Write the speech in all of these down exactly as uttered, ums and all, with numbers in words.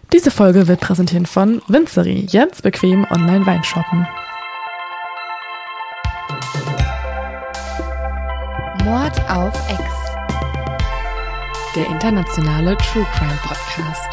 Diese Folge wird präsentiert von Winzery. Jetzt bequem online Wein shoppen. Mord auf Ex. Der internationale True Crime Podcast.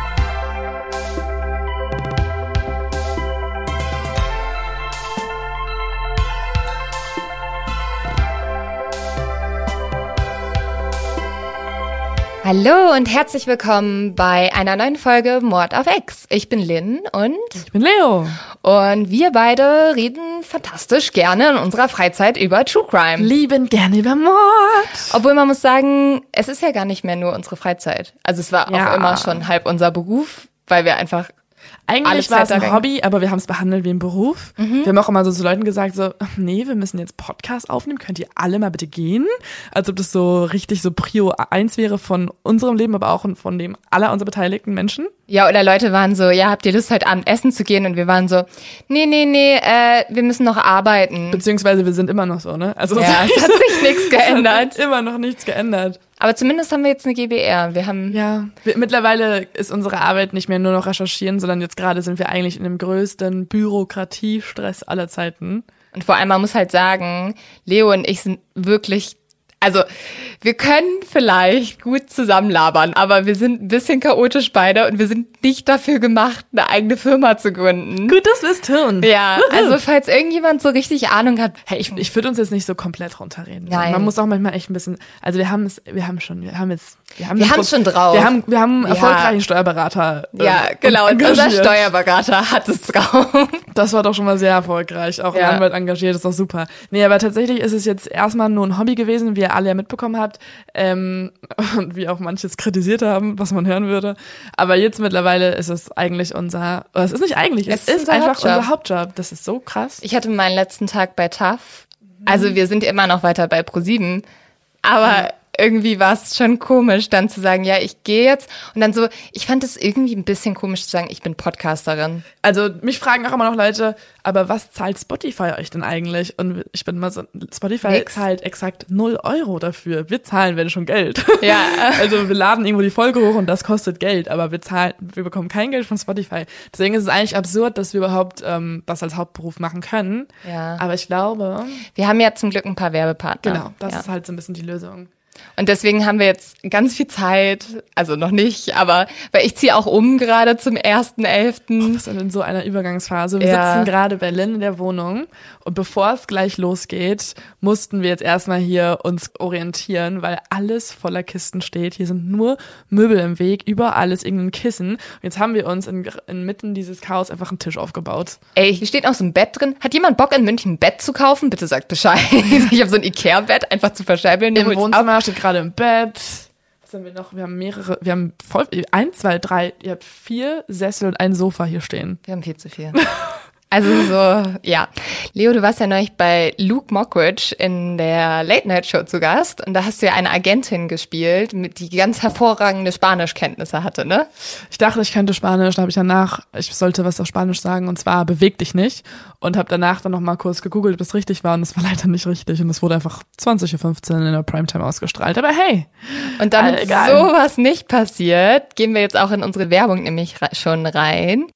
Hallo und herzlich willkommen bei einer neuen Folge Mord auf Ex. Ich bin Lynn und Ich bin Leo. Und wir beide reden fantastisch gerne in unserer Freizeit über True Crime. Lieben gerne über Mord. Obwohl man muss sagen, es ist ja gar nicht mehr nur unsere Freizeit. Also es war Ja. auch immer schon halb unser Beruf, weil wir einfach Eigentlich Alle war es ein Zeit Hobby, aber wir haben es behandelt wie ein Beruf. Mhm. Wir haben auch immer so zu Leuten gesagt, so, nee, wir müssen jetzt Podcast aufnehmen, könnt ihr alle mal bitte gehen? Als ob das so richtig so Prio eins wäre von unserem Leben, aber auch von dem aller unserer beteiligten Menschen. Ja, oder Leute waren so, ja, habt ihr Lust, heute Abend essen zu gehen? Und wir waren so, nee, nee, nee, äh, wir müssen noch arbeiten. Beziehungsweise wir sind immer noch so, ne? Also Ja, es hat sich nichts geändert. Es hat immer noch nichts geändert. Aber zumindest haben wir jetzt eine G B R. Wir haben, Ja, wir, mittlerweile ist unsere Arbeit nicht mehr nur noch recherchieren, sondern jetzt gerade sind wir eigentlich in dem größten Bürokratiestress aller Zeiten. und vor allem, man muss halt sagen, Leo und ich sind wirklich, also wir können vielleicht gut zusammenlabern, aber wir sind ein bisschen chaotisch beide und wir sind nicht dafür gemacht, eine eigene Firma zu gründen. Gut, dass wir es tun. Ja, also falls irgendjemand so richtig Ahnung hat, Hey, ich, ich würde uns jetzt nicht so komplett runterreden. Nein. Man muss auch manchmal echt ein bisschen, also wir haben es, wir haben schon, wir haben jetzt, wir haben Wir den haben's Pro- schon drauf. Wir haben, wir haben einen Ja. erfolgreichen Steuerberater. äh, ja, uns genau, und unser engagiert. Steuerberater hat es drauf. Das war doch schon mal sehr erfolgreich. Auch ein Ja. Anwalt engagiert, ist doch super. Nee, aber tatsächlich ist es jetzt erstmal nur ein Hobby gewesen, wie ihr alle ja mitbekommen habt. Ähm, und wie auch manches kritisiert haben, was man hören würde. Aber jetzt mittlerweile ist es eigentlich unser, oder es ist nicht eigentlich, es, Es ist ist unser einfach Hauptjob. unser Hauptjob. Das ist so krass. Ich hatte meinen letzten Tag bei T A F. Also wir sind immer noch weiter bei ProSieben. Aber irgendwie war es schon komisch, dann zu sagen, ja, ich gehe jetzt. Und dann so, ich fand es irgendwie ein bisschen komisch zu sagen, ich bin Podcasterin. Also mich fragen auch immer noch Leute, aber was zahlt Spotify euch denn eigentlich? Und ich bin immer so, Spotify Nix. zahlt exakt null Euro dafür. Wir zahlen, wenn schon Geld. Ja. Also wir laden irgendwo die Folge hoch und das kostet Geld, aber wir zahlen, wir bekommen kein Geld von Spotify. Deswegen ist es eigentlich absurd, dass wir überhaupt ähm, das als Hauptberuf machen können. Ja. Aber ich glaube, Wir haben ja zum Glück ein paar Werbepartner. genau, das ja. ist halt so ein bisschen die Lösung. Und deswegen haben wir jetzt ganz viel Zeit, also noch nicht, aber weil ich ziehe auch um gerade zum ersten elften Wir sind in so einer Übergangsphase. Wir Ja. sitzen gerade in Berlin in der Wohnung und bevor es gleich losgeht, mussten wir jetzt erstmal hier uns orientieren, weil alles voller Kisten steht. Hier sind nur Möbel im Weg, überall ist irgendein Kissen. Und jetzt haben wir uns in, inmitten dieses Chaos einfach einen Tisch aufgebaut. Ey, hier steht auch so ein Bett drin. Hat jemand Bock in München ein Bett zu kaufen? Bitte sagt Bescheid. Ich habe so ein Ikea-Bett einfach zu verschäbeln. Im Wohnzimmer steht gerade im Bett. Was haben wir noch? Wir haben mehrere, wir haben voll, ein, zwei, drei, ihr habt vier Sessel und ein Sofa hier stehen. Wir haben viel zu viel. Also so, ja. Leo, du warst ja neulich bei Luke Mockridge in der Late-Night-Show zu Gast und da hast du ja eine Agentin gespielt, mit die ganz hervorragende Spanischkenntnisse hatte, ne? Ich dachte, ich könnte Spanisch, da habe ich danach, ich sollte was auf Spanisch sagen und zwar beweg dich nicht und habe danach dann noch mal kurz gegoogelt, ob das richtig war und es war leider nicht richtig und es wurde einfach zwanzig Uhr fünfzehn in der Primetime ausgestrahlt, aber hey. Und damit Äh, egal. sowas nicht passiert, gehen wir jetzt auch in unsere Werbung nämlich re- schon rein.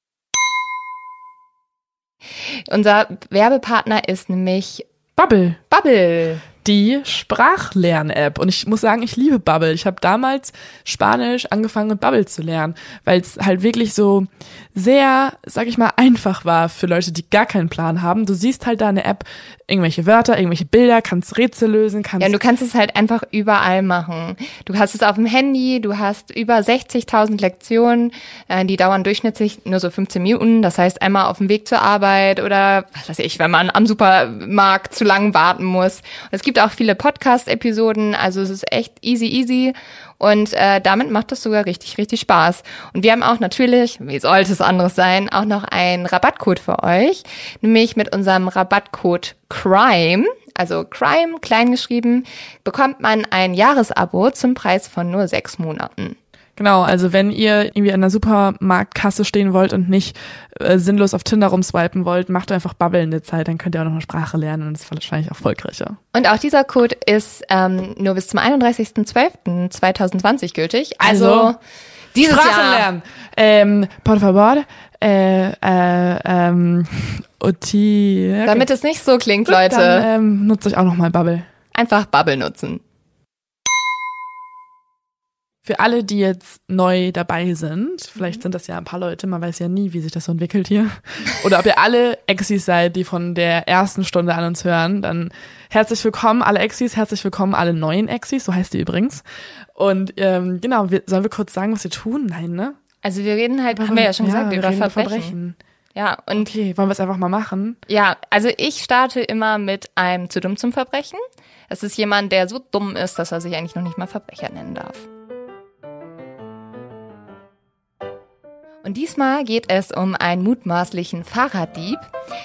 Unser Werbepartner ist nämlich Bubble, Bubble. die Sprachlern-App und ich muss sagen, ich liebe Bubble. Ich habe damals Spanisch angefangen mit Bubble zu lernen, weil es halt wirklich so sehr, sag ich mal, einfach war für Leute, die gar keinen Plan haben. Du siehst halt da eine App, irgendwelche Wörter, irgendwelche Bilder, kannst Rätsel lösen, kannst... Ja, und du kannst es halt einfach überall machen. Du hast es auf dem Handy, du hast über sechzigtausend Lektionen, äh, die dauern durchschnittlich nur so fünfzehn Minuten. Das heißt, einmal auf dem Weg zur Arbeit oder, was weiß ich, wenn man am Supermarkt zu lang warten muss. Und es gibt auch viele Podcast-Episoden, also es ist echt easy, easy. Und äh, damit macht das sogar richtig, richtig Spaß. Und wir haben auch natürlich, wie sollte es anderes sein, auch noch einen Rabattcode für euch. Nämlich mit unserem Rabattcode CRIME, also CRIME, kleingeschrieben, bekommt man ein Jahresabo zum Preis von nur sechs Monaten. Genau, also wenn ihr irgendwie an der Supermarktkasse stehen wollt und nicht äh, sinnlos auf Tinder rumswipen wollt, macht einfach Bubble in der Zeit, dann könnt ihr auch noch eine Sprache lernen und das ist wahrscheinlich erfolgreicher. Und auch dieser Code ist ähm, nur bis zum einunddreißigsten zwölften zweitausendzwanzig gültig. Also, Also dieses Sprachen Jahr lernen. Ähm, por favor, äh, äh, ähm, Oti. Okay. Damit es nicht so klingt, Gut, Leute. Dann ähm, nutze ich auch nochmal Bubble. Einfach Bubble nutzen. Für alle, die jetzt neu dabei sind, vielleicht sind das ja ein paar Leute, man weiß ja nie, wie sich das so entwickelt hier. Oder ob ihr alle Exis seid, die von der ersten Stunde an uns hören, dann herzlich willkommen alle Exis, herzlich willkommen alle neuen Exis, so heißt die übrigens. Und ähm, genau, wir, sollen wir kurz sagen, was wir tun? Nein, ne? Also wir reden halt, haben wir ja schon ja, gesagt, wir über reden Verbrechen. Verbrechen. Ja, und Okay, wollen wir es einfach mal machen? ja, also ich starte immer mit einem zu dumm zum Verbrechen. Es ist jemand, der so dumm ist, dass er sich eigentlich noch nicht mal Verbrecher nennen darf. Und diesmal geht es um einen mutmaßlichen Fahrraddieb.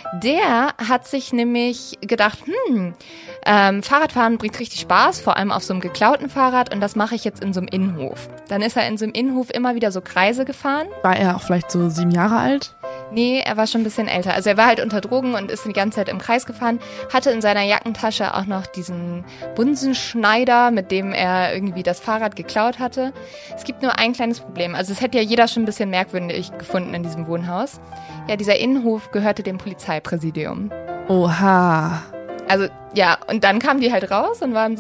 Der hat sich nämlich gedacht, hm, ähm, Fahrradfahren bringt richtig Spaß, vor allem auf so einem geklauten Fahrrad, und das mache ich jetzt in so einem Innenhof. Dann ist er in so einem Innenhof immer wieder so Kreise gefahren. War er auch vielleicht so sieben Jahre alt? Nee, er war schon ein bisschen älter. Also er war halt unter Drogen und ist die ganze Zeit im Kreis gefahren, hatte in seiner Jackentasche auch noch diesen Bunsenschneider, mit dem er irgendwie das Fahrrad geklaut hatte. Es gibt nur ein kleines Problem. Also es hätte ja jeder schon ein bisschen merkwürdig gefunden in diesem Wohnhaus. Ja, dieser Innenhof gehörte dem Polizeipräsidium. Oha. Also ja, und dann kamen die halt raus und waren so,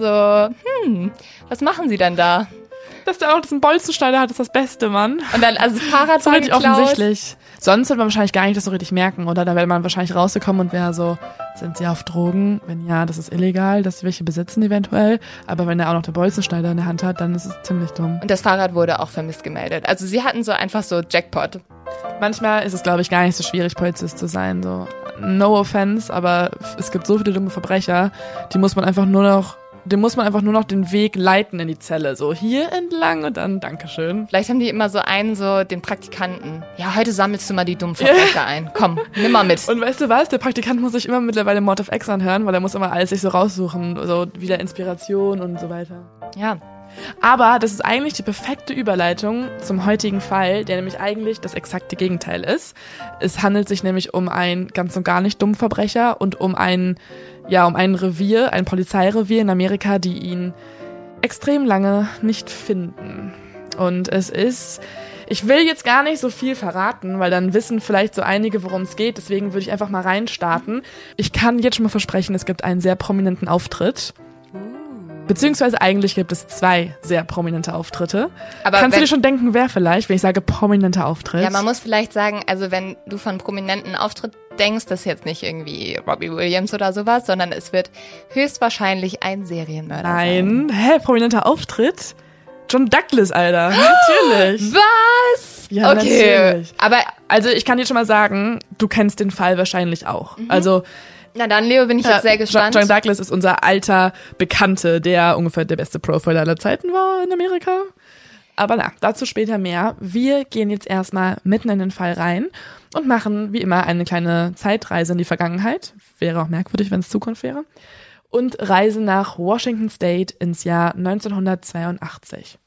hm, was machen sie denn da? Dass der auch diesen Bolzenschneider hat, ist das Beste, Mann. Und dann, also das Fahrrad So war richtig geklaut. offensichtlich. Sonst wird man wahrscheinlich gar nicht das so richtig merken, oder? Da wäre man wahrscheinlich rausgekommen und wäre so, sind sie auf Drogen? Wenn ja, das ist illegal, dass sie welche besitzen eventuell. Aber wenn er auch noch den Bolzenschneider in der Hand hat, dann ist es ziemlich dumm. Und das Fahrrad wurde auch vermisst gemeldet. Also sie hatten so einfach so Jackpot. Manchmal ist es, glaube ich, gar nicht so schwierig, Polizist zu sein. So, no offense, aber es gibt so viele dumme Verbrecher, die muss man einfach nur noch dem muss man einfach nur noch den Weg leiten in die Zelle. So, hier entlang und dann Dankeschön. Vielleicht haben die immer so einen, so den Praktikanten. Ja, heute sammelst du mal die dummen Verbrecher ein. Komm, nimm mal mit. Und weißt du was? Der Praktikant muss sich immer mittlerweile Mord of X anhören, weil er muss immer alles sich so raussuchen. So wieder Inspiration und so weiter. Ja. Aber das ist eigentlich die perfekte Überleitung zum heutigen Fall, der nämlich eigentlich das exakte Gegenteil ist. Es handelt sich nämlich um einen ganz und gar nicht dummen Verbrecher und um ein, ja, um ein Revier, ein Polizeirevier in Amerika, die ihn extrem lange nicht finden. Und es ist, ich will jetzt gar nicht so viel verraten, weil dann wissen vielleicht so einige, worum es geht. Deswegen würde ich einfach mal reinstarten. Ich kann jetzt schon mal versprechen, es gibt einen sehr prominenten Auftritt. Beziehungsweise eigentlich gibt es zwei sehr prominente Auftritte. Aber kannst wenn, du dir schon denken, wer vielleicht, wenn ich sage prominenter Auftritt? Ja, man muss vielleicht sagen, also wenn du von prominenten Auftritt denkst, das ist jetzt nicht irgendwie Robbie Williams oder sowas, sondern es wird höchstwahrscheinlich ein Serienmörder Nein. sein. Nein, hä, prominenter Auftritt? John Douglas, Alter. Natürlich. Was? Ja, okay. Natürlich. Aber also ich kann dir schon mal sagen, du kennst den Fall wahrscheinlich auch. Mhm. Also na dann, Leo, bin ich jetzt sehr gespannt. John Douglas ist unser alter Bekannte, der ungefähr der beste Profiler aller Zeiten war in Amerika. Aber na, dazu später mehr. Wir gehen jetzt erstmal mitten in den Fall rein und machen wie immer eine kleine Zeitreise in die Vergangenheit. Wäre auch merkwürdig, wenn es Zukunft wäre. Und reisen nach Washington State ins Jahr neunzehnhundertzweiundachtzig.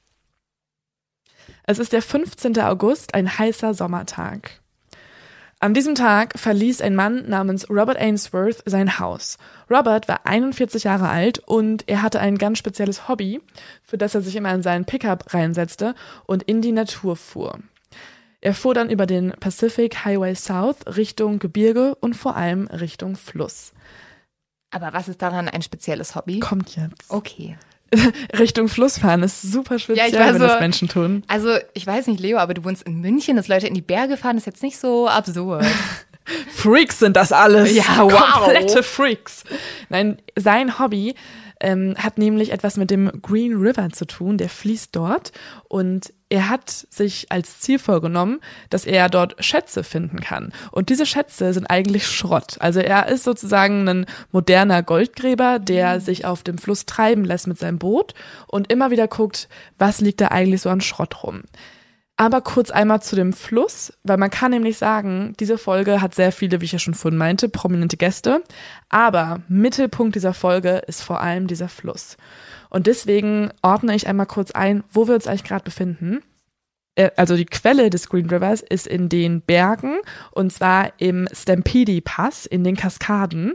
Es ist der fünfzehnten August, ein heißer Sommertag. An diesem Tag verließ ein Mann namens Robert Ainsworth sein Haus. Robert war einundvierzig Jahre alt und er hatte ein ganz spezielles Hobby, für das er sich immer in seinen Pickup reinsetzte und in die Natur fuhr. Er fuhr dann über den Pacific Highway South Richtung Gebirge und vor allem Richtung Fluss. Aber was ist daran ein spezielles Hobby? Kommt jetzt. Okay. Richtung Fluss fahren ist super speziell, ja, ich wenn so, das Menschen tun. Also, ich weiß nicht, Leo, aber du wohnst in München, dass Leute in die Berge fahren, ist jetzt nicht so absurd. Freaks sind das alles. Ja, wow. Komplette Freaks. Nein, sein Hobby ähm, hat nämlich etwas mit dem Green River zu tun, der fließt dort und er hat sich als Ziel vorgenommen, dass er dort Schätze finden kann. Und diese Schätze sind eigentlich Schrott. Also er ist sozusagen ein moderner Goldgräber, der mhm. sich auf dem Fluss treiben lässt mit seinem Boot und immer wieder guckt, was liegt da eigentlich so an Schrott rum. Aber kurz einmal zu dem Fluss, weil man kann nämlich sagen, diese Folge hat sehr viele, wie ich ja schon vorhin meinte, prominente Gäste. Aber Mittelpunkt dieser Folge ist vor allem dieser Fluss. Und deswegen ordne ich einmal kurz ein, wo wir uns eigentlich gerade befinden. Also die Quelle des Green Rivers ist in den Bergen und zwar im Stampede Pass in den Kaskaden.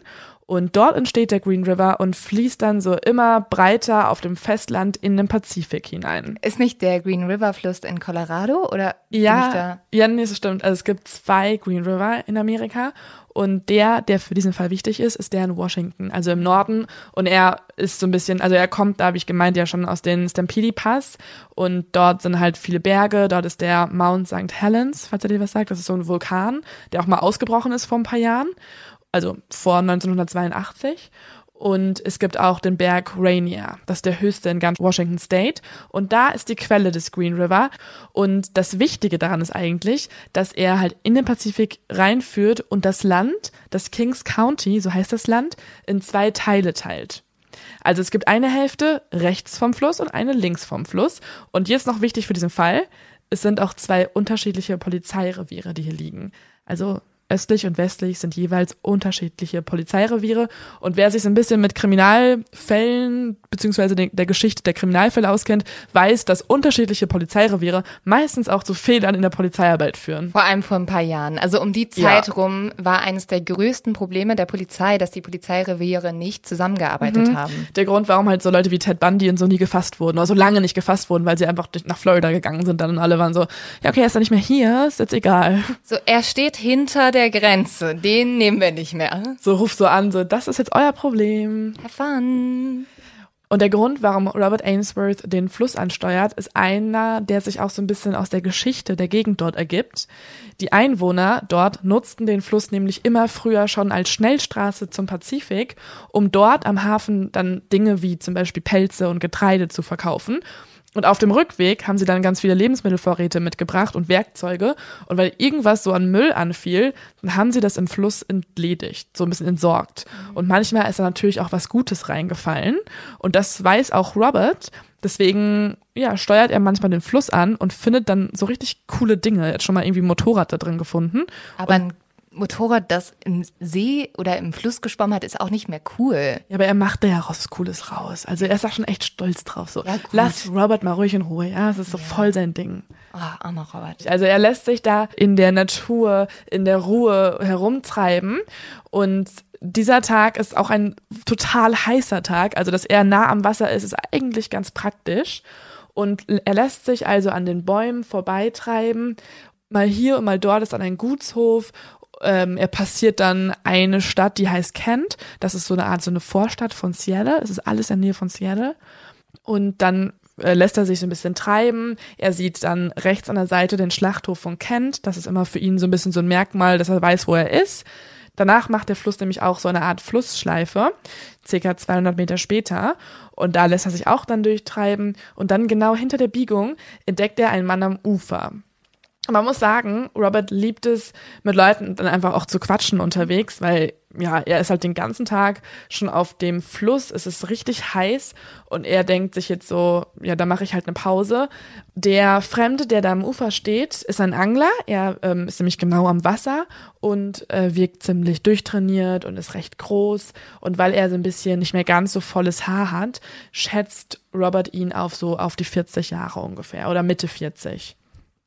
Und dort entsteht der Green River und fließt dann so immer breiter auf dem Festland in den Pazifik hinein. Ist nicht der Green River Fluss in Colorado oder ja, bin ich da? Ja, nee, das stimmt. Also es gibt zwei Green River in Amerika und der, der für diesen Fall wichtig ist, ist der in Washington, also im Norden. Und er ist so ein bisschen, also er kommt da, wie ich gemeint, ja schon aus den Stampede Pass und dort sind halt viele Berge. Dort ist der Mount Sankt Helens, falls er dir was sagt. Das ist so ein Vulkan, der auch mal ausgebrochen ist vor ein paar Jahren. Also vor neunzehnhundertzweiundachtzig. Und es gibt auch den Berg Rainier, das ist der höchste in ganz Washington State. Und da ist die Quelle des Green River. Und das Wichtige daran ist eigentlich, dass er halt in den Pazifik reinführt und das Land, das Kings County, so heißt das Land, in zwei Teile teilt. Also es gibt eine Hälfte rechts vom Fluss und eine links vom Fluss. Und jetzt noch wichtig für diesen Fall, es sind auch zwei unterschiedliche Polizeireviere, die hier liegen. Also östlich und westlich sind jeweils unterschiedliche Polizeireviere. Und wer sich so ein bisschen mit Kriminalfällen beziehungsweise der Geschichte der Kriminalfälle auskennt, weiß, dass unterschiedliche Polizeireviere meistens auch zu Fehlern in der Polizeiarbeit führen. Vor allem vor ein paar Jahren. Also um die Zeit ja. rum war eines der größten Probleme der Polizei, dass die Polizeireviere nicht zusammengearbeitet mhm. haben. Der Grund, warum halt so Leute wie Ted Bundy und so nie gefasst wurden oder so lange nicht gefasst wurden, weil sie einfach nach Florida gegangen sind dann und alle waren so, ja okay, er ist ja nicht mehr hier, ist jetzt egal. So, er steht hinter der Grenze, den nehmen wir nicht mehr. So ruft so an, so, das ist jetzt euer Problem. Have fun. Und der Grund, warum Robert Ainsworth den Fluss ansteuert, ist einer, der sich auch so ein bisschen aus der Geschichte der Gegend dort ergibt. Die Einwohner dort nutzten den Fluss nämlich immer früher schon als Schnellstraße zum Pazifik, um dort am Hafen dann Dinge wie zum Beispiel Pelze und Getreide zu verkaufen. Und auf dem Rückweg haben sie dann ganz viele Lebensmittelvorräte mitgebracht und Werkzeuge. Und weil irgendwas so an Müll anfiel, dann haben sie das im Fluss entledigt, so ein bisschen entsorgt. Und manchmal ist da natürlich auch was Gutes reingefallen. Und das weiß auch Robert. Deswegen ja, steuert er manchmal den Fluss an und findet dann so richtig coole Dinge. Er hat schon mal irgendwie ein Motorrad da drin gefunden. Aber ein Motorrad, das im See oder im Fluss geschwommen hat, ist auch nicht mehr cool. Ja, aber er macht da ja was Cooles raus. Also er ist da schon echt stolz drauf. So, ja, lass Robert mal ruhig in Ruhe. Ja, es ist so ja. voll sein Ding. Oh, armer Robert. Also er lässt sich da in der Natur, in der Ruhe herumtreiben. Und dieser Tag ist auch ein total heißer Tag. Also dass er nah am Wasser ist, ist eigentlich ganz praktisch. Und er lässt sich also an den Bäumen vorbeitreiben. Mal hier und mal dort ist dann ein Gutshof. Ähm, er passiert dann eine Stadt, die heißt Kent. Das ist so eine Art, so eine Vorstadt von Seattle. Es ist alles in der Nähe von Seattle. Und dann äh, lässt er sich so ein bisschen treiben. Er sieht dann rechts an der Seite den Schlachthof von Kent. Das ist immer für ihn so ein bisschen so ein Merkmal, dass er weiß, wo er ist. Danach macht der Fluss nämlich auch so eine Art Flussschleife, circa zweihundert Meter später. Und da lässt er sich auch dann durchtreiben. Und dann genau hinter der Biegung entdeckt er einen Mann am Ufer. Man muss sagen, Robert liebt es, mit Leuten dann einfach auch zu quatschen unterwegs, weil ja, er ist halt den ganzen Tag schon auf dem Fluss, es ist richtig heiß und er denkt sich jetzt so, ja, da mache ich halt eine Pause. Der Fremde, der da am Ufer steht, ist ein Angler, er ähm, ist nämlich genau am Wasser und äh, wirkt ziemlich durchtrainiert und ist recht groß und weil er so ein bisschen nicht mehr ganz so volles Haar hat, schätzt Robert ihn auf so auf die vierzig Jahre ungefähr oder Mitte vierzig.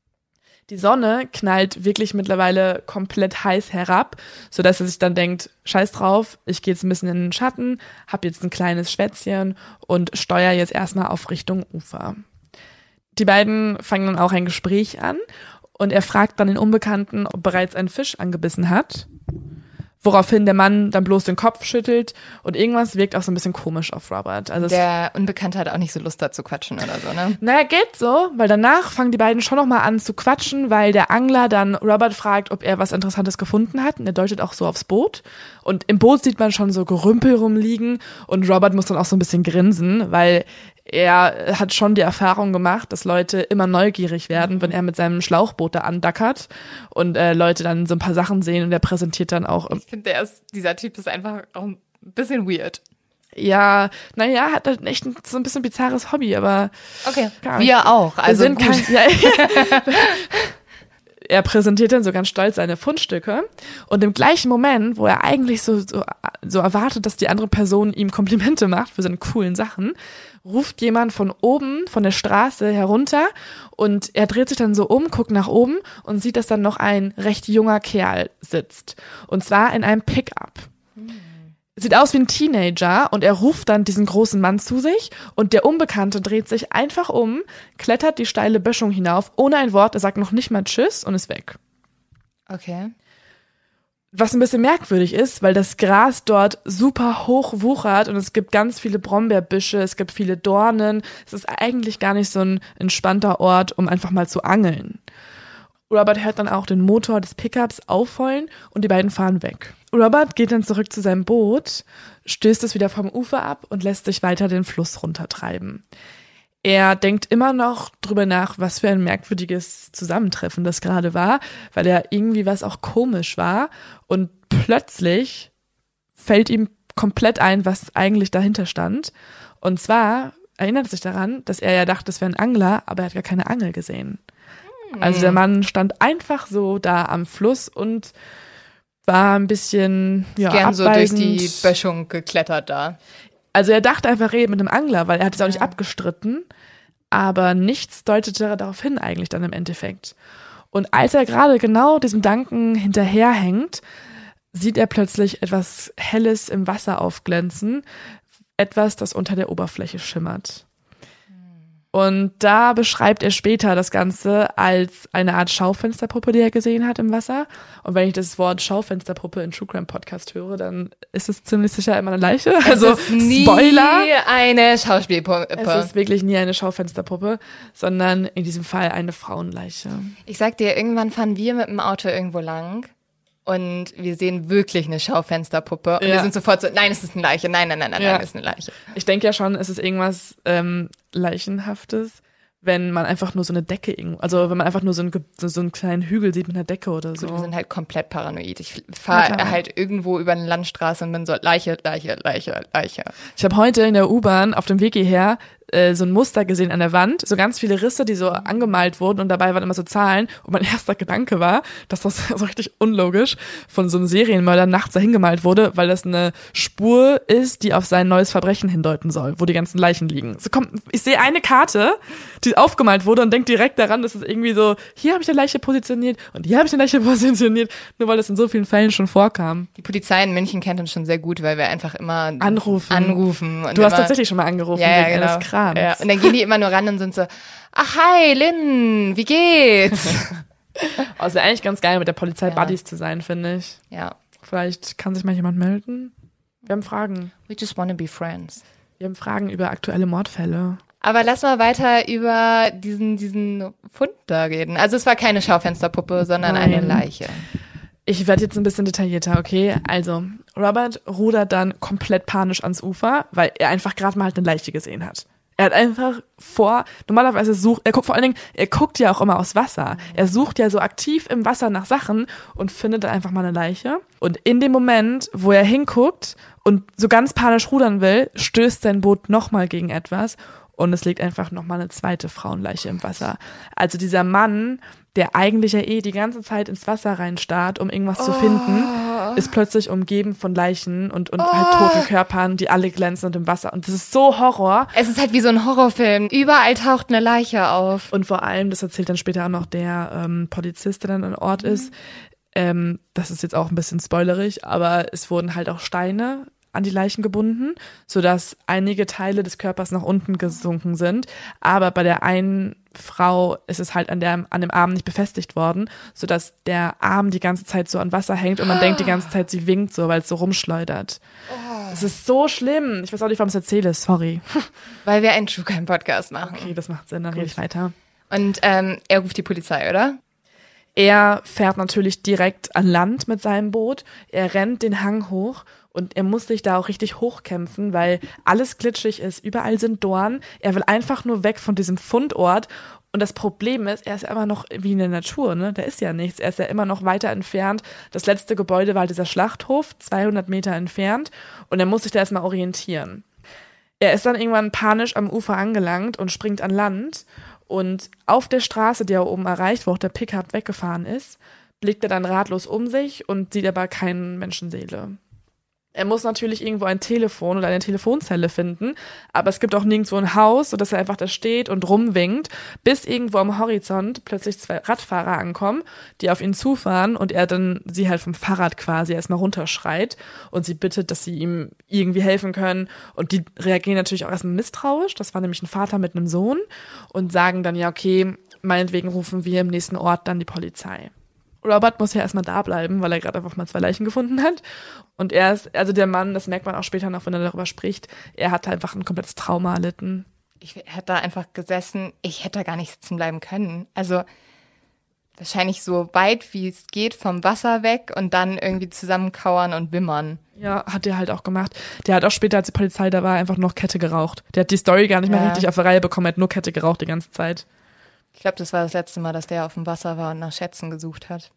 Die Sonne knallt wirklich mittlerweile komplett heiß herab, sodass er sich dann denkt, scheiß drauf, ich gehe jetzt ein bisschen in den Schatten, hab jetzt ein kleines Schwätzchen und steuere jetzt erstmal auf Richtung Ufer. Die beiden fangen dann auch ein Gespräch an und er fragt dann den Unbekannten, ob bereits ein Fisch angebissen hat. Woraufhin der Mann dann bloß den Kopf schüttelt und irgendwas wirkt auch so ein bisschen komisch auf Robert. Also der Unbekannte hat auch nicht so Lust, da zu quatschen oder so, ne? Naja, geht so, weil danach fangen die beiden schon nochmal an zu quatschen, weil der Angler dann Robert fragt, ob er was Interessantes gefunden hat und er deutet auch so aufs Boot. Und im Boot sieht man schon so Gerümpel rumliegen und Robert muss dann auch so ein bisschen grinsen, weil er hat schon die Erfahrung gemacht, dass Leute immer neugierig werden, wenn er mit seinem Schlauchboot da andackert und äh, Leute dann so ein paar Sachen sehen und er präsentiert dann auch. Ich finde, der ist, dieser Typ ist einfach auch ein bisschen weird. Ja, naja, hat halt echt ein, so ein bisschen bizarres Hobby, aber okay, wir auch. Also wir sind kein, ja, er präsentiert dann so ganz stolz seine Fundstücke und im gleichen Moment, wo er eigentlich so, so, so erwartet, dass die andere Person ihm Komplimente macht für seine coolen Sachen, ruft jemand von oben, von der Straße herunter und er dreht sich dann so um, guckt nach oben und sieht, dass dann noch ein recht junger Kerl sitzt. Und zwar in einem Pickup. Hm. sieht aus wie ein Teenager und er ruft dann diesen großen Mann zu sich und der Unbekannte dreht sich einfach um, klettert die steile Böschung hinauf, ohne ein Wort, er sagt noch nicht mal Tschüss und ist weg. Okay. Was ein bisschen merkwürdig ist, weil das Gras dort super hoch wuchert und es gibt ganz viele Brombeerbüsche, es gibt viele Dornen. Es ist eigentlich gar nicht so ein entspannter Ort, um einfach mal zu angeln. Robert hört dann auch den Motor des Pickups aufheulen und die beiden fahren weg. Robert geht dann zurück zu seinem Boot, stößt es wieder vom Ufer ab und lässt sich weiter den Fluss runtertreiben. Er denkt immer noch drüber nach, was für ein merkwürdiges Zusammentreffen das gerade war, weil er irgendwie was auch komisch war und plötzlich fällt ihm komplett ein, was eigentlich dahinter stand. Und zwar erinnert er sich daran, dass er ja dachte, es wäre ein Angler, aber er hat gar keine Angel gesehen. Also der Mann stand einfach so da am Fluss und war ein bisschen ja, gern abweisend. So durch die Böschung geklettert da. Also er dachte einfach, er redet mit einem Angler, weil er hat es auch nicht abgestritten, aber nichts deutete darauf hin eigentlich dann im Endeffekt. Und als er gerade genau diesem Gedanken hinterherhängt, sieht er plötzlich etwas Helles im Wasser aufglänzen, etwas, das unter der Oberfläche schimmert. Und da beschreibt er später das Ganze als eine Art Schaufensterpuppe, die er gesehen hat im Wasser. Und wenn ich das Wort Schaufensterpuppe in True Crime Podcast höre, dann ist es ziemlich sicher immer eine Leiche. Also es ist nie Spoiler. eine Schauspielpuppe. Es ist wirklich nie eine Schaufensterpuppe, sondern in diesem Fall eine Frauenleiche. Ich sag dir, irgendwann fahren wir mit dem Auto irgendwo lang und wir sehen wirklich eine Schaufensterpuppe. Und Ja. wir sind sofort so, nein, es ist eine Leiche, nein, nein, nein, nein, Ja. nein, es ist eine Leiche. Ich denke ja schon, es ist irgendwas ähm, Leichenhaftes, wenn man einfach nur so eine Decke irgendwo, also wenn man einfach nur so einen, Ge- so, so einen kleinen Hügel sieht mit einer Decke oder so. Gut, wir sind halt komplett paranoid. Ich fahre Alter. halt irgendwo über eine Landstraße und bin so, Leiche, Leiche, Leiche, Leiche. Ich habe heute in der U-Bahn auf dem Weg hierher äh, so ein Muster gesehen an der Wand, so ganz viele Risse, die so angemalt wurden und dabei waren immer so Zahlen. Und mein erster Gedanke war, dass das so richtig unlogisch von so einem Serienmörder nachts da hingemalt wurde, weil das eine Spur ist, die auf sein neues Verbrechen hindeuten soll, wo die ganzen Leichen liegen. So kommt, ich sehe eine Karte, die aufgemalt wurde und denke direkt daran, dass es irgendwie so, hier habe ich eine Leiche positioniert und hier habe ich eine Leiche positioniert, nur weil das in so vielen Fällen schon vorkam. Die Polizei in München kennt uns schon sehr gut, weil wir einfach immer Anrufen. anrufen. Und Du hast immer, tatsächlich schon mal angerufen ja, ja, wegen genau. eines Krams. Ja. Und dann gehen die immer nur ran und sind so, ach hi, Lynn, wie geht's? Oh, es wäre eigentlich ganz geil, mit der Polizei Ja. Buddies zu sein, finde ich. Ja, Vielleicht kann sich mal jemand melden. Wir haben Fragen. we just wanna be friends. Wir haben Fragen über aktuelle Mordfälle. Aber lass mal weiter über diesen, diesen Fund da reden. Also es war keine Schaufensterpuppe, sondern Nein. eine Leiche. Ich werde jetzt ein bisschen detaillierter, okay? Also, Robert rudert dann komplett panisch ans Ufer, weil er einfach gerade mal halt eine Leiche gesehen hat. Er hat einfach vor, normalerweise sucht, er guckt vor allen Dingen, er guckt ja auch immer aufs Wasser. Er sucht ja so aktiv im Wasser nach Sachen und findet dann einfach mal eine Leiche. Und in dem Moment, wo er hinguckt und so ganz panisch rudern will, stößt sein Boot nochmal gegen etwas und es liegt einfach nochmal eine zweite Frauenleiche im Wasser. Also dieser Mann, der eigentlich ja eh die ganze Zeit ins Wasser reinstarrt, um irgendwas zu finden, ist plötzlich umgeben von Leichen und, und halt toten Körpern, die alle glänzen und im Wasser. Und das ist so Horror. Es ist halt wie so ein Horrorfilm. Überall taucht eine Leiche auf. Und vor allem, das erzählt dann später auch noch der ähm, Polizist, der dann an Ort ist, ähm, das ist jetzt auch ein bisschen spoilerig, aber es wurden halt auch Steine an die Leichen gebunden, sodass einige Teile des Körpers nach unten gesunken sind. Aber bei der einen Frau ist es halt an, der, an dem Arm nicht befestigt worden, sodass der Arm die ganze Zeit so an Wasser hängt und man denkt die ganze Zeit, sie winkt so, weil es so rumschleudert. Es ist so schlimm. Ich weiß auch nicht, warum ich es erzähle. Sorry. Weil wir einen True Crime Podcast machen. Okay, das macht Sinn, dann rede ich weiter. Und ähm, er ruft die Polizei, oder? Er fährt natürlich direkt an Land mit seinem Boot. Er rennt den Hang hoch und er muss sich da auch richtig hochkämpfen, weil alles glitschig ist. Überall sind Dornen. Er will einfach nur weg von diesem Fundort. Und das Problem ist, er ist ja immer noch wie in der Natur, ne? Da ist ja nichts. Er ist ja immer noch weiter entfernt. Das letzte Gebäude war dieser Schlachthof, zweihundert Meter entfernt. Und er muss sich da erstmal orientieren. Er ist dann irgendwann panisch am Ufer angelangt und springt an Land. Und auf der Straße, die er oben erreicht, wo auch der Pickup weggefahren ist, blickt er dann ratlos um sich und sieht aber keine Menschenseele. Er muss natürlich irgendwo ein Telefon oder eine Telefonzelle finden, aber es gibt auch nirgendwo ein Haus, sodass er einfach da steht und rumwinkt, bis irgendwo am Horizont plötzlich zwei Radfahrer ankommen, die auf ihn zufahren und er dann sie halt vom Fahrrad quasi erstmal runterschreit und sie bittet, dass sie ihm irgendwie helfen können. Und die reagieren natürlich auch erstmal misstrauisch, das war nämlich ein Vater mit einem Sohn, und sagen dann, ja okay, meinetwegen rufen wir im nächsten Ort dann die Polizei. Robert muss ja erstmal da bleiben, weil er gerade einfach mal zwei Leichen gefunden hat. Und er ist, also der Mann, das merkt man auch später noch, wenn er darüber spricht, er hat einfach ein komplettes Trauma erlitten. Ich hätte da einfach gesessen, ich hätte da gar nicht sitzen bleiben können. Also wahrscheinlich so weit, wie es geht, vom Wasser weg und dann irgendwie zusammenkauern und wimmern. Ja, hat der halt auch gemacht. Der hat auch später, als die Polizei da war, einfach noch Kette geraucht. Der hat die Story gar nicht mehr Ja. richtig auf die Reihe bekommen, er hat nur Kette geraucht die ganze Zeit. Ich glaube, das war das letzte Mal, dass der auf dem Wasser war und nach Schätzen gesucht hat.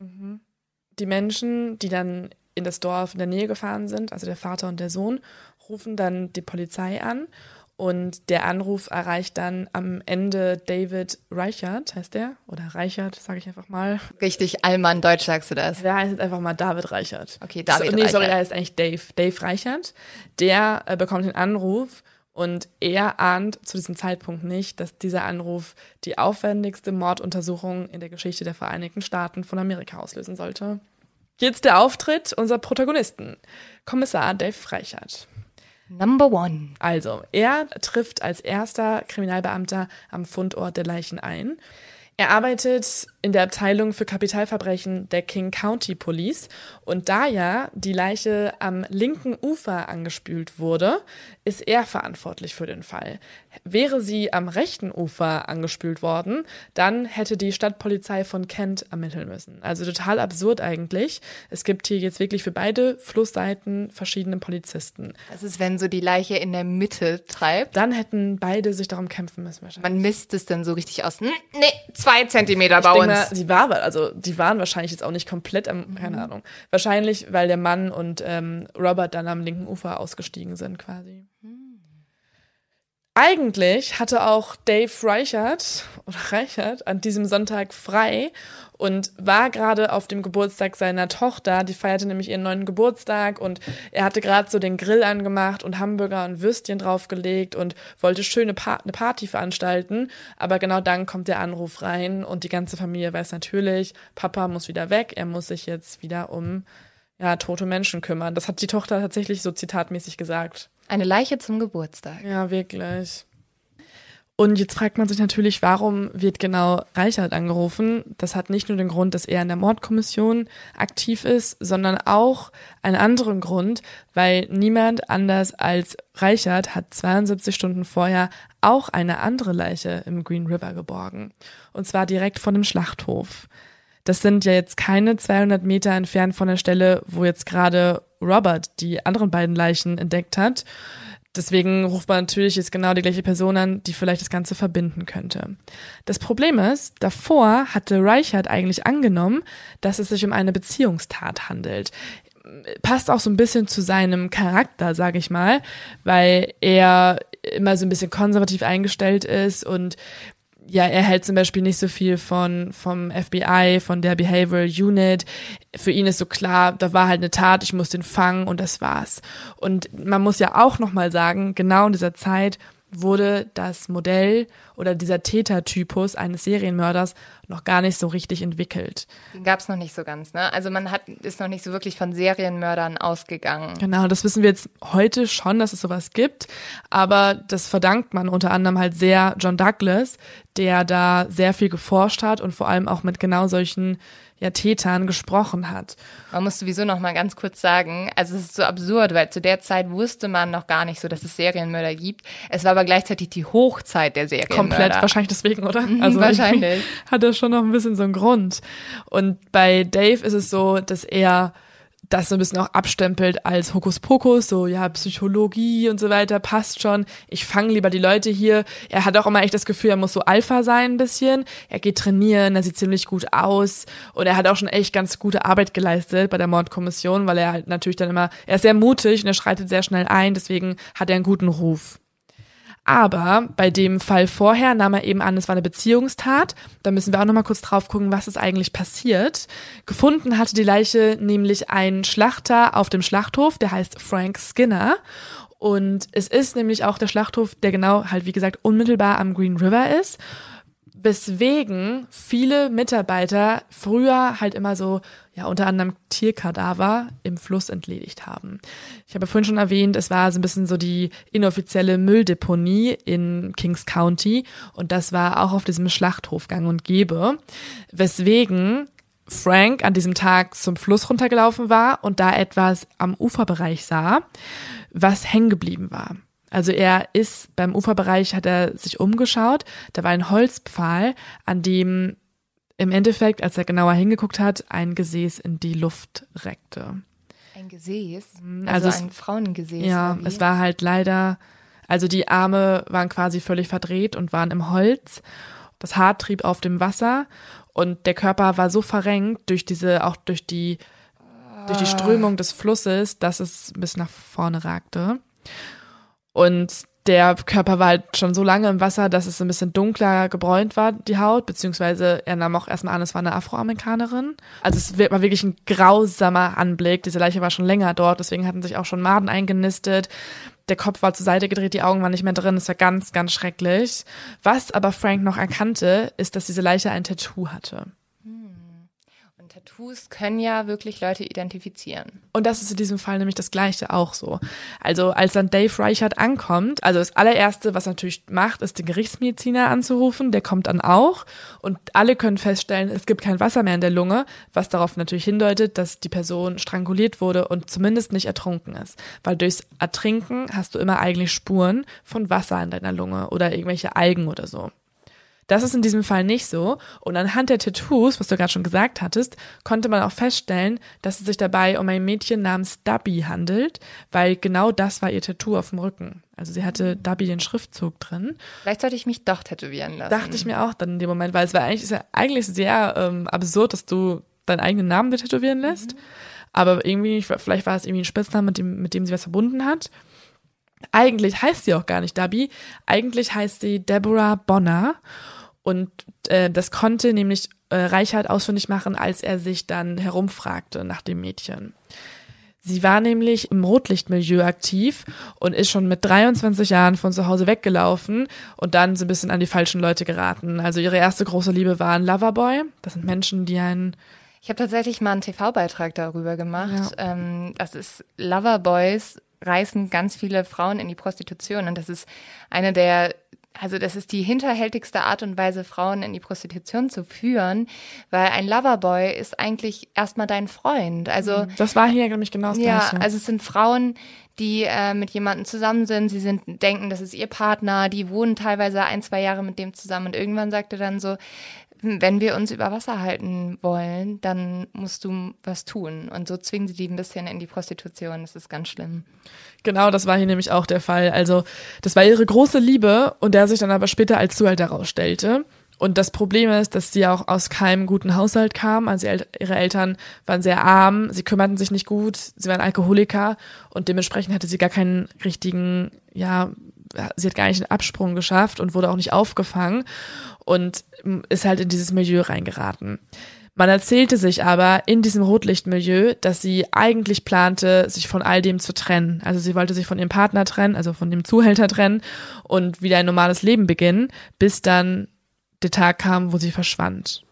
Die Menschen, die dann in das Dorf in der Nähe gefahren sind, also der Vater und der Sohn, rufen dann die Polizei an und der Anruf erreicht dann am Ende David Reichert, heißt der? Oder Reichert, sage ich einfach mal. Richtig Allmann Deutsch sagst du das. Der heißt jetzt einfach mal David Reichert. Okay, David so, nee, sorry, Reichert. er heißt eigentlich Dave. Dave Reichert. Der äh, bekommt den Anruf und er ahnt zu diesem Zeitpunkt nicht, dass dieser Anruf die aufwendigste Morduntersuchung in der Geschichte der Vereinigten Staaten von Amerika auslösen sollte. Jetzt der Auftritt unserer Protagonisten, Kommissar Dave Reichert. Number one. Also, er trifft als erster Kriminalbeamter am Fundort der Leichen ein. Er arbeitet in der Abteilung für Kapitalverbrechen der King County Police und da ja die Leiche am linken Ufer angespült wurde, ist er verantwortlich für den Fall. Wäre sie am rechten Ufer angespült worden, dann hätte die Stadtpolizei von Kent ermitteln müssen. Also total absurd eigentlich. Es gibt hier jetzt wirklich für beide Flussseiten verschiedene Polizisten. Das ist, wenn so die Leiche in der Mitte treibt. Dann hätten beide sich darum kämpfen müssen wahrscheinlich. Man misst es dann so richtig aus. Hm, nee, zwei Zentimeter Ich bei denke uns. mal, sie war, also die waren wahrscheinlich jetzt auch nicht komplett am, keine Ahnung. Wahrscheinlich, weil der Mann und ähm, Robert dann am linken Ufer ausgestiegen sind quasi. Eigentlich hatte auch Dave Reichert oder Reichert an diesem Sonntag frei und war gerade auf dem Geburtstag seiner Tochter. Die feierte nämlich ihren neunten Geburtstag und er hatte gerade so den Grill angemacht und Hamburger und Würstchen draufgelegt und wollte schöne pa- eine Party veranstalten. Aber genau dann kommt der Anruf rein und die ganze Familie weiß natürlich, Papa muss wieder weg, er muss sich jetzt wieder um ja, tote Menschen kümmern. Das hat die Tochter tatsächlich so zitatmäßig gesagt. Eine Leiche zum Geburtstag. Ja, wirklich. Und jetzt fragt man sich natürlich, warum wird genau Reichert angerufen? Das hat nicht nur den Grund, dass er in der Mordkommission aktiv ist, sondern auch einen anderen Grund, weil niemand anders als Reichert hat zweiundsiebzig Stunden vorher auch eine andere Leiche im Green River geborgen. Und zwar direkt von dem Schlachthof. Das sind ja jetzt keine zweihundert Meter entfernt von der Stelle, wo jetzt gerade Robert die anderen beiden Leichen entdeckt hat. Deswegen ruft man natürlich jetzt genau die gleiche Person an, die vielleicht das Ganze verbinden könnte. Das Problem ist, davor hatte Reichert eigentlich angenommen, dass es sich um eine Beziehungstat handelt. Passt auch so ein bisschen zu seinem Charakter, sage ich mal, weil er immer so ein bisschen konservativ eingestellt ist und ja, er hält zum Beispiel nicht so viel von vom F B I, von der Behavioral Unit. Für ihn ist so klar, da war halt eine Tat, ich muss den fangen und das war's. Und man muss ja auch nochmal sagen, genau in dieser Zeit wurde das Modell oder dieser Tätertypus eines Serienmörders noch gar nicht so richtig entwickelt. Den gab es noch nicht so ganz, ne? Also man hat ist noch nicht so wirklich von Serienmördern ausgegangen. Genau, das wissen wir jetzt heute schon, dass es sowas gibt, aber das verdankt man unter anderem halt sehr John Douglas, der da sehr viel geforscht hat und vor allem auch mit genau solchen ja, Tätern gesprochen hat. Man muss sowieso noch mal ganz kurz sagen, also es ist so absurd, weil zu der Zeit wusste man noch gar nicht so, dass es Serienmörder gibt. Es war aber gleichzeitig die Hochzeit der Serienmörder. Komplett, wahrscheinlich deswegen, oder? Mhm, also wahrscheinlich. Hat das schon noch ein bisschen so einen Grund. Und bei Dave ist es so, dass er das so ein bisschen auch abstempelt als Hokuspokus, so ja, Psychologie und so weiter, passt schon. Ich fange lieber die Leute hier. Er hat auch immer echt das Gefühl, er muss so Alpha sein ein bisschen. Er geht trainieren, er sieht ziemlich gut aus und er hat auch schon echt ganz gute Arbeit geleistet bei der Mordkommission, weil er halt natürlich dann immer, er ist sehr mutig und er schreitet sehr schnell ein, deswegen hat er einen guten Ruf. Aber bei dem Fall vorher nahm er eben an, es war eine Beziehungstat. Da müssen wir auch nochmal kurz drauf gucken, was ist eigentlich passiert. Gefunden hatte die Leiche nämlich ein Schlachter auf dem Schlachthof, der heißt Frank Skinner. Und es ist nämlich auch der Schlachthof, der genau halt, wie gesagt, unmittelbar am Green River ist. Weswegen viele Mitarbeiter früher halt immer so, ja, unter anderem Tierkadaver im Fluss entledigt haben. Ich habe ja vorhin schon erwähnt, es war so ein bisschen so die inoffizielle Mülldeponie in Kings County und das war auch auf diesem Schlachthof gang und gäbe, weswegen Frank an diesem Tag zum Fluss runtergelaufen war und da etwas am Uferbereich sah, was hängen geblieben war. Also er ist beim Uferbereich, hat er sich umgeschaut, da war ein Holzpfahl, an dem im Endeffekt, als er genauer hingeguckt hat, ein Gesäß in die Luft reckte. Ein Gesäß? Also, also ein Frauengesäß? Ja, es war halt leider, also die Arme waren quasi völlig verdreht und waren im Holz. Das Haar trieb auf dem Wasser und der Körper war so verrenkt durch diese, auch durch die, durch die Strömung des Flusses, dass es bis nach vorne ragte. Und der Körper war halt schon so lange im Wasser, dass es so ein bisschen dunkler gebräunt war, die Haut, beziehungsweise er nahm auch erstmal an, es war eine Afroamerikanerin. Also es war wirklich ein grausamer Anblick. Diese Leiche war schon länger dort, deswegen hatten sich auch schon Maden eingenistet. Der Kopf war zur Seite gedreht, die Augen waren nicht mehr drin. Es war ganz, ganz schrecklich. Was aber Frank noch erkannte, ist, dass diese Leiche ein Tattoo hatte. Tattoos können ja wirklich Leute identifizieren. Und das ist in diesem Fall nämlich das Gleiche auch so. Also als dann Dave Reichert ankommt, also das allererste, was er natürlich macht, ist den Gerichtsmediziner anzurufen, der kommt dann auch und alle können feststellen, es gibt kein Wasser mehr in der Lunge, was darauf natürlich hindeutet, dass die Person stranguliert wurde und zumindest nicht ertrunken ist. Weil durchs Ertrinken hast du immer eigentlich Spuren von Wasser in deiner Lunge oder irgendwelche Algen oder so. Das ist in diesem Fall nicht so. Und anhand der Tattoos, was du gerade schon gesagt hattest, konnte man auch feststellen, dass es sich dabei um ein Mädchen namens Dubby handelt, weil genau das war ihr Tattoo auf dem Rücken. Also sie hatte Dubby den Schriftzug drin. Vielleicht sollte ich mich doch tätowieren lassen. Dachte ich mir auch dann in dem Moment, weil es war eigentlich, ist ja eigentlich sehr ähm, absurd, dass du deinen eigenen Namen dir tätowieren lässt. Mhm. Aber irgendwie, vielleicht war es irgendwie ein Spitzname, mit dem, mit dem sie was verbunden hat. Eigentlich heißt sie auch gar nicht Dubby. Eigentlich heißt sie Deborah Bonner. Und äh, das konnte nämlich äh, Reichert ausfindig machen, als er sich dann herumfragte nach dem Mädchen. Sie war nämlich im Rotlichtmilieu aktiv und ist schon mit dreiundzwanzig Jahren von zu Hause weggelaufen und dann so ein bisschen an die falschen Leute geraten. Also ihre erste große Liebe war ein Loverboy. Das sind Menschen, die einen... Ich habe tatsächlich mal einen T V-Beitrag darüber gemacht. Ja. Ähm, das ist Loverboys reißen ganz viele Frauen in die Prostitution und das ist eine der Also das ist die hinterhältigste Art und Weise, Frauen in die Prostitution zu führen, weil ein Loverboy ist eigentlich erstmal dein Freund. Also das war hier nämlich genau das ja, Gleiche. also es sind Frauen, die äh, mit jemandem zusammen sind, sie sind denken, das ist ihr Partner, die wohnen teilweise ein, zwei Jahre mit dem zusammen und irgendwann sagt er dann so, wenn wir uns über Wasser halten wollen, dann musst du was tun. Und so zwingen sie die ein bisschen in die Prostitution. Das ist ganz schlimm. Genau, das war hier nämlich auch der Fall. Also das war ihre große Liebe und der sich dann aber später als Zuhalt herausstellte. Und das Problem ist, dass sie auch aus keinem guten Haushalt kam. Also ihre Eltern waren sehr arm, sie kümmerten sich nicht gut, sie waren Alkoholiker und dementsprechend hatte sie gar keinen richtigen, ja, sie hat gar nicht einen Absprung geschafft und wurde auch nicht aufgefangen und ist halt in dieses Milieu reingeraten. Man erzählte sich aber in diesem Rotlichtmilieu, dass sie eigentlich plante, sich von all dem zu trennen. Also sie wollte sich von ihrem Partner trennen, also von dem Zuhälter trennen und wieder ein normales Leben beginnen, bis dann der Tag kam, wo sie verschwand.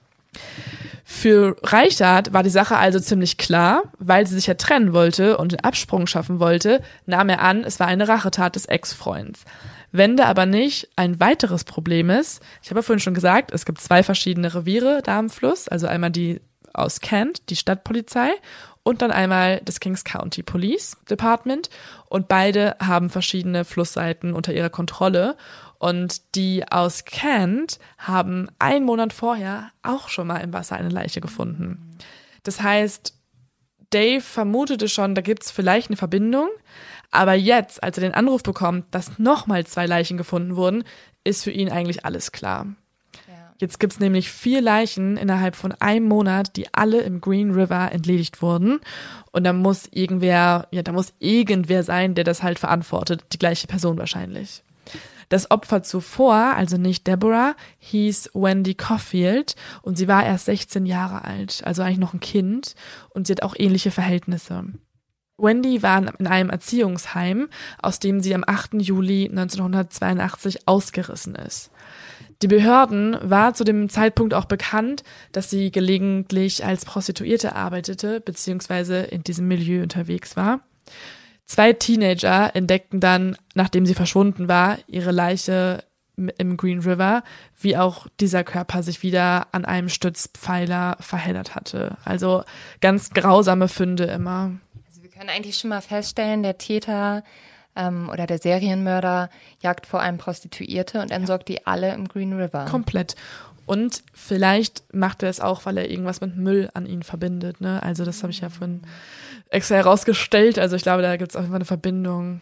Für Reichert war die Sache also ziemlich klar, weil sie sich ja trennen wollte und den Absprung schaffen wollte, nahm er an, es war eine Rachetat des Ex-Freunds. Wenn da aber nicht ein weiteres Problem ist, ich habe ja vorhin schon gesagt, es gibt zwei verschiedene Reviere da am Fluss, also einmal die aus Kent, die Stadtpolizei, und dann einmal das Kings County Police Department und beide haben verschiedene Flussseiten unter ihrer Kontrolle. Und die aus Kent haben einen Monat vorher auch schon mal im Wasser eine Leiche gefunden. Das heißt, Dave vermutete schon, da gibt's vielleicht eine Verbindung. Aber jetzt, als er den Anruf bekommt, dass nochmal zwei Leichen gefunden wurden, ist für ihn eigentlich alles klar. Ja. Jetzt gibt's nämlich vier Leichen innerhalb von einem Monat, die alle im Green River entledigt wurden. Und da muss irgendwer, ja, da muss irgendwer sein, der das halt verantwortet. Die gleiche Person wahrscheinlich. Das Opfer zuvor, also nicht Deborah, hieß Wendy Caulfield und sie war erst sechzehn Jahre alt, also eigentlich noch ein Kind, und sie hat auch ähnliche Verhältnisse. Wendy war in einem Erziehungsheim, aus dem sie am achten Juli neunzehnhundertzweiundachtzig ausgerissen ist. Die Behörden war zu dem Zeitpunkt auch bekannt, dass sie gelegentlich als Prostituierte arbeitete, beziehungsweise in diesem Milieu unterwegs war. Zwei Teenager entdeckten dann, nachdem sie verschwunden war, ihre Leiche im Green River, wie auch dieser Körper sich wieder an einem Stützpfeiler verheddert hatte. Also ganz grausame Funde immer. Also wir können eigentlich schon mal feststellen, der Täter ähm, oder der Serienmörder jagt vor allem Prostituierte und entsorgt die alle im Green River. Komplett. Und vielleicht macht er es auch, weil er irgendwas mit Müll an ihn verbindet. Ne? Also das habe ich ja vorhin extra herausgestellt. Also ich glaube, da gibt es auf jeden Fall eine Verbindung.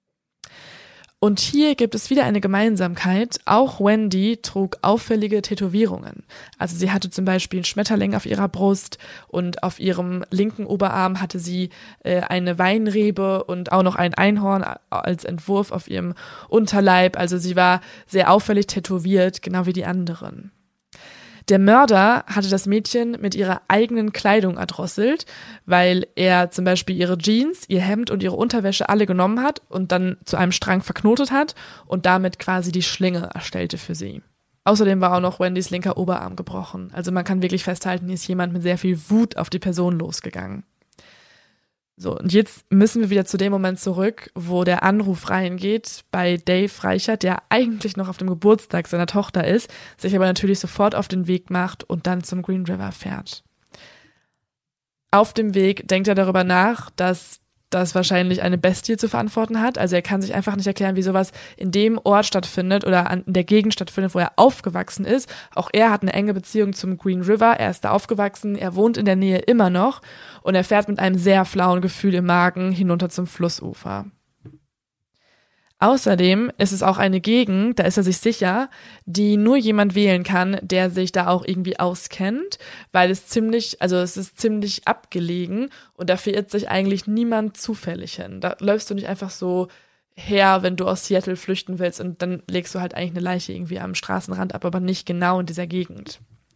Und hier gibt es wieder eine Gemeinsamkeit. Auch Wendy trug auffällige Tätowierungen. Also sie hatte zum Beispiel einen Schmetterling auf ihrer Brust und auf ihrem linken Oberarm hatte sie äh, eine Weinrebe und auch noch ein Einhorn als Entwurf auf ihrem Unterleib. Also sie war sehr auffällig tätowiert, genau wie die anderen. Der Mörder hatte das Mädchen mit ihrer eigenen Kleidung erdrosselt, weil er zum Beispiel ihre Jeans, ihr Hemd und ihre Unterwäsche alle genommen hat und dann zu einem Strang verknotet hat und damit quasi die Schlinge erstellte für sie. Außerdem war auch noch Wendys linker Oberarm gebrochen. Also man kann wirklich festhalten, hier ist jemand mit sehr viel Wut auf die Person losgegangen. So, und jetzt müssen wir wieder zu dem Moment zurück, wo der Anruf reingeht bei Dave Reichert, der eigentlich noch auf dem Geburtstag seiner Tochter ist, sich aber natürlich sofort auf den Weg macht und dann zum Green River fährt. Auf dem Weg denkt er darüber nach, dass das wahrscheinlich eine Bestie zu verantworten hat. Also er kann sich einfach nicht erklären, wie sowas in dem Ort stattfindet oder an, in der Gegend stattfindet, wo er aufgewachsen ist. Auch er hat eine enge Beziehung zum Green River. Er ist da aufgewachsen, er wohnt in der Nähe immer noch und er fährt mit einem sehr flauen Gefühl im Magen hinunter zum Flussufer. Außerdem ist es auch eine Gegend, da ist er sich sicher, die nur jemand wählen kann, der sich da auch irgendwie auskennt, weil es ziemlich, also es ist ziemlich abgelegen und da verirrt sich eigentlich niemand zufällig hin. Da läufst du nicht einfach so her, wenn du aus Seattle flüchten willst und dann legst du halt eigentlich eine Leiche irgendwie am Straßenrand ab, aber nicht genau in dieser Gegend.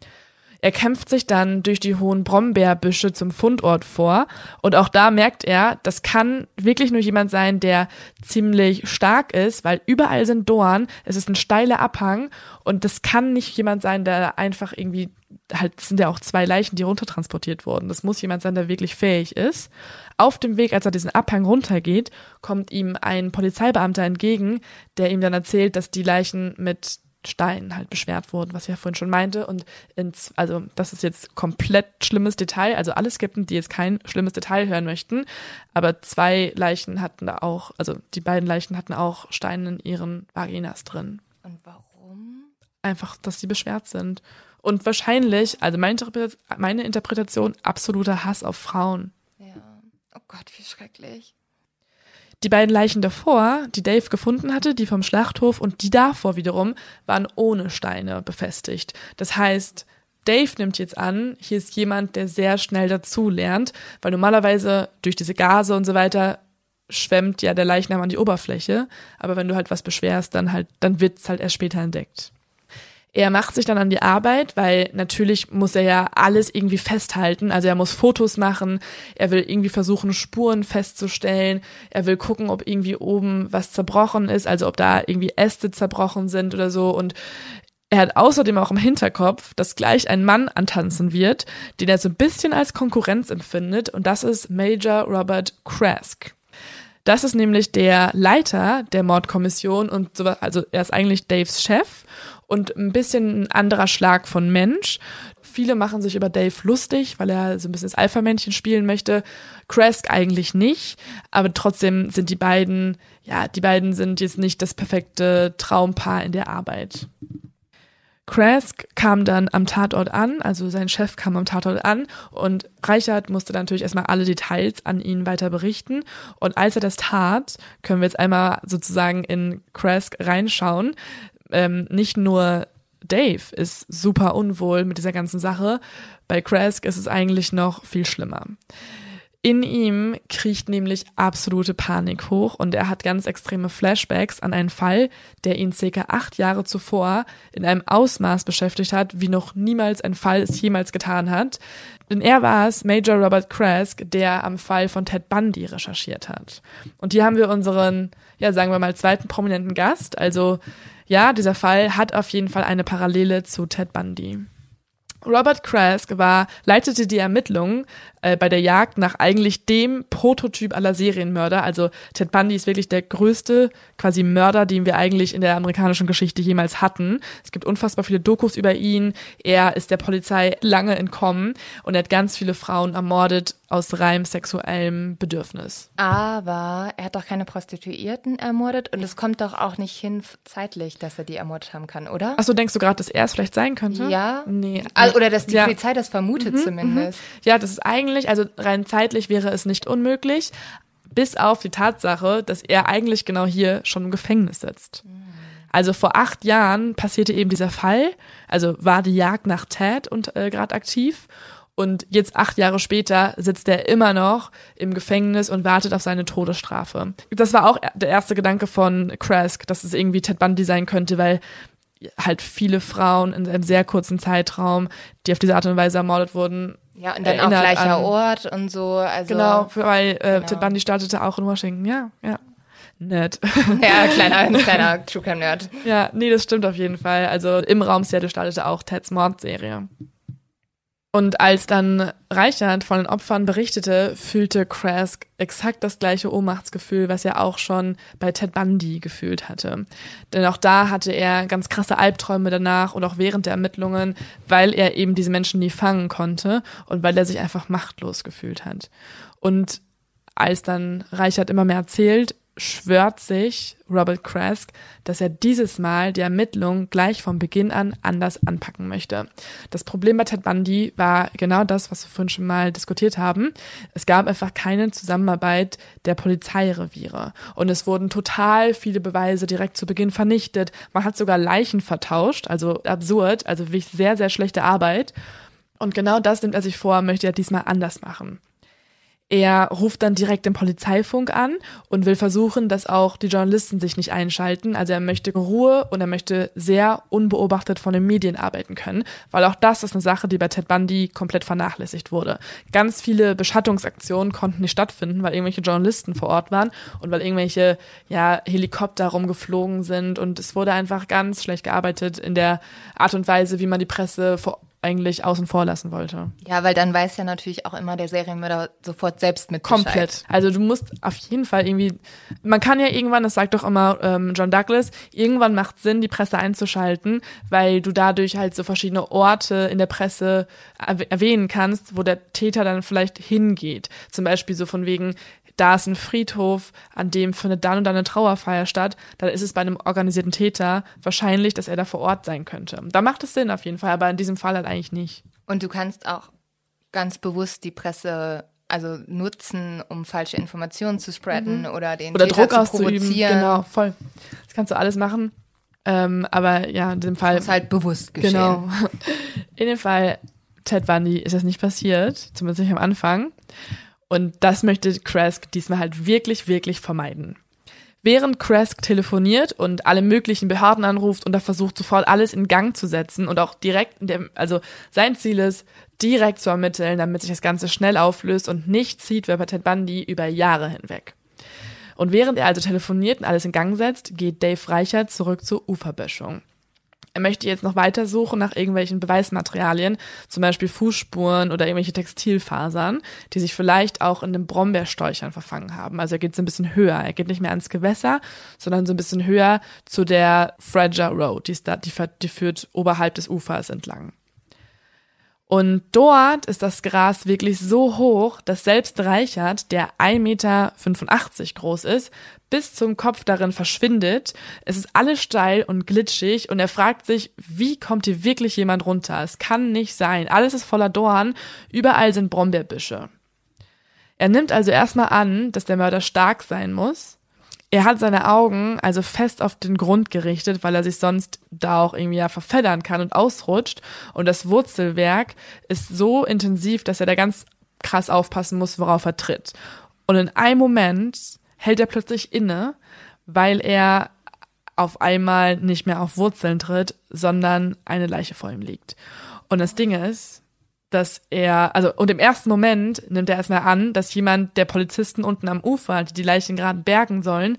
Er kämpft sich dann durch die hohen Brombeerbüsche zum Fundort vor und auch da merkt er, das kann wirklich nur jemand sein, der ziemlich stark ist, weil überall sind Dornen, es ist ein steiler Abhang und das kann nicht jemand sein, der einfach irgendwie, halt es sind ja auch zwei Leichen, die runtertransportiert wurden, das muss jemand sein, der wirklich fähig ist. Auf dem Weg, als er diesen Abhang runtergeht, kommt ihm ein Polizeibeamter entgegen, der ihm dann erzählt, dass die Leichen mit Steinen halt beschwert wurden, was ich ja vorhin schon meinte. Und ins, also das ist jetzt komplett schlimmes Detail. Also alle Skepten, die jetzt kein schlimmes Detail hören möchten, aber zwei Leichen hatten da auch, also die beiden Leichen hatten auch Steine in ihren Vaginas drin. Und warum? Einfach, dass sie beschwert sind. Und wahrscheinlich, also meine Interpretation, meine Interpretation, absoluter Hass auf Frauen. Ja. Oh Gott, wie schrecklich. Die beiden Leichen davor, die Dave gefunden hatte, die vom Schlachthof und die davor wiederum, waren ohne Steine befestigt. Das heißt, Dave nimmt jetzt an, hier ist jemand, der sehr schnell dazu lernt, weil normalerweise durch diese Gase und so weiter schwemmt ja der Leichnam an die Oberfläche, aber wenn du halt was beschwerst, dann halt, dann wird's halt erst später entdeckt. Er macht sich dann an die Arbeit, weil natürlich muss er ja alles irgendwie festhalten. Also er muss Fotos machen, er will irgendwie versuchen, Spuren festzustellen, er will gucken, ob irgendwie oben was zerbrochen ist, also ob da irgendwie Äste zerbrochen sind oder so. Und er hat außerdem auch im Hinterkopf, dass gleich ein Mann antanzen wird, den er so ein bisschen als Konkurrenz empfindet, und das ist Major Robert Krask. Das ist nämlich der Leiter der Mordkommission und sowas, also er ist eigentlich Daves Chef und ein bisschen ein anderer Schlag von Mensch. Viele machen sich über Dave lustig, weil er so ein bisschen das Alpha-Männchen spielen möchte. Krask eigentlich nicht, aber trotzdem sind die beiden, ja, die beiden sind jetzt nicht das perfekte Traumpaar in der Arbeit. Krask kam dann am Tatort an, also sein Chef kam am Tatort an und Reichert musste dann natürlich erstmal alle Details an ihn weiter berichten. Und als er das tat, können wir jetzt einmal sozusagen in Krask reinschauen. Ähm, nicht nur Dave ist super unwohl mit dieser ganzen Sache, bei Krask ist es eigentlich noch viel schlimmer. In ihm kriecht nämlich absolute Panik hoch und er hat ganz extreme Flashbacks an einen Fall, der ihn circa acht Jahre zuvor in einem Ausmaß beschäftigt hat, wie noch niemals ein Fall es jemals getan hat. Denn er war es, Major Robert Krask, der am Fall von Ted Bundy recherchiert hat. Und hier haben wir unseren, ja, sagen wir mal, zweiten prominenten Gast. Also ja, dieser Fall hat auf jeden Fall eine Parallele zu Ted Bundy. Robert Krask war, leitete die Ermittlungen äh, bei der Jagd nach eigentlich dem Prototyp aller Serienmörder. Also Ted Bundy ist wirklich der größte quasi Mörder, den wir eigentlich in der amerikanischen Geschichte jemals hatten. Es gibt unfassbar viele Dokus über ihn. Er ist der Polizei lange entkommen und er hat ganz viele Frauen ermordet aus reinem sexuellem Bedürfnis. Aber er hat doch keine Prostituierten ermordet und es kommt doch auch nicht hin zeitlich, dass er die ermordet haben kann, oder? Achso, denkst du gerade, dass er es vielleicht sein könnte? Ja. Nee. Also, oder dass die ja. Polizei das vermutet mhm, zumindest. Mhm. Ja, das ist eigentlich, also rein zeitlich wäre es nicht unmöglich, bis auf die Tatsache, dass er eigentlich genau hier schon im Gefängnis sitzt. Mhm. Also vor acht Jahren passierte eben dieser Fall, also war die Jagd nach Ted und äh, gerade aktiv. Und jetzt acht Jahre später sitzt er immer noch im Gefängnis und wartet auf seine Todesstrafe. Das war auch der erste Gedanke von Krask, dass es irgendwie Ted Bundy sein könnte, weil halt viele Frauen in einem sehr kurzen Zeitraum, die auf diese Art und Weise ermordet wurden. Ja, und dann auch gleicher an, Ort und so. Also, genau, weil äh, genau. Ted Bundy startete auch in Washington, ja, ja. Nett. Ja, kleiner, ein kleiner True Crime Nerd. Ja, nee, das stimmt auf jeden Fall. Also im Raum Seattle startete auch Teds Mordserie. Und als dann Reichert von den Opfern berichtete, fühlte Krask exakt das gleiche Ohnmachtsgefühl, was er auch schon bei Ted Bundy gefühlt hatte. Denn auch da hatte er ganz krasse Albträume danach und auch während der Ermittlungen, weil er eben diese Menschen nie fangen konnte und weil er sich einfach machtlos gefühlt hat. Und als dann Reichert immer mehr erzählt, schwört sich Robert Krask, dass er dieses Mal die Ermittlung gleich von Beginn an anders anpacken möchte. Das Problem bei Ted Bundy war genau das, was wir vorhin schon mal diskutiert haben. Es gab einfach keine Zusammenarbeit der Polizeireviere und es wurden total viele Beweise direkt zu Beginn vernichtet. Man hat sogar Leichen vertauscht, also absurd, also wirklich sehr, sehr schlechte Arbeit. Und genau das nimmt er sich vor, möchte er diesmal anders machen. Er ruft dann direkt den Polizeifunk an und will versuchen, dass auch die Journalisten sich nicht einschalten. Also er möchte Ruhe und er möchte sehr unbeobachtet von den Medien arbeiten können, weil auch das ist eine Sache, die bei Ted Bundy komplett vernachlässigt wurde. Ganz viele Beschattungsaktionen konnten nicht stattfinden, weil irgendwelche Journalisten vor Ort waren und weil irgendwelche ja, Helikopter rumgeflogen sind und es wurde einfach ganz schlecht gearbeitet in der Art und Weise, wie man die Presse vor eigentlich außen vor lassen wollte. Ja, weil dann weiß ja natürlich auch immer der Serienmörder sofort selbst mit Komplett. Bescheid. Also du musst auf jeden Fall irgendwie, man kann ja irgendwann, das sagt doch immer ähm, John Douglas, irgendwann macht Sinn, die Presse einzuschalten, weil du dadurch halt so verschiedene Orte in der Presse erw- erwähnen kannst, wo der Täter dann vielleicht hingeht. Zum Beispiel so von wegen, da ist ein Friedhof, an dem findet dann und dann eine Trauerfeier statt, dann ist es bei einem organisierten Täter wahrscheinlich, dass er da vor Ort sein könnte. Da macht es Sinn auf jeden Fall, aber in diesem Fall halt eigentlich nicht. Und du kannst auch ganz bewusst die Presse also nutzen, um falsche Informationen zu spreaden mhm. oder den oder Täter Druck zu provozieren. Genau, voll. Das kannst du alles machen. Ähm, aber ja, in dem Fall. Das muss halt bewusst geschehen. Genau. In dem Fall Ted Bundy ist das nicht passiert, zumindest nicht am Anfang. Und das möchte Krask diesmal halt wirklich, wirklich vermeiden. Während Krask telefoniert und alle möglichen Behörden anruft und er versucht sofort alles in Gang zu setzen und auch direkt, in dem, also sein Ziel ist, direkt zu ermitteln, damit sich das Ganze schnell auflöst und nicht zieht wie bei Ted Bundy über Jahre hinweg. Und während er also telefoniert und alles in Gang setzt, geht Dave Reichert zurück zur Uferböschung. Er möchte jetzt noch weiter suchen nach irgendwelchen Beweismaterialien, zum Beispiel Fußspuren oder irgendwelche Textilfasern, die sich vielleicht auch in den Brombeersträuchern verfangen haben. Also er geht so ein bisschen höher. Er geht nicht mehr ans Gewässer, sondern so ein bisschen höher zu der Fraser Road, die, ist da, die, die führt oberhalb des Ufers entlang. Und dort ist das Gras wirklich so hoch, dass selbst Reichert, der ein Meter fünfundachtzig groß ist, bis zum Kopf darin verschwindet. Es ist alles steil und glitschig und er fragt sich, wie kommt hier wirklich jemand runter? Es kann nicht sein. Alles ist voller Dorn, überall sind Brombeerbüsche. Er nimmt also erstmal an, dass der Mörder stark sein muss. Er hat seine Augen also fest auf den Grund gerichtet, weil er sich sonst da auch irgendwie ja verfeddern kann und ausrutscht. Und das Wurzelwerk ist so intensiv, dass er da ganz krass aufpassen muss, worauf er tritt. Und in einem Moment hält er plötzlich inne, weil er auf einmal nicht mehr auf Wurzeln tritt, sondern eine Leiche vor ihm liegt. Und das Ding ist, dass er, also und im ersten Moment nimmt er erstmal an, dass jemand der Polizisten unten am Ufer, die die Leichen gerade bergen sollen,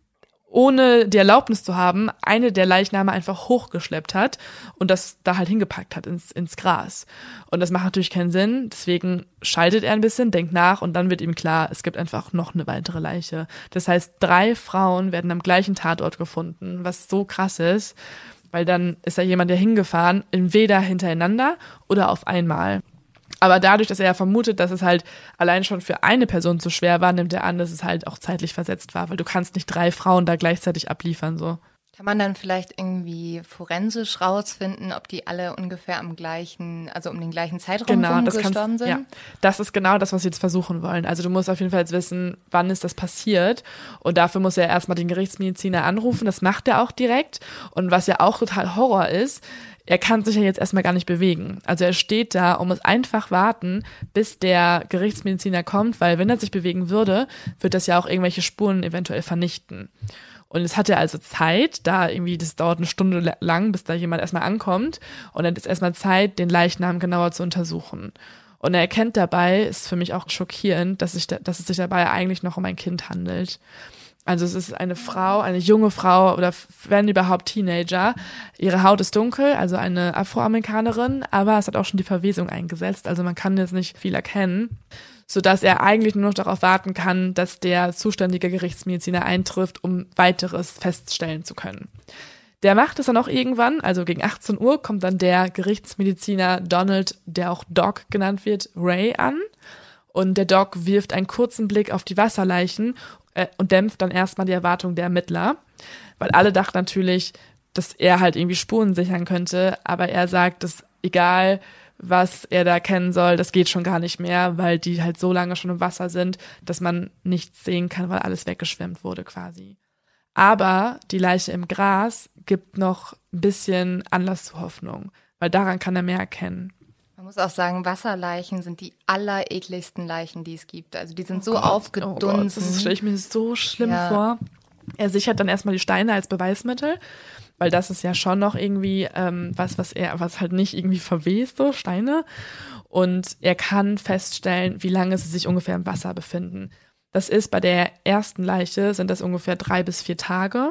ohne die Erlaubnis zu haben, eine der Leichname einfach hochgeschleppt hat und das da halt hingepackt hat ins, ins Gras. Und das macht natürlich keinen Sinn, deswegen schaltet er ein bisschen, denkt nach und dann wird ihm klar, es gibt einfach noch eine weitere Leiche. Das heißt, drei Frauen werden am gleichen Tatort gefunden, was so krass ist, weil dann ist da jemand, der hingefahren, entweder hintereinander oder auf einmal. Aber dadurch, dass er ja vermutet, dass es halt allein schon für eine Person zu schwer war, nimmt er an, dass es halt auch zeitlich versetzt war, weil du kannst nicht drei Frauen da gleichzeitig abliefern, so. Kann man dann vielleicht irgendwie forensisch rausfinden, ob die alle ungefähr am gleichen, also um den gleichen Zeitraum genau, rum das gestorben kannst, sind? Ja, das ist genau das, was sie jetzt versuchen wollen. Also du musst auf jeden Fall jetzt wissen, wann ist das passiert und dafür muss er erstmal den Gerichtsmediziner anrufen, das macht er auch direkt und was ja auch total Horror ist, er kann sich ja jetzt erstmal gar nicht bewegen. Also er steht da und muss einfach warten, bis der Gerichtsmediziner kommt, weil wenn er sich bewegen würde, wird das ja auch irgendwelche Spuren eventuell vernichten. Und jetzt hat er also Zeit, da irgendwie, das dauert eine Stunde lang, bis da jemand erstmal ankommt. Und dann ist erstmal Zeit, den Leichnam genauer zu untersuchen. Und er erkennt dabei, ist für mich auch schockierend, dass, sich da, dass es sich dabei eigentlich noch um ein Kind handelt. Also es ist eine Frau, eine junge Frau oder wenn überhaupt Teenager. Ihre Haut ist dunkel, also eine Afroamerikanerin, aber es hat auch schon die Verwesung eingesetzt. Also man kann jetzt nicht viel erkennen, sodass er eigentlich nur noch darauf warten kann, dass der zuständige Gerichtsmediziner eintrifft, um weiteres feststellen zu können. Der macht es dann auch irgendwann, also gegen achtzehn Uhr kommt dann der Gerichtsmediziner Donald, der auch Doc genannt wird, Ray an. Und der Doc wirft einen kurzen Blick auf die Wasserleichen äh, und dämpft dann erstmal die Erwartung der Ermittler, weil alle dachten natürlich, dass er halt irgendwie Spuren sichern könnte, aber er sagt, dass egal was er da kennen soll, das geht schon gar nicht mehr, weil die halt so lange schon im Wasser sind, dass man nichts sehen kann, weil alles weggeschwemmt wurde quasi. Aber die Leiche im Gras gibt noch ein bisschen Anlass zur Hoffnung, weil daran kann er mehr erkennen. Man muss auch sagen, Wasserleichen sind die allerekligsten Leichen, die es gibt. Also die sind so oh Gott, aufgedunsen. Oh Gott, das stelle ich mir so schlimm ja. vor. Er sichert dann erstmal die Steine als Beweismittel, weil das ist ja schon noch irgendwie ähm, was, was er, was halt nicht irgendwie verwest, so Steine. Und er kann feststellen, wie lange sie sich ungefähr im Wasser befinden. Das ist bei der ersten Leiche sind das ungefähr drei bis vier Tage.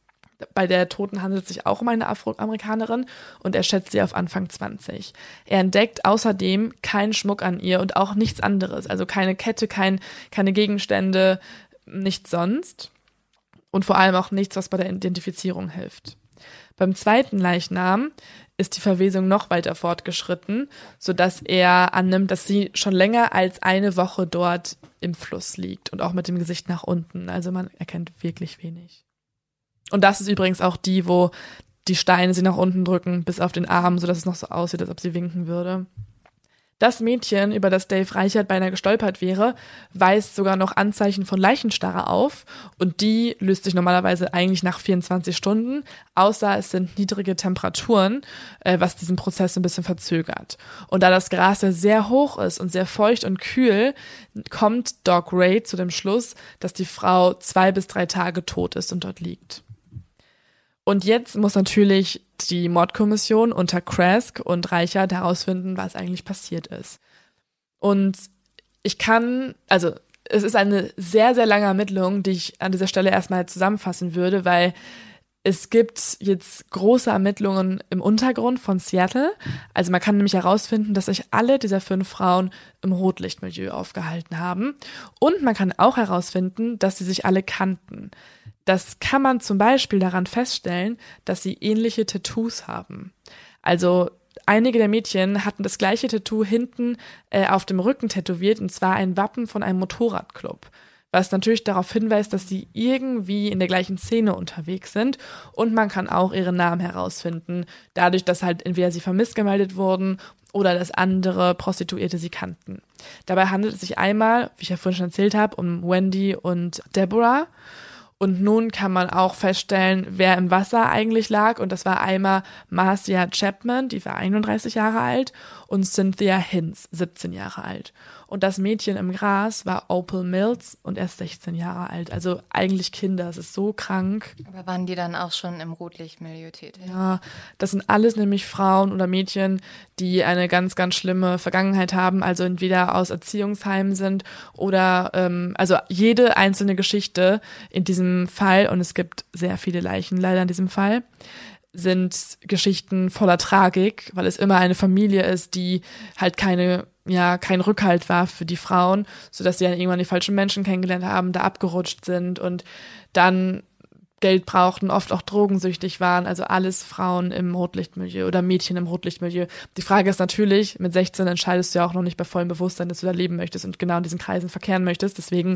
Bei der Toten handelt es sich auch um eine Afroamerikanerin und er schätzt sie auf Anfang zwanzig. Er entdeckt außerdem keinen Schmuck an ihr und auch nichts anderes, also keine Kette, kein, keine Gegenstände, nichts sonst und vor allem auch nichts, was bei der Identifizierung hilft. Beim zweiten Leichnam ist die Verwesung noch weiter fortgeschritten, sodass er annimmt, dass sie schon länger als eine Woche dort im Fluss liegt und auch mit dem Gesicht nach unten. Also man erkennt wirklich wenig. Und das ist übrigens auch die, wo die Steine sie nach unten drücken, bis auf den Arm, sodass es noch so aussieht, als ob sie winken würde. Das Mädchen, über das Dave Reichert beinahe gestolpert wäre, weist sogar noch Anzeichen von Leichenstarre auf und die löst sich normalerweise eigentlich nach vierundzwanzig Stunden, außer es sind niedrige Temperaturen, äh, was diesen Prozess ein bisschen verzögert. Und da das Gras ja sehr hoch ist und sehr feucht und kühl, kommt Doc Ray zu dem Schluss, dass die Frau zwei bis drei Tage tot ist und dort liegt. Und jetzt muss natürlich die Mordkommission unter Krask und Reichert herausfinden, was eigentlich passiert ist. Und ich kann, also es ist eine sehr, sehr lange Ermittlung, die ich an dieser Stelle erstmal zusammenfassen würde, weil es gibt jetzt große Ermittlungen im Untergrund von Seattle. Also man kann nämlich herausfinden, dass sich alle dieser fünf Frauen im Rotlichtmilieu aufgehalten haben. Und man kann auch herausfinden, dass sie sich alle kannten. Das kann man zum Beispiel daran feststellen, dass sie ähnliche Tattoos haben. Also einige der Mädchen hatten das gleiche Tattoo hinten äh, auf dem Rücken tätowiert, und zwar ein Wappen von einem Motorradclub, was natürlich darauf hinweist, dass sie irgendwie in der gleichen Szene unterwegs sind. Und man kann auch ihre Namen herausfinden, dadurch, dass halt entweder sie vermisst gemeldet wurden oder dass andere Prostituierte sie kannten. Dabei handelt es sich einmal, wie ich ja vorhin schon erzählt habe, um Wendy und Deborah. Und nun kann man auch feststellen, wer im Wasser eigentlich lag. Und das war einmal Marcia Chapman, die war einunddreißig Jahre alt, und Cynthia Hinz, siebzehn Jahre alt. Und das Mädchen im Gras war Opal Mills und erst sechzehn Jahre alt. Also eigentlich Kinder, es ist so krank. Aber waren die dann auch schon im Rotlichtmilieu tätig? Ja, das sind alles nämlich Frauen oder Mädchen, die eine ganz, ganz schlimme Vergangenheit haben, also entweder aus Erziehungsheimen sind oder, ähm, also jede einzelne Geschichte in diesem Fall, und es gibt sehr viele Leichen leider in diesem Fall, sind Geschichten voller Tragik, weil es immer eine Familie ist, die halt keine, ja, kein Rückhalt war für die Frauen, sodass sie dann irgendwann die falschen Menschen kennengelernt haben, da abgerutscht sind und dann Geld brauchten, oft auch drogensüchtig waren, also alles Frauen im Rotlichtmilieu oder Mädchen im Rotlichtmilieu. Die Frage ist natürlich, mit sechzehn entscheidest du ja auch noch nicht bei vollem Bewusstsein, dass du da leben möchtest und genau in diesen Kreisen verkehren möchtest, deswegen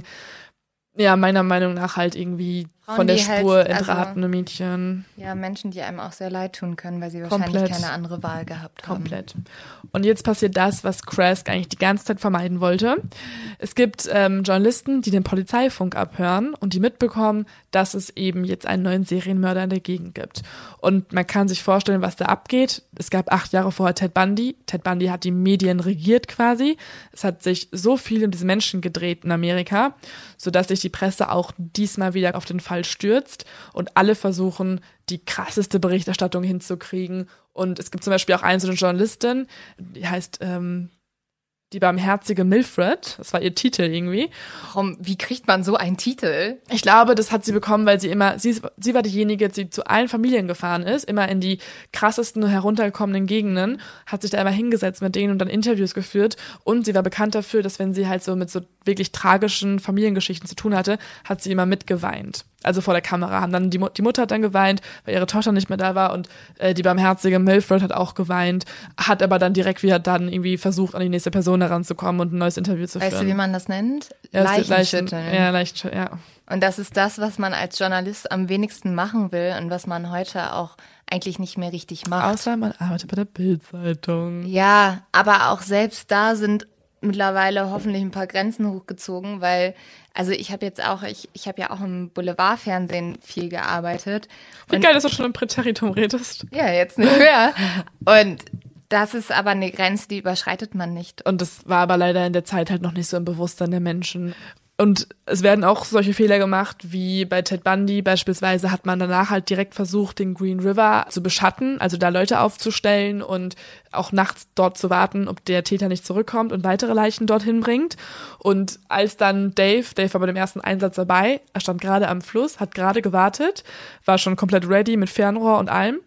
ja, meiner Meinung nach halt irgendwie Frauen, von der die Spur halt, entratene also, Mädchen. Ja, Menschen, die einem auch sehr leid tun können, weil sie wahrscheinlich Komplett. keine andere Wahl gehabt haben. Komplett. Und jetzt passiert das, was Krask eigentlich die ganze Zeit vermeiden wollte. Es gibt ähm, Journalisten, die den Polizeifunk abhören und die mitbekommen, dass es eben jetzt einen neuen Serienmörder in der Gegend gibt. Und man kann sich vorstellen, was da abgeht. Es gab acht Jahre vorher Ted Bundy. Ted Bundy hat die Medien regiert quasi. Es hat sich so viel um diese Menschen gedreht in Amerika, sodass sich die Presse auch diesmal wieder auf den Fall stürzt und alle versuchen, die krasseste Berichterstattung hinzukriegen. Und es gibt zum Beispiel auch eine so eine Journalistin, die heißt ähm, die barmherzige Mildred, das war ihr Titel irgendwie. Warum, wie kriegt man so einen Titel? Ich glaube, das hat sie bekommen, weil sie immer, sie, sie war diejenige, die zu allen Familien gefahren ist, immer in die krassesten heruntergekommenen Gegenden, hat sich da immer hingesetzt mit denen und dann Interviews geführt und sie war bekannt dafür, dass wenn sie halt so mit so wirklich tragischen Familiengeschichten zu tun hatte, hat sie immer mitgeweint. Also vor der Kamera haben dann die, die Mutter hat dann geweint, weil ihre Tochter nicht mehr da war und äh, die barmherzige Mildred hat auch geweint, hat aber dann direkt wieder dann irgendwie versucht, an die nächste Person heranzukommen und ein neues Interview zu führen. Weißt du, wie man das nennt? Ja, Leichenschütteln. Ja, Leichenschütteln, ja. Und das ist das, was man als Journalist am wenigsten machen will und was man heute auch eigentlich nicht mehr richtig macht. Außer man arbeitet bei der Bild-Zeitung. Ja, aber auch selbst da sind mittlerweile hoffentlich ein paar Grenzen hochgezogen, weil, also ich habe jetzt auch, ich, ich habe ja auch im Boulevardfernsehen viel gearbeitet. Wie geil, dass du schon im Präteritum redest. Ja, jetzt nicht mehr. Und das ist aber eine Grenze, die überschreitet man nicht. Und das war aber leider in der Zeit halt noch nicht so im Bewusstsein der Menschen. Und es werden auch solche Fehler gemacht, wie bei Ted Bundy beispielsweise hat man danach halt direkt versucht, den Green River zu beschatten, also da Leute aufzustellen und auch nachts dort zu warten, ob der Täter nicht zurückkommt und weitere Leichen dorthin bringt. Und als dann Dave, Dave war bei dem ersten Einsatz dabei, er stand gerade am Fluss, hat gerade gewartet, war schon komplett ready mit Fernrohr und allem.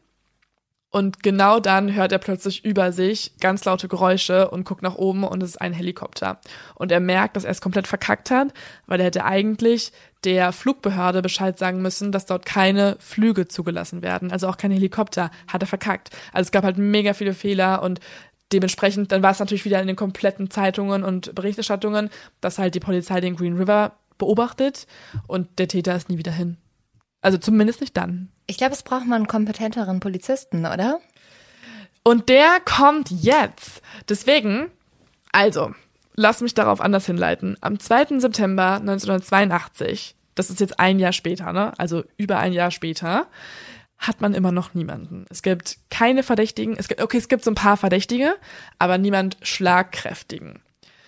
Und genau dann hört er plötzlich über sich ganz laute Geräusche und guckt nach oben und es ist ein Helikopter. Und er merkt, dass er es komplett verkackt hat, weil er hätte eigentlich der Flugbehörde Bescheid sagen müssen, dass dort keine Flüge zugelassen werden, also auch keine Helikopter, hat er verkackt. Also es gab halt mega viele Fehler und dementsprechend, dann war es natürlich wieder in den kompletten Zeitungen und Berichterstattungen, dass halt die Polizei den Green River beobachtet und der Täter ist nie wieder hin. Also zumindest nicht dann. Ich glaube, es braucht mal einen kompetenteren Polizisten, oder? Und der kommt jetzt. Deswegen, also, lass mich darauf anders hinleiten. Am zweiten September neunzehnhundertzweiundachtzig, das ist jetzt ein Jahr später, ne? Also über ein Jahr später, hat man immer noch niemanden. Es gibt keine Verdächtigen. Es gibt, okay, es gibt so ein paar Verdächtige, aber niemand Schlagkräftigen.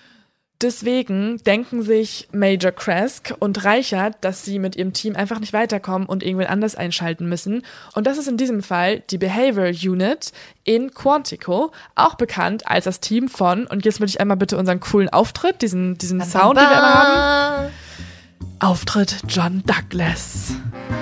Deswegen denken sich Major Krask und Reichert, dass sie mit ihrem Team einfach nicht weiterkommen und irgendwen anders einschalten müssen. Und das ist in diesem Fall die Behavioral Unit in Quantico, auch bekannt als das Team von, und jetzt möchte ich einmal bitte unseren coolen Auftritt, diesen, diesen Sound, den wir immer haben. Auftritt John Douglas.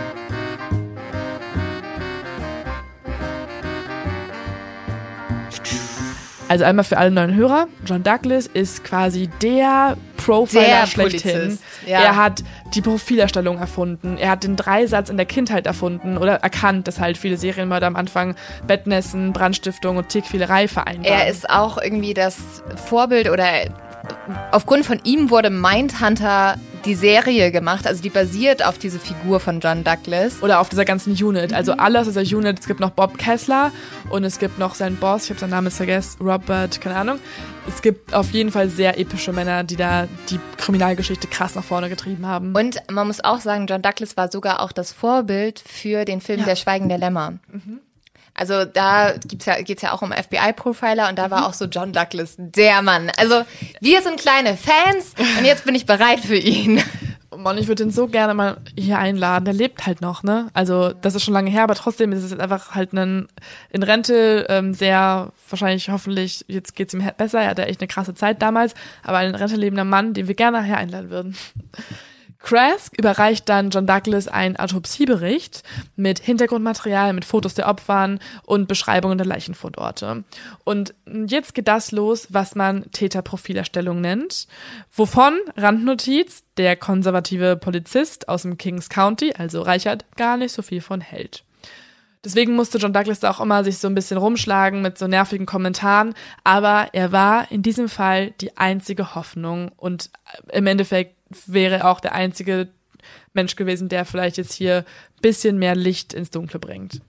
Also einmal für alle neuen Hörer, John Douglas ist quasi der Profiler der schlechthin. Polizist, ja. Er hat die Profilerstellung erfunden, er hat den Dreisatz in der Kindheit erfunden oder erkannt, dass halt viele Serienmörder am Anfang Bettnässen, Brandstiftung und Tierquälerei vereinbaren. Er ist auch irgendwie das Vorbild oder aufgrund von ihm wurde Mindhunter die Serie gemacht, also die basiert auf diese Figur von John Douglas. Oder auf dieser ganzen Unit, also alle aus dieser Unit. Es gibt noch Bob Kessler und es gibt noch seinen Boss, ich habe seinen Namen jetzt vergessen, Robert, keine Ahnung. Es gibt auf jeden Fall sehr epische Männer, die da die Kriminalgeschichte krass nach vorne getrieben haben. Und man muss auch sagen, John Douglas war sogar auch das Vorbild für den Film Ja. Der Schweigen der Lämmer. Mhm. Also da gibt's ja, geht's ja auch um F B I-Profiler und da war auch so John Douglas der Mann. Also wir sind kleine Fans und jetzt bin ich bereit für ihn. Mann, ich würde ihn so gerne mal hier einladen. Der lebt halt noch, ne? Also das ist schon lange her, aber trotzdem ist es jetzt einfach halt ein, in Rente ähm, sehr, wahrscheinlich hoffentlich, jetzt geht's ihm besser. Er hatte echt eine krasse Zeit damals, aber ein in Rente lebender Mann, den wir gerne hier einladen würden. Krask überreicht dann John Douglas einen Autopsiebericht mit Hintergrundmaterial, mit Fotos der Opfern und Beschreibungen der Leichenfundorte. Und jetzt geht das los, was man Täterprofilerstellung nennt, wovon, Randnotiz, der konservative Polizist aus dem Kings County, also Reichert, gar nicht so viel von hält. Deswegen musste John Douglas da auch immer sich so ein bisschen rumschlagen mit so nervigen Kommentaren, aber er war in diesem Fall die einzige Hoffnung und im Endeffekt wäre auch der einzige Mensch gewesen, der vielleicht jetzt hier ein bisschen mehr Licht ins Dunkle bringt.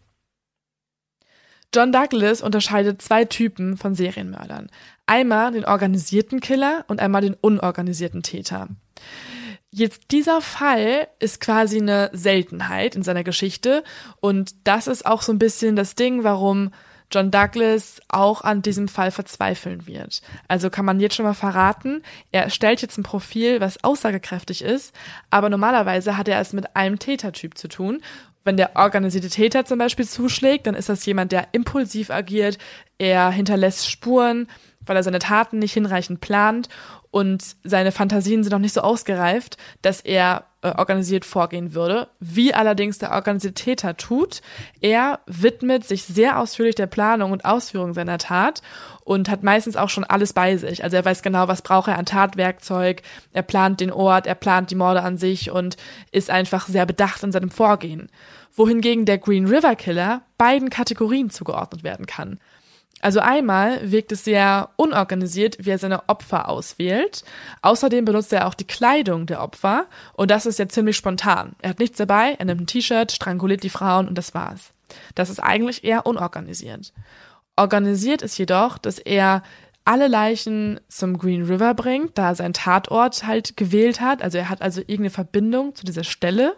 John Douglas unterscheidet zwei Typen von Serienmördern. Einmal den organisierten Killer und einmal den unorganisierten Täter. Jetzt dieser Fall ist quasi eine Seltenheit in seiner Geschichte und das ist auch so ein bisschen das Ding, warum John Douglas auch an diesem Fall verzweifeln wird. Also kann man jetzt schon mal verraten, er stellt jetzt ein Profil, was aussagekräftig ist, aber normalerweise hat er es mit einem Tätertyp zu tun. Wenn der organisierte Täter zum Beispiel zuschlägt, dann ist das jemand, der impulsiv agiert, er hinterlässt Spuren, weil er seine Taten nicht hinreichend plant und seine Fantasien sind noch nicht so ausgereift, dass er äh, organisiert vorgehen würde. Wie allerdings der organisierte Täter tut, er widmet sich sehr ausführlich der Planung und Ausführung seiner Tat und hat meistens auch schon alles bei sich. Also er weiß genau, was braucht er an Tatwerkzeug, er plant den Ort, er plant die Morde an sich und ist einfach sehr bedacht in seinem Vorgehen. Wohingegen der Green River Killer beiden Kategorien zugeordnet werden kann. Also einmal wirkt es sehr unorganisiert, wie er seine Opfer auswählt. Außerdem benutzt er auch die Kleidung der Opfer und das ist ja ziemlich spontan. Er hat nichts dabei, er nimmt ein T-Shirt, stranguliert die Frauen und das war's. Das ist eigentlich eher unorganisiert. Organisiert ist jedoch, dass er alle Leichen zum Green River bringt, da er seinen Tatort halt gewählt hat. Also er hat also irgendeine Verbindung zu dieser Stelle.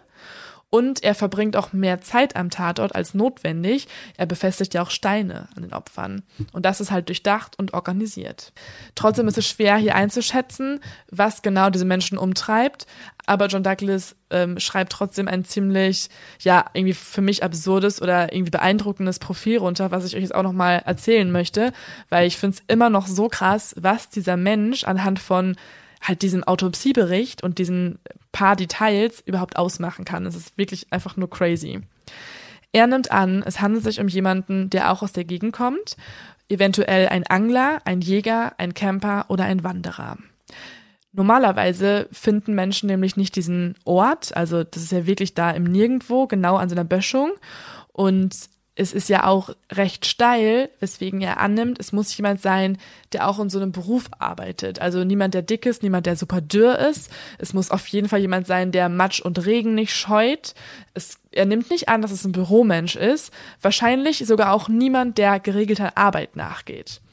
Und er verbringt auch mehr Zeit am Tatort als notwendig. Er befestigt ja auch Steine an den Opfern. Und das ist halt durchdacht und organisiert. Trotzdem ist es schwer, hier einzuschätzen, was genau diese Menschen umtreibt. Aber John Douglas ähm, schreibt trotzdem ein ziemlich, ja, irgendwie für mich absurdes oder irgendwie beeindruckendes Profil runter, was ich euch jetzt auch nochmal erzählen möchte. Weil ich finde es immer noch so krass, was dieser Mensch anhand von halt diesem Autopsiebericht und diesen paar Details überhaupt ausmachen kann. Es ist wirklich einfach nur crazy. Er nimmt an, es handelt sich um jemanden, der auch aus der Gegend kommt, eventuell ein Angler, ein Jäger, ein Camper oder ein Wanderer. Normalerweise finden Menschen nämlich nicht diesen Ort, also das ist ja wirklich da im Nirgendwo, genau an seiner Böschung und es ist ja auch recht steil, weswegen er annimmt, es muss jemand sein, der auch in so einem Beruf arbeitet. Also niemand, der dick ist, niemand, der super dürr ist. Es muss auf jeden Fall jemand sein, der Matsch und Regen nicht scheut. Es, er nimmt nicht an, dass es ein Büromensch ist. Wahrscheinlich sogar auch niemand, der geregelter Arbeit nachgeht.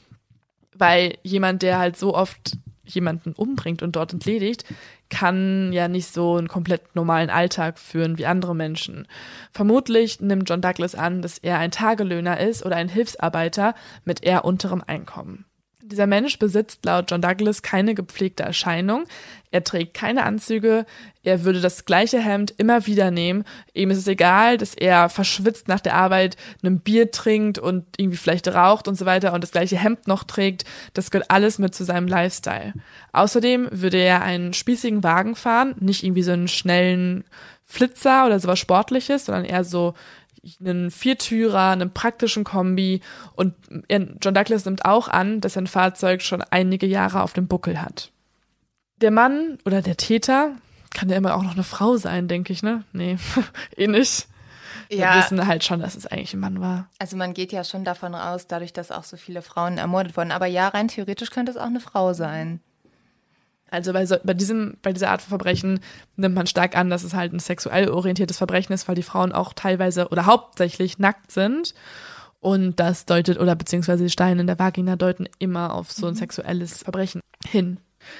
Weil jemand, der halt so oft jemanden umbringt und dort entledigt, kann ja nicht so einen komplett normalen Alltag führen wie andere Menschen. Vermutlich nimmt John Douglas an, dass er ein Tagelöhner ist oder ein Hilfsarbeiter mit eher unterem Einkommen. Dieser Mensch besitzt laut John Douglas keine gepflegte Erscheinung. Er trägt keine Anzüge. Er würde das gleiche Hemd immer wieder nehmen. Ihm ist es egal, dass er verschwitzt nach der Arbeit ein Bier trinkt und irgendwie vielleicht raucht und so weiter und das gleiche Hemd noch trägt. Das gehört alles mit zu seinem Lifestyle. Außerdem würde er einen spießigen Wagen fahren, nicht irgendwie so einen schnellen Flitzer oder sowas Sportliches, sondern eher so einen Viertürer, einen praktischen Kombi und John Douglas nimmt auch an, dass sein Fahrzeug schon einige Jahre auf dem Buckel hat. Der Mann oder der Täter kann ja immer auch noch eine Frau sein, denke ich, ne? Nee, eh nicht. Ja. Wir wissen halt schon, dass es eigentlich ein Mann war. Also man geht ja schon davon aus, dadurch, dass auch so viele Frauen ermordet wurden. Aber ja, rein theoretisch könnte es auch eine Frau sein. Also bei, so, bei, diesem, bei dieser Art von Verbrechen nimmt man stark an, dass es halt ein sexuell orientiertes Verbrechen ist, weil die Frauen auch teilweise oder hauptsächlich nackt sind. Und das deutet, oder beziehungsweise die Steine in der Vagina deuten immer auf so ein sexuelles Verbrechen hin.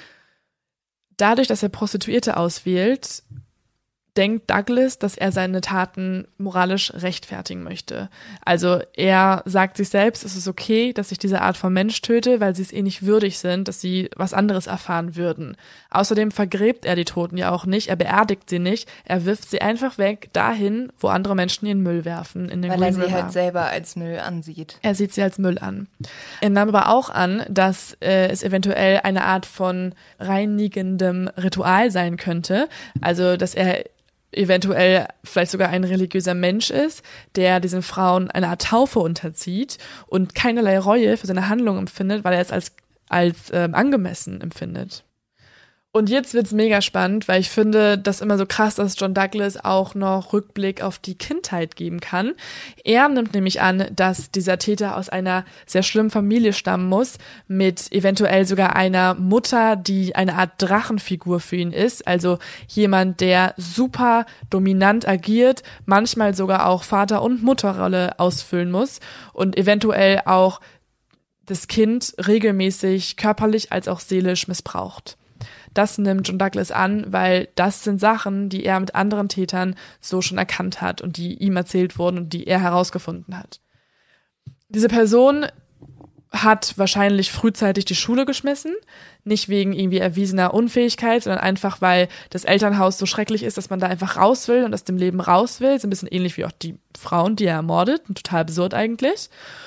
Dadurch, dass er Prostituierte auswählt, denkt Douglas, dass er seine Taten moralisch rechtfertigen möchte. Also er sagt sich selbst, es ist okay, dass ich diese Art von Mensch töte, weil sie es eh nicht würdig sind, dass sie was anderes erfahren würden. Außerdem vergräbt er die Toten ja auch nicht, er beerdigt sie nicht, er wirft sie einfach weg dahin, wo andere Menschen ihren Müll werfen. In den weil Green er sie River. halt selber als Müll ansieht. Er sieht sie als Müll an. Er nahm aber auch an, dass äh, es eventuell eine Art von reinigendem Ritual sein könnte. Also, dass er eventuell vielleicht sogar ein religiöser Mensch ist, der diesen Frauen eine Art Taufe unterzieht und keinerlei Reue für seine Handlung empfindet, weil er es als, als ähm, angemessen empfindet. Und jetzt wird's mega spannend, weil ich finde das immer so krass, dass John Douglas auch noch Rückblick auf die Kindheit geben kann. Er nimmt nämlich an, dass dieser Täter aus einer sehr schlimmen Familie stammen muss, mit eventuell sogar einer Mutter, die eine Art Drachenfigur für ihn ist, also jemand, der super dominant agiert, manchmal sogar auch Vater- und Mutterrolle ausfüllen muss und eventuell auch das Kind regelmäßig körperlich als auch seelisch missbraucht. Das nimmt John Douglas an, weil das sind Sachen, die er mit anderen Tätern so schon erkannt hat und die ihm erzählt wurden und die er herausgefunden hat. Diese Person hat wahrscheinlich frühzeitig die Schule geschmissen, nicht wegen irgendwie erwiesener Unfähigkeit, sondern einfach, weil das Elternhaus so schrecklich ist, dass man da einfach raus will und aus dem Leben raus will. So ein bisschen ähnlich wie auch die Frauen, die er ermordet. Total absurd eigentlich.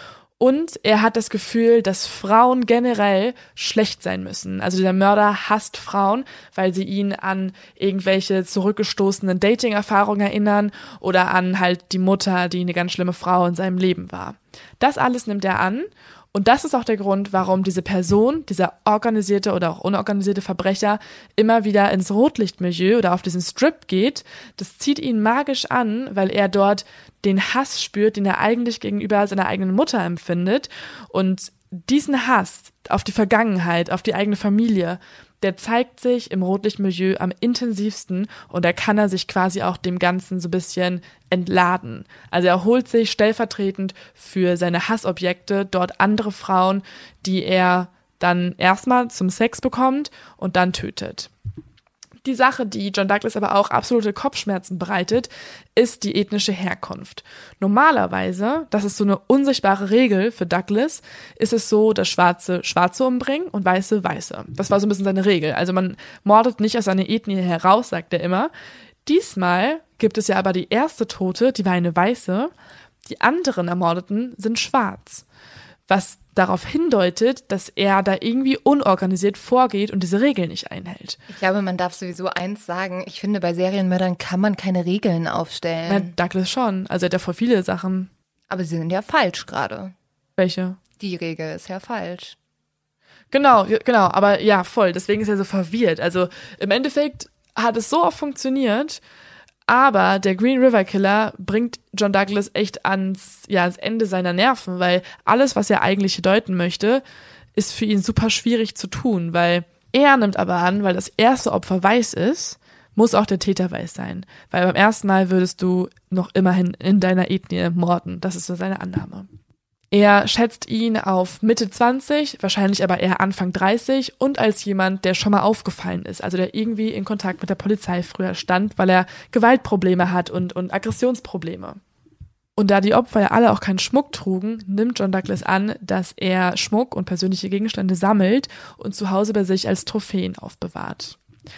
Und er hat das Gefühl, dass Frauen generell schlecht sein müssen. Also dieser Mörder hasst Frauen, weil sie ihn an irgendwelche zurückgestoßenen Dating-Erfahrungen erinnern oder an halt die Mutter, die eine ganz schlimme Frau in seinem Leben war. Das alles nimmt er an. Und das ist auch der Grund, warum diese Person, dieser organisierte oder auch unorganisierte Verbrecher immer wieder ins Rotlichtmilieu oder auf diesen Strip geht. Das zieht ihn magisch an, weil er dort den Hass spürt, den er eigentlich gegenüber seiner eigenen Mutter empfindet. Und diesen Hass auf die Vergangenheit, auf die eigene Familie, der zeigt sich im Rotlichtmilieu am intensivsten und da kann er sich quasi auch dem Ganzen so ein bisschen entladen. Also er holt sich stellvertretend für seine Hassobjekte dort andere Frauen, die er dann erstmal zum Sex bekommt und dann tötet. Die Sache, die John Douglas aber auch absolute Kopfschmerzen bereitet, ist die ethnische Herkunft. Normalerweise, das ist so eine unsichtbare Regel für Douglas, ist es so, dass Schwarze Schwarze umbringen und Weiße Weiße. Das war so ein bisschen seine Regel. Also man mordet nicht aus seiner Ethnie heraus, sagt er immer. Diesmal gibt es ja aber die erste Tote, die war eine Weiße. Die anderen Ermordeten sind schwarz. Was darauf hindeutet, dass er da irgendwie unorganisiert vorgeht und diese Regeln nicht einhält. Ich glaube, man darf sowieso eins sagen. Ich finde, bei Serienmördern kann man keine Regeln aufstellen. Na, Douglas schon. Also er hat ja voll viele Sachen. Aber sie sind ja falsch gerade. Welche? Die Regel ist ja falsch. Genau, genau. Aber ja, voll. Deswegen ist er so verwirrt. Also im Endeffekt hat es so oft funktioniert, aber der Green River Killer bringt John Douglas echt ans, ja, ans Ende seiner Nerven, weil alles, was er eigentlich deuten möchte, ist für ihn super schwierig zu tun, weil er nimmt aber an, weil das erste Opfer weiß ist, muss auch der Täter weiß sein. Weil beim ersten Mal würdest du noch immerhin in deiner Ethnie morden. Das ist so seine Annahme. Er schätzt ihn auf Mitte zwanzig, wahrscheinlich aber eher Anfang dreißig und als jemand, der schon mal aufgefallen ist, also der irgendwie in Kontakt mit der Polizei früher stand, weil er Gewaltprobleme hat und, und Aggressionsprobleme. Und da die Opfer ja alle auch keinen Schmuck trugen, nimmt John Douglas an, dass er Schmuck und persönliche Gegenstände sammelt und zu Hause bei sich als Trophäen aufbewahrt.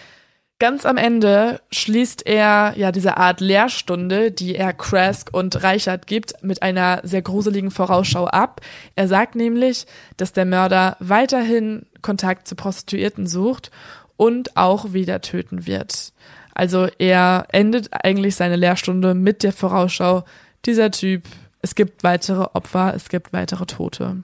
Ganz am Ende schließt er ja diese Art Lehrstunde, die er Crask und Reichert gibt, mit einer sehr gruseligen Vorausschau ab. Er sagt nämlich, dass der Mörder weiterhin Kontakt zu Prostituierten sucht und auch wieder töten wird. Also er endet eigentlich seine Lehrstunde mit der Vorausschau, dieser Typ, es gibt weitere Opfer, es gibt weitere Tote.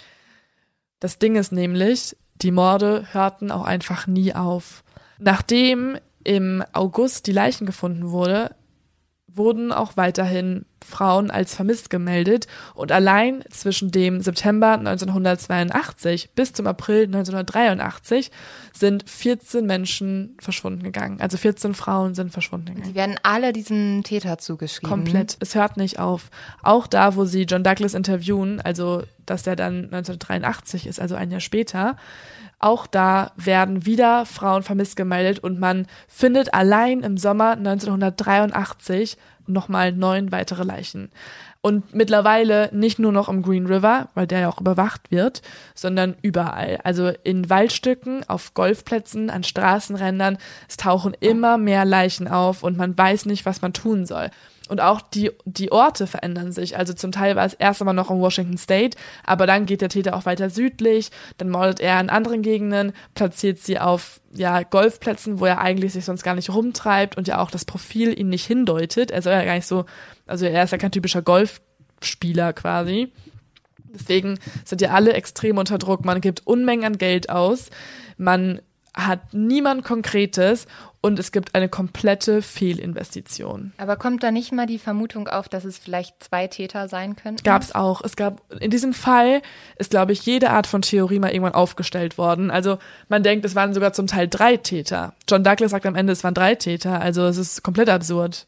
Das Ding ist nämlich, die Morde hörten auch einfach nie auf. Nachdem im August die Leichen gefunden wurde, wurden auch weiterhin Frauen als vermisst gemeldet und allein zwischen dem September neunzehnhundertzweiundachtzig bis zum April neunzehnhundertdreiundachtzig sind vierzehn Menschen verschwunden gegangen. Also vierzehn Frauen sind verschwunden gegangen. Die werden alle diesem Täter zugeschrieben. Komplett. Es hört nicht auf. Auch da, wo sie John Douglas interviewen, also dass der dann neunzehnhundertdreiundachtzig ist, also ein Jahr später, auch da werden wieder Frauen vermisst gemeldet und man findet allein im Sommer neunzehnhundertdreiundachtzig nochmal neun weitere Leichen. Und mittlerweile nicht nur noch im Green River, weil der ja auch überwacht wird, sondern überall. Also in Waldstücken, auf Golfplätzen, an Straßenrändern. Es tauchen immer mehr Leichen auf und man weiß nicht, was man tun soll. Und auch die, die Orte verändern sich. Also zum Teil war es erst einmal noch in Washington State, aber dann geht der Täter auch weiter südlich, dann mordet er in anderen Gegenden, platziert sie auf ja, Golfplätzen, wo er eigentlich sich sonst gar nicht rumtreibt und ja auch das Profil ihn nicht hindeutet. Er soll ja gar nicht so, also er ist ja kein typischer Golfspieler quasi. Deswegen sind ja alle extrem unter Druck. Man gibt Unmengen an Geld aus, man hat niemand Konkretes und es gibt eine komplette Fehlinvestition. Aber kommt da nicht mal die Vermutung auf, dass es vielleicht zwei Täter sein könnten? Gab es auch. Es gab, in diesem Fall ist, glaube ich, jede Art von Theorie mal irgendwann aufgestellt worden. Also man denkt, es waren sogar zum Teil drei Täter. John Douglas sagt am Ende, es waren drei Täter. Also es ist komplett absurd.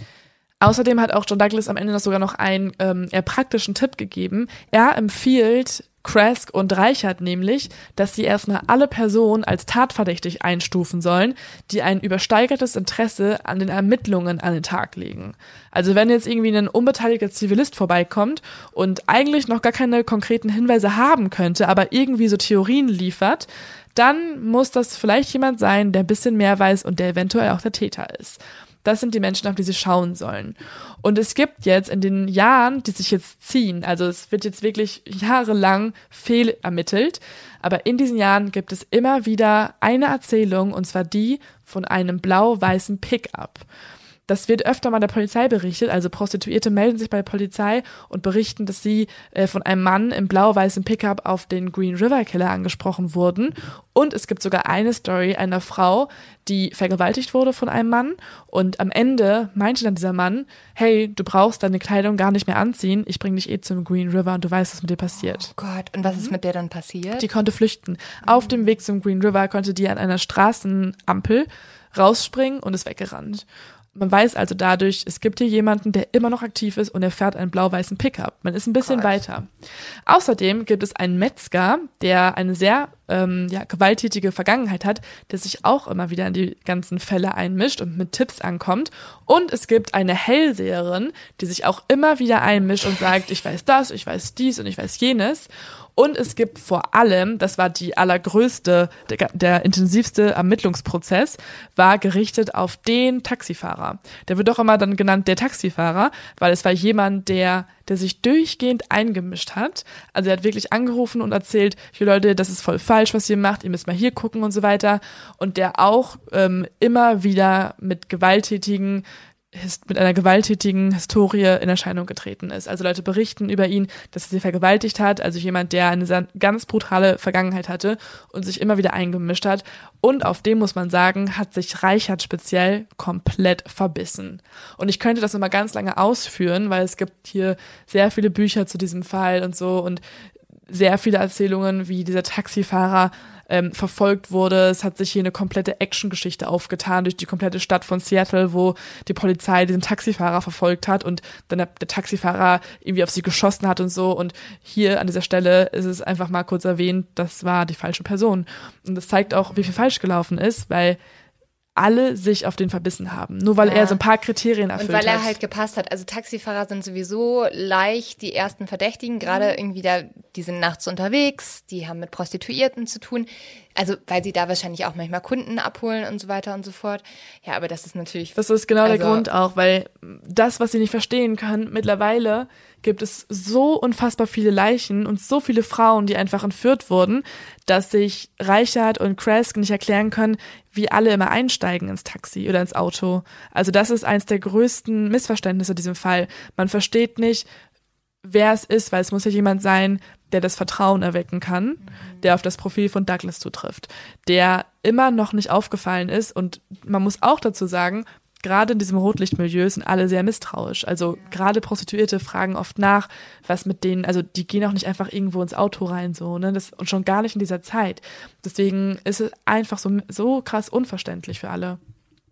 Außerdem hat auch John Douglas am Ende noch sogar noch einen ähm, eher praktischen Tipp gegeben. Er empfiehlt Krask und Reichert nämlich, dass sie erstmal alle Personen als tatverdächtig einstufen sollen, die ein übersteigertes Interesse an den Ermittlungen an den Tag legen. Also wenn jetzt irgendwie ein unbeteiligter Zivilist vorbeikommt und eigentlich noch gar keine konkreten Hinweise haben könnte, aber irgendwie so Theorien liefert, dann muss das vielleicht jemand sein, der ein bisschen mehr weiß und der eventuell auch der Täter ist. Das sind die Menschen, auf die sie schauen sollen. Und es gibt jetzt in den Jahren, die sich jetzt ziehen, also es wird jetzt wirklich jahrelang fehlermittelt, aber in diesen Jahren gibt es immer wieder eine Erzählung, und zwar die von einem blau-weißen Pickup. Das wird öfter mal der Polizei berichtet, also Prostituierte melden sich bei der Polizei und berichten, dass sie äh, von einem Mann im blau-weißen Pickup auf den Green River Killer angesprochen wurden. Und es gibt sogar eine Story einer Frau, die vergewaltigt wurde von einem Mann. Und am Ende meinte dann dieser Mann, hey, du brauchst deine Kleidung gar nicht mehr anziehen, ich bringe dich eh zum Green River und du weißt, was mit dir passiert. Oh Gott, und was ist mit der dann passiert? Die konnte flüchten. Auf dem Weg zum Green River konnte die an einer Straßenampel rausspringen und ist weggerannt. Man weiß also dadurch, es gibt hier jemanden, der immer noch aktiv ist und er fährt einen blau-weißen Pickup. Man ist ein bisschen Gott. weiter. Außerdem gibt es einen Metzger, der eine sehr ähm, ja, gewalttätige Vergangenheit hat, der sich auch immer wieder in die ganzen Fälle einmischt und mit Tipps ankommt. Und es gibt eine Hellseherin, die sich auch immer wieder einmischt und sagt, ich weiß das, ich weiß dies und ich weiß jenes. Und es gibt vor allem, das war die allergrößte, der, der intensivste Ermittlungsprozess, war gerichtet auf den Taxifahrer. Der wird doch immer dann genannt der Taxifahrer, weil es war jemand, der, der sich durchgehend eingemischt hat. Also er hat wirklich angerufen und erzählt, hier Leute, das ist voll falsch, was ihr macht, ihr müsst mal hier gucken und so weiter. Und der auch ähm, immer wieder mit gewalttätigen mit einer gewalttätigen Historie in Erscheinung getreten ist. Also Leute berichten über ihn, dass er sie vergewaltigt hat, also jemand, der eine ganz brutale Vergangenheit hatte und sich immer wieder eingemischt hat. Und auf dem, muss man sagen, hat sich Reichert speziell komplett verbissen. Und ich könnte das nochmal ganz lange ausführen, weil es gibt hier sehr viele Bücher zu diesem Fall und so und sehr viele Erzählungen, wie dieser Taxifahrer ähm, verfolgt wurde. Es hat sich hier eine komplette Actiongeschichte aufgetan durch die komplette Stadt von Seattle, wo die Polizei diesen Taxifahrer verfolgt hat und dann der, der Taxifahrer irgendwie auf sie geschossen hat und so. Und hier an dieser Stelle ist es einfach mal kurz erwähnt, das war die falsche Person. Und das zeigt auch, wie viel falsch gelaufen ist, weil alle sich auf den verbissen haben. Nur weil ja. er so ein paar Kriterien erfüllt hat. Und weil er halt gepasst hat. Also Taxifahrer sind sowieso leicht die ersten Verdächtigen. Gerade mhm. irgendwie da, die sind nachts unterwegs, die haben mit Prostituierten zu tun. Also weil sie da wahrscheinlich auch manchmal Kunden abholen und so weiter und so fort. Ja, aber das ist natürlich... Das ist genau also, der Grund auch, weil das, was sie nicht verstehen können, mittlerweile gibt es so unfassbar viele Leichen und so viele Frauen, die einfach entführt wurden, dass sich Reichert und Krask nicht erklären können, wie alle immer einsteigen ins Taxi oder ins Auto. Also das ist eins der größten Missverständnisse in diesem Fall. Man versteht nicht, wer es ist, weil es muss ja jemand sein, der das Vertrauen erwecken kann, mhm. der auf das Profil von Douglas zutrifft, der immer noch nicht aufgefallen ist. Und man muss auch dazu sagen, gerade in diesem Rotlichtmilieu sind alle sehr misstrauisch. Also ja. gerade Prostituierte fragen oft nach, was mit denen, also die gehen auch nicht einfach irgendwo ins Auto rein, so, ne, das, und schon gar nicht in dieser Zeit. Deswegen ist es einfach so, so krass unverständlich für alle.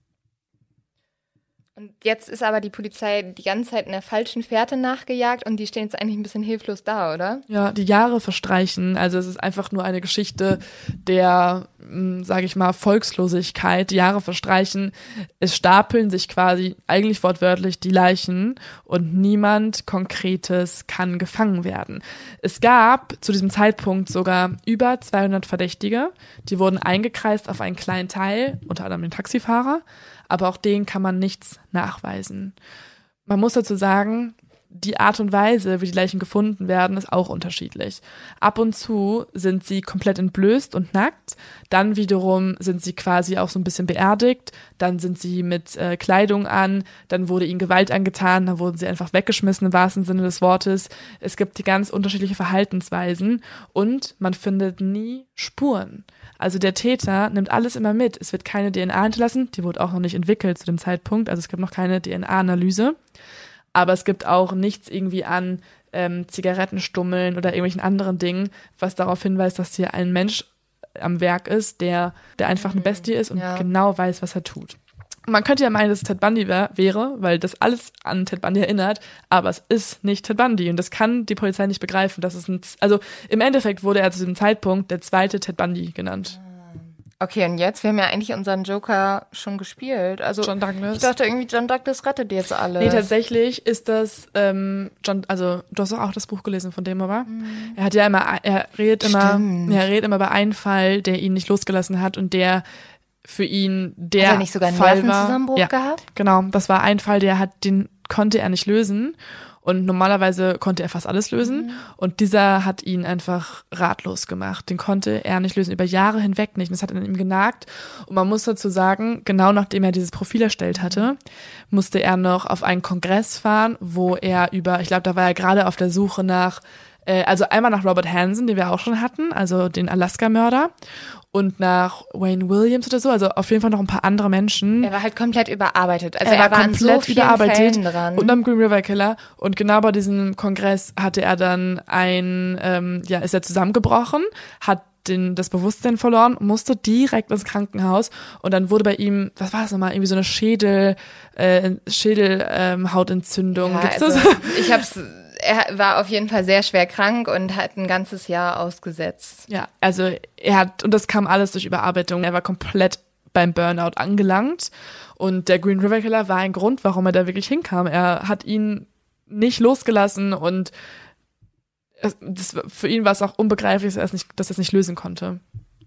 Und jetzt ist aber die Polizei die ganze Zeit in der falschen Fährte nachgejagt und die stehen jetzt eigentlich ein bisschen hilflos da, oder? Ja, die Jahre verstreichen. Also es ist einfach nur eine Geschichte der, sage ich mal, Volkslosigkeit. Die Jahre verstreichen. Es stapeln sich quasi eigentlich wortwörtlich die Leichen und niemand Konkretes kann gefangen werden. Es gab zu diesem Zeitpunkt sogar über zweihundert Verdächtige. Die wurden eingekreist auf einen kleinen Teil, unter anderem den Taxifahrer. Aber auch denen kann man nichts nachweisen. Man muss dazu sagen, die Art und Weise, wie die Leichen gefunden werden, ist auch unterschiedlich. Ab und zu sind sie komplett entblößt und nackt, dann wiederum sind sie quasi auch so ein bisschen beerdigt, dann sind sie mit äh, Kleidung an, dann wurde ihnen Gewalt angetan, dann wurden sie einfach weggeschmissen im wahrsten Sinne des Wortes. Es gibt die ganz unterschiedliche Verhaltensweisen und man findet nie Spuren. Also der Täter nimmt alles immer mit. Es wird keine D N A hinterlassen, die wurde auch noch nicht entwickelt zu dem Zeitpunkt, also es gibt noch keine D N A-Analyse. Aber es gibt auch nichts irgendwie an ähm, Zigarettenstummeln oder irgendwelchen anderen Dingen, was darauf hinweist, dass hier ein Mensch am Werk ist, der, der einfach eine Bestie ist und ja. genau weiß, was er tut. Man könnte ja meinen, dass es Ted Bundy wär, wäre, weil das alles an Ted Bundy erinnert, aber es ist nicht Ted Bundy und das kann die Polizei nicht begreifen. Das ist ein, also im Endeffekt wurde er zu diesem Zeitpunkt der zweite Ted Bundy genannt. Okay, und jetzt, wir haben ja eigentlich unseren Joker schon gespielt. Also John Douglas. Ich dachte irgendwie, John Douglas rettet jetzt alle. Nee, tatsächlich ist das ähm, John, also du hast auch das Buch gelesen von dem, aber mhm. er hat ja immer, er redet immer, Stimmt. er redet immer über einen Fall, der ihn nicht losgelassen hat und der für ihn der Hat er nicht sogar einen Fall Nervenzusammenbruch war, gehabt? Ja, genau, das war ein Fall, der hat, den konnte er nicht lösen. Und normalerweise konnte er fast alles lösen. Mhm. Und dieser hat ihn einfach ratlos gemacht. Den konnte er nicht lösen, über Jahre hinweg nicht. Und das hat an ihm genagt. Und man muss dazu sagen, genau nachdem er dieses Profil erstellt hatte, musste er noch auf einen Kongress fahren, wo er über, ich glaube, da war er gerade auf der Suche nach, äh, also einmal nach Robert Hansen, den wir auch schon hatten, also den Alaska-Mörder. Und nach Wayne Williams oder so, also auf jeden Fall noch ein paar andere Menschen. Er war halt komplett überarbeitet. Also er, er war, war an komplett so vielen überarbeitet Fällen dran. Und am Green River Killer. Und genau bei diesem Kongress hatte er dann ein, ähm, ja, ist er zusammengebrochen, hat den, das Bewusstsein verloren, musste direkt ins Krankenhaus und dann wurde bei ihm, was war das nochmal, irgendwie so eine Schädel, äh, Schädelhautentzündung. Ja, Gibt's also, das? Ich hab's Er war auf jeden Fall sehr schwer krank und hat ein ganzes Jahr ausgesetzt. Ja, also er hat, und das kam alles durch Überarbeitung, er war komplett beim Burnout angelangt und der Green River Killer war ein Grund, warum er da wirklich hinkam. Er hat ihn nicht losgelassen und das, für ihn war es auch unbegreiflich, dass er es nicht, dass er es nicht lösen konnte.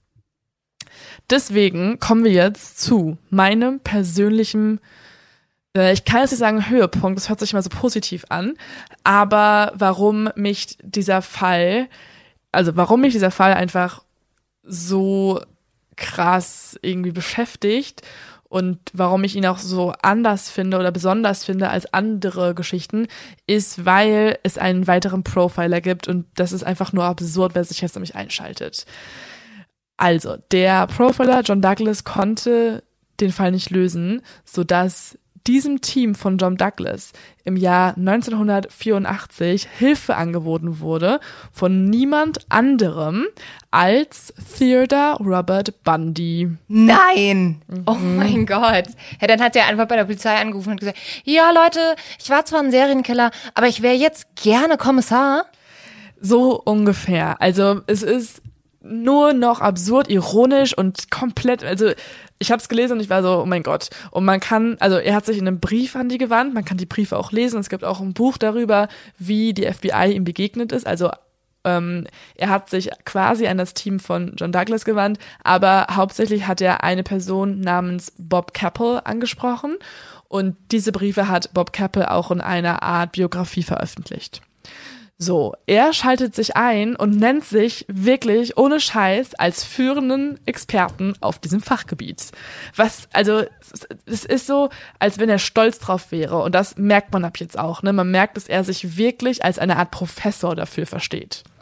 Deswegen kommen wir jetzt zu meinem persönlichen, ich kann jetzt nicht sagen Höhepunkt, das hört sich immer so positiv an, aber warum mich dieser Fall, also warum mich dieser Fall einfach so krass irgendwie beschäftigt und warum ich ihn auch so anders finde oder besonders finde als andere Geschichten, ist, weil es einen weiteren Profiler gibt und das ist einfach nur absurd, wer sich jetzt nämlich einschaltet. Also, der Profiler John Douglas konnte den Fall nicht lösen, sodass diesem Team von John Douglas im Jahr neunzehnhundertvierundachtzig Hilfe angeboten wurde von niemand anderem als Theodore Robert Bundy. Nein! Mhm. Oh mein Gott. Ja, dann hat er einfach bei der Polizei angerufen und gesagt, ja Leute, ich war zwar ein Serienkiller, aber ich wäre jetzt gerne Kommissar. So ungefähr. Also es ist nur noch absurd, ironisch und komplett, also ich habe es gelesen und ich war so, oh mein Gott. Und man kann, also er hat sich in einem Brief an die gewandt, man kann die Briefe auch lesen. Es gibt auch ein Buch darüber, wie die F B I ihm begegnet ist. Also ähm, er hat sich quasi an das Team von John Douglas gewandt, aber hauptsächlich hat er eine Person namens Bob Capel angesprochen. Und diese Briefe hat Bob Capel auch in einer Art Biografie veröffentlicht. So, er schaltet sich ein und nennt sich wirklich ohne Scheiß als führenden Experten auf diesem Fachgebiet. Was, also, es ist so, als wenn er stolz drauf wäre. Und das merkt man ab jetzt auch, ne? Man merkt, dass er sich wirklich als eine Art Professor dafür versteht.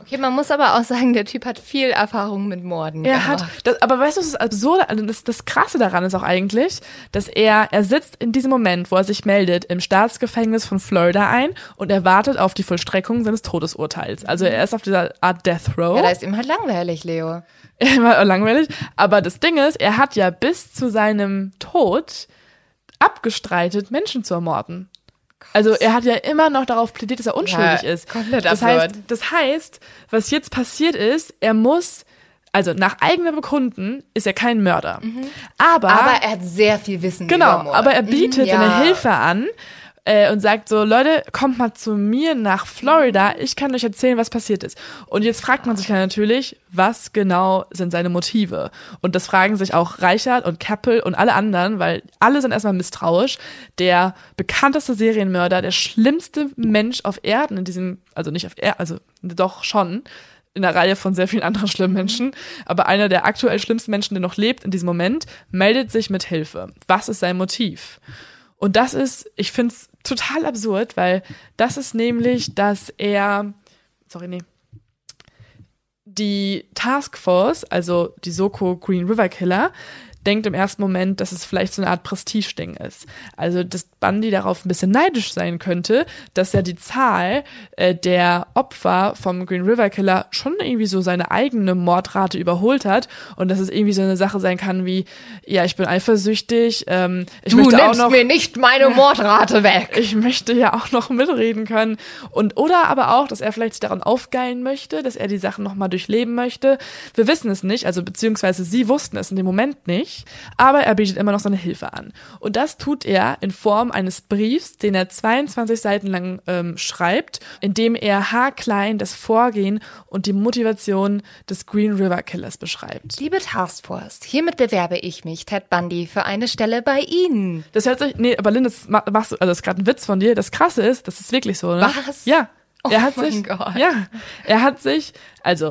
Okay, man muss aber auch sagen, der Typ hat viel Erfahrung mit Morden. Er gehabt. hat, das, aber weißt du, das Absurde, also das, das Krasse daran ist auch eigentlich, dass er, er sitzt in diesem Moment, wo er sich meldet, im Staatsgefängnis von Florida ein und er wartet auf die Vollstreckung seines Todesurteils. Also er ist auf dieser Art Death Row. Ja, da ist ihm halt langweilig, Leo. Er war langweilig. Aber das Ding ist, er hat ja bis zu seinem Tod abgestreitet, Menschen zu ermorden. Also er hat ja immer noch darauf plädiert, dass er unschuldig ja, ist. Komplett das absurd. heißt, das heißt, was jetzt passiert ist, er muss, also nach eigenem Bekunden ist er kein Mörder. Mhm. Aber, aber er hat sehr viel Wissen genau, über Mord. aber er bietet mhm, ja. seine Hilfe an äh, und sagt so, Leute, kommt mal zu mir nach Florida, ich kann euch erzählen, was passiert ist. Und jetzt fragt man sich ja natürlich, was genau sind seine Motive? Und das fragen sich auch Reichert und Keppel und alle anderen, weil alle sind erstmal misstrauisch. Der bekannteste Serienmörder, der schlimmste Mensch auf Erden in diesem, also nicht auf Erden, also doch schon, in einer Reihe von sehr vielen anderen schlimmen Menschen, aber einer der aktuell schlimmsten Menschen, der noch lebt in diesem Moment, meldet sich mit Hilfe. Was ist sein Motiv? Und das ist, ich finde es total absurd, weil das ist nämlich, dass er, sorry, nee, die Taskforce, also die Soko Green River Killer, denkt im ersten Moment, dass es vielleicht so eine Art Prestigeding ist. Also, dass Bundy darauf ein bisschen neidisch sein könnte, dass ja die Zahl äh, der Opfer vom Green River Killer schon irgendwie so seine eigene Mordrate überholt hat und dass es irgendwie so eine Sache sein kann wie, ja, ich bin eifersüchtig, ähm, ich du möchte nimmst auch noch, mir nicht meine Mordrate weg. Ich möchte ja auch noch mitreden können. Und oder aber auch, dass er vielleicht sich daran aufgeilen möchte, dass er die Sachen nochmal durchleben möchte. Wir wissen es nicht, also beziehungsweise sie wussten es in dem Moment nicht. Aber er bietet immer noch seine Hilfe an. Und das tut er in Form eines Briefs, den er zweiundzwanzig Seiten lang ähm, schreibt, in dem er haarklein das Vorgehen und die Motivation des Green River Killers beschreibt. Liebe Taskforce, hiermit bewerbe ich mich, Ted Bundy, für eine Stelle bei Ihnen. Das hört sich, nee, aber Linda, das machst du, also das ist gerade ein Witz von dir. Das Krasse ist, das ist wirklich so, ne? Was? Ja. Oh er hat mein sich, Gott. ja, er hat sich, also,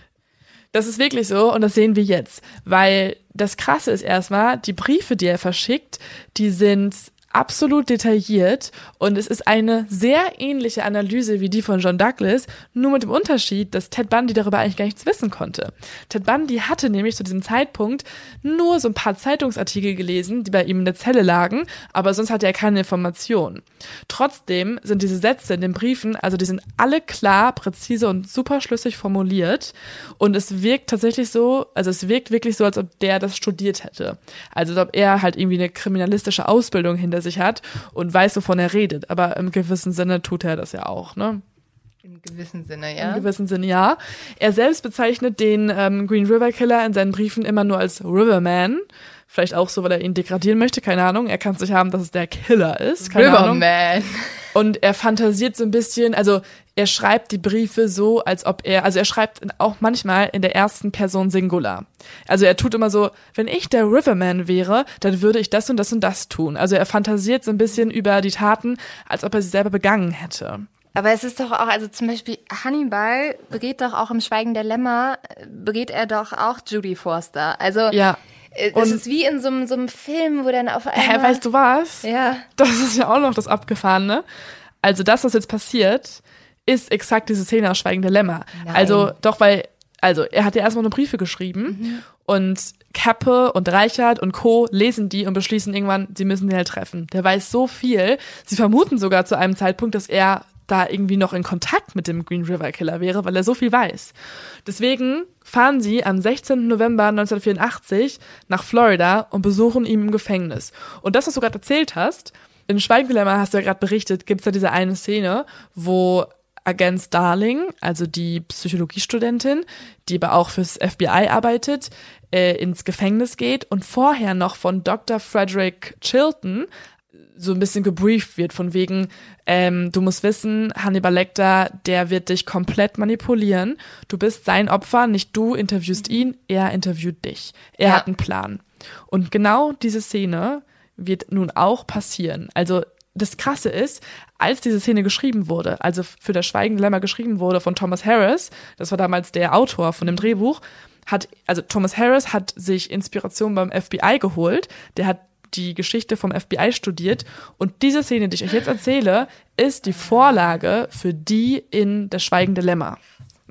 das ist wirklich so und das sehen wir jetzt, weil das Krasse ist erstmal, die Briefe, die er verschickt, die sind absolut detailliert und es ist eine sehr ähnliche Analyse wie die von John Douglas, nur mit dem Unterschied, dass Ted Bundy darüber eigentlich gar nichts wissen konnte. Ted Bundy hatte nämlich zu diesem Zeitpunkt nur so ein paar Zeitungsartikel gelesen, die bei ihm in der Zelle lagen, aber sonst hatte er keine Informationen. Trotzdem sind diese Sätze in den Briefen, also die sind alle klar, präzise und super schlüssig formuliert und es wirkt tatsächlich so, also es wirkt wirklich so, als ob der das studiert hätte. Also als ob er halt irgendwie eine kriminalistische Ausbildung hinter sich hat und weiß, wovon er redet. Aber im gewissen Sinne tut er das ja auch, ne? Im gewissen Sinne, ja. Im gewissen Sinne, ja. Er selbst bezeichnet den ähm, Green River Killer in seinen Briefen immer nur als Riverman. Vielleicht auch so, weil er ihn degradieren möchte, keine Ahnung. Er kann es nicht haben, dass es der Killer ist, keine Riverman. Ahnung. Und er fantasiert so ein bisschen, also er schreibt die Briefe so, als ob er, also er schreibt auch manchmal in der ersten Person Singular. Also er tut immer so, wenn ich der Riverman wäre, dann würde ich das und das und das tun. Also er fantasiert so ein bisschen über die Taten, als ob er sie selber begangen hätte. Aber es ist doch auch, also zum Beispiel Hannibal berät doch auch im Schweigen der Lämmer, berät er doch auch Judy Forster. Also ja. Es und ist wie in so einem, so einem Film, wo dann auf einmal... Hä, weißt du was? Ja. Das ist ja auch noch das Abgefahrene. Also das, was jetzt passiert, ist exakt diese Szene aus Schweigen der Lämmer. Nein. Also doch, weil, also er hat ja erstmal nur Briefe geschrieben mhm. und Kappe und Reichert und Co. lesen die und beschließen irgendwann, sie müssen den halt treffen. Der weiß so viel. Sie vermuten sogar zu einem Zeitpunkt, dass er da irgendwie noch in Kontakt mit dem Green River Killer wäre, weil er so viel weiß. Deswegen fahren sie am sechzehnten November neunzehnhundertvierundachtzig nach Florida und besuchen ihn im Gefängnis. Und das, was du gerade erzählt hast, in Schweigen der Lämmer hast du ja gerade berichtet, gibt es ja diese eine Szene, wo Agent Starling, also die Psychologiestudentin, die aber auch fürs F B I arbeitet, äh, ins Gefängnis geht und vorher noch von Doktor Frederick Chilton so ein bisschen gebrieft wird, von wegen, ähm, du musst wissen, Hannibal Lecter, der wird dich komplett manipulieren. Du bist sein Opfer, nicht du interviewst ihn, er interviewt dich. Er ja. hat einen Plan. Und genau diese Szene wird nun auch passieren. Also das Krasse ist, als diese Szene geschrieben wurde, also für das Schweigen der Lämmer geschrieben wurde von Thomas Harris, das war damals der Autor von dem Drehbuch, hat, also Thomas Harris hat sich Inspiration beim F B I geholt, der hat die Geschichte vom F B I studiert und diese Szene, die ich euch jetzt erzähle, ist die Vorlage für die in Das Schweigen der Lämmer.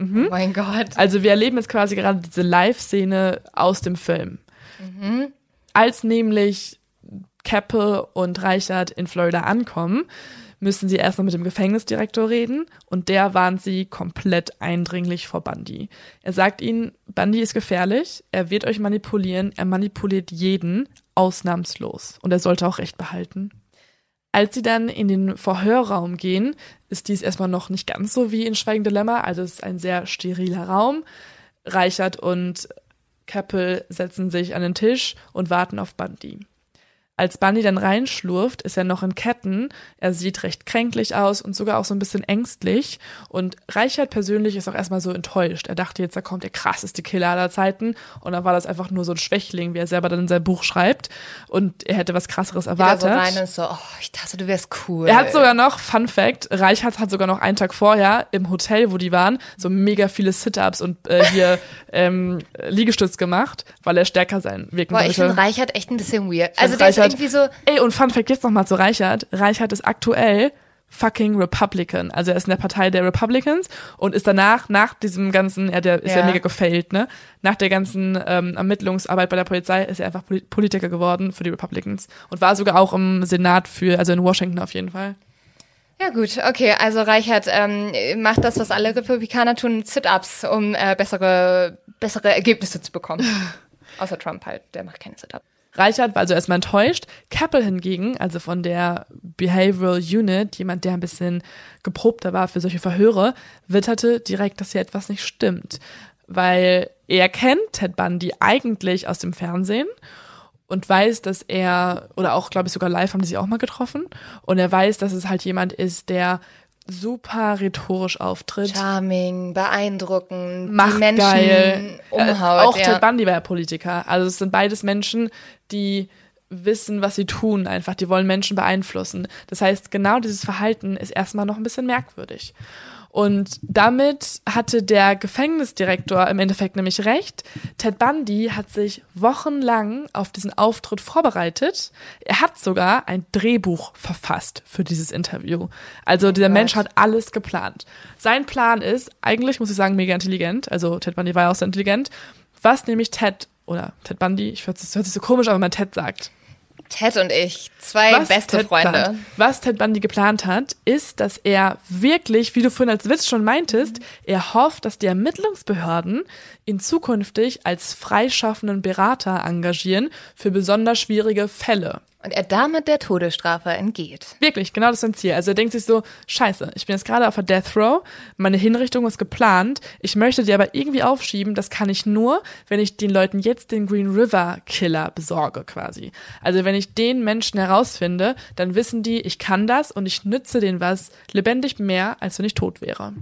Mhm. Oh mein Gott. Also wir erleben jetzt quasi gerade diese Live-Szene aus dem Film. Mhm. Als nämlich Keppel und Reichert in Florida ankommen, müssen sie erstmal mit dem Gefängnisdirektor reden und der warnt sie komplett eindringlich vor Bundy. Er sagt ihnen, Bundy ist gefährlich, er wird euch manipulieren, er manipuliert jeden, ausnahmslos und er sollte auch Recht behalten. Als sie dann in den Verhörraum gehen, ist dies erstmal noch nicht ganz so wie in Schweigen Dilemma, also es ist ein sehr steriler Raum. Reichert und Keppel setzen sich an den Tisch und warten auf Bundy. Als Bundy dann reinschlurft, ist er noch in Ketten. Er sieht recht kränklich aus und sogar auch so ein bisschen ängstlich. Und Reichert persönlich ist auch erstmal so enttäuscht. Er dachte jetzt, da kommt der krasseste Killer aller Zeiten. Und dann war das einfach nur so ein Schwächling, wie er selber dann in sein Buch schreibt. Und er hätte was Krasseres erwartet. Wieder so rein und so, oh, ich dachte, du wärst cool. Er hat sogar noch, Fun Fact, Reichert hat sogar noch einen Tag vorher im Hotel, wo die waren, so mega viele Sit-Ups und äh, hier ähm, Liegestütz gemacht, weil er stärker sein wirken Boah, wollte. ich finde Reichert echt ein bisschen weird. Also find der ist Reichert- irgendwie so, Ey, und Fun Fact jetzt noch mal zu Reichert. Reichert ist aktuell fucking Republican. Also er ist in der Partei der Republicans und ist danach, nach diesem ganzen, er der ist ja, Ja. mega gefailt, ne? Nach der ganzen ähm, Ermittlungsarbeit bei der Polizei ist er einfach Poli- Politiker geworden für die Republicans und war sogar auch im Senat für, also in Washington auf jeden Fall. ja gut, okay, also Reichert ähm, macht das, was alle Republikaner tun, Sit-Ups, um äh, bessere, bessere Ergebnisse zu bekommen. Außer Trump halt, der macht keine Sit-Ups. Reichert war also erstmal enttäuscht. Keppel hingegen, also von der Behavioral Unit, jemand, der ein bisschen geprobter war für solche Verhöre, witterte direkt, dass hier etwas nicht stimmt. Weil er kennt Ted Bundy eigentlich aus dem Fernsehen und weiß, dass er, oder auch, glaube ich, sogar live haben die sich auch mal getroffen, und er weiß, dass es halt jemand ist, der super rhetorisch auftritt. Charming, beeindruckend, Macht die Menschen geil. umhaut. Äh, auch ja. Ted Bundy war ja Politiker. Also es sind beides Menschen, die wissen, was sie tun einfach. Die wollen Menschen beeinflussen. Das heißt, genau dieses Verhalten ist erstmal noch ein bisschen merkwürdig. Und damit hatte der Gefängnisdirektor im Endeffekt nämlich recht. Ted Bundy hat sich wochenlang auf diesen Auftritt vorbereitet. Er hat sogar ein Drehbuch verfasst für dieses Interview. Also dieser Gott. Mensch hat alles geplant. Sein Plan ist, eigentlich muss ich sagen, mega intelligent. Also Ted Bundy war ja auch sehr intelligent. Was nämlich Ted, oder Ted Bundy, ich hört, das hört sich so komisch an, wenn man Ted sagt. Ted und ich, zwei Was beste Ted Freunde. Plant, was Ted Bundy geplant hat, ist, dass er wirklich, wie du vorhin als Witz schon meintest, er hofft, dass die Ermittlungsbehörden ihn zukünftig als freischaffenden Berater engagieren für besonders schwierige Fälle. Und er damit der Todesstrafe entgeht. Wirklich, genau das ist sein Ziel. Also er denkt sich so, scheiße, ich bin jetzt gerade auf der Death Row, meine Hinrichtung ist geplant, ich möchte die aber irgendwie aufschieben, das kann ich nur, wenn ich den Leuten jetzt den Green River Killer besorge quasi. Also wenn ich den Menschen herausfinde, dann wissen die, ich kann das und ich nütze denen was lebendig mehr, als wenn ich tot wäre.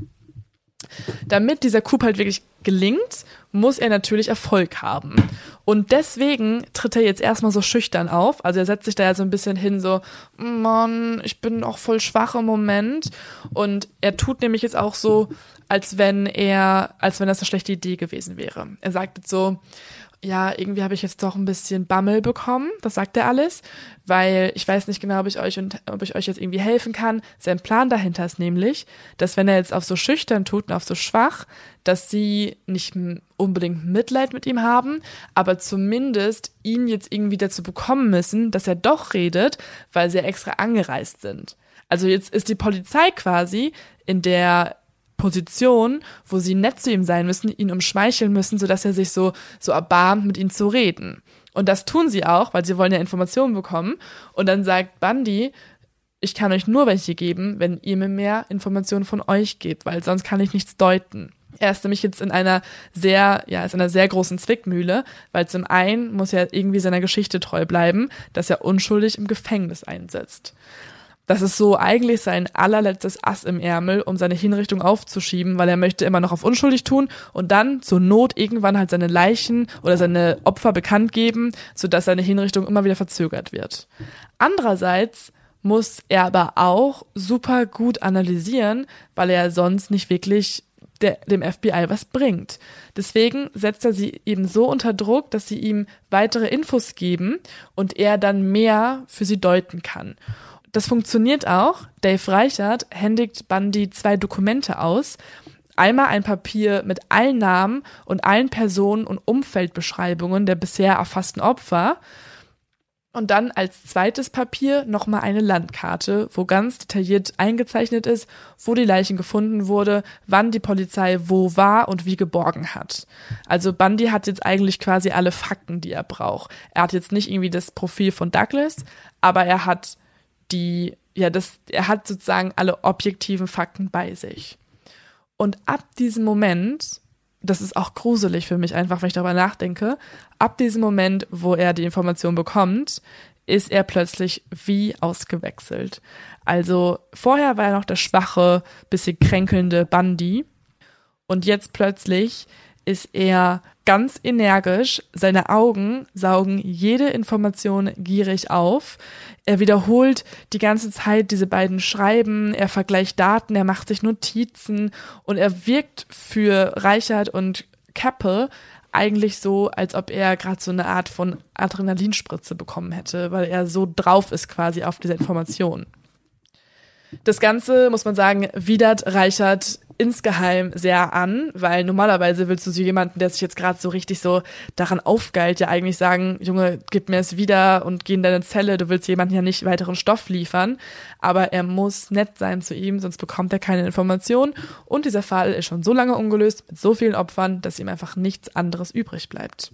Damit dieser Coup halt wirklich gelingt, muss er natürlich Erfolg haben. Und deswegen tritt er jetzt erstmal so schüchtern auf. Also er setzt sich da ja so ein bisschen hin, so, Mann, ich bin auch voll schwach im Moment. Und er tut nämlich jetzt auch so, als wenn er, als wenn das eine schlechte Idee gewesen wäre. Er sagt jetzt so, ja, irgendwie habe ich jetzt doch ein bisschen Bammel bekommen, das sagt er alles, weil ich weiß nicht genau, ob ich euch und ob ich euch jetzt irgendwie helfen kann. Sein Plan dahinter ist nämlich, dass wenn er jetzt auf so schüchtern tut und auf so schwach, dass sie nicht unbedingt Mitleid mit ihm haben, aber zumindest ihn jetzt irgendwie dazu bekommen müssen, dass er doch redet, weil sie ja extra angereist sind. Also jetzt ist die Polizei quasi in der Position, wo sie nett zu ihm sein müssen, ihn umschmeicheln müssen, sodass er sich so, so erbarmt, mit ihnen zu reden. Und das tun sie auch, weil sie wollen ja Informationen bekommen. Und dann sagt Bundy, ich kann euch nur welche geben, wenn ihr mir mehr Informationen von euch gebt, weil sonst kann ich nichts deuten. Er ist nämlich jetzt in einer sehr, ja, ist in einer sehr großen Zwickmühle, weil zum einen muss er irgendwie seiner Geschichte treu bleiben, dass er unschuldig im Gefängnis einsetzt. Das ist so eigentlich sein allerletztes Ass im Ärmel, um seine Hinrichtung aufzuschieben, weil er möchte immer noch auf unschuldig tun und dann zur Not irgendwann halt seine Leichen oder seine Opfer bekannt geben, sodass seine Hinrichtung immer wieder verzögert wird. Andererseits muss er aber auch super gut analysieren, weil er sonst nicht wirklich der, dem F B I was bringt. Deswegen setzt er sie eben so unter Druck, dass sie ihm weitere Infos geben und er dann mehr für sie deuten kann. Das funktioniert auch. Dave Reichert händigt Bundy zwei Dokumente aus. Einmal ein Papier mit allen Namen und allen Personen und Umfeldbeschreibungen der bisher erfassten Opfer. Und dann als zweites Papier nochmal eine Landkarte, wo ganz detailliert eingezeichnet ist, wo die Leichen gefunden wurde, wann die Polizei wo war und wie geborgen hat. Also Bundy hat jetzt eigentlich quasi alle Fakten, die er braucht. Er hat jetzt nicht irgendwie das Profil von Douglas, aber er hat die, ja, das, er hat sozusagen alle objektiven Fakten bei sich. Und ab diesem Moment, das ist auch gruselig für mich einfach, wenn ich darüber nachdenke, ab diesem Moment, wo er die Information bekommt, ist er plötzlich wie ausgewechselt. Also vorher war er noch der schwache, bisschen kränkelnde Bundy und jetzt plötzlich ist er ganz energisch, seine Augen saugen jede Information gierig auf. Er wiederholt die ganze Zeit diese beiden Schreiben, er vergleicht Daten, er macht sich Notizen und er wirkt für Reichert und Keppel eigentlich so, als ob er gerade so eine Art von Adrenalinspritze bekommen hätte, weil er so drauf ist quasi auf diese Information. Das Ganze, muss man sagen, widert Reichert insgeheim sehr an, weil normalerweise willst du so jemanden, der sich jetzt gerade so richtig so daran aufgeilt, ja eigentlich sagen, Junge, gib mir es wieder und geh in deine Zelle, du willst jemanden ja nicht weiteren Stoff liefern, aber er muss nett sein zu ihm, sonst bekommt er keine Information und dieser Fall ist schon so lange ungelöst, mit so vielen Opfern, dass ihm einfach nichts anderes übrig bleibt.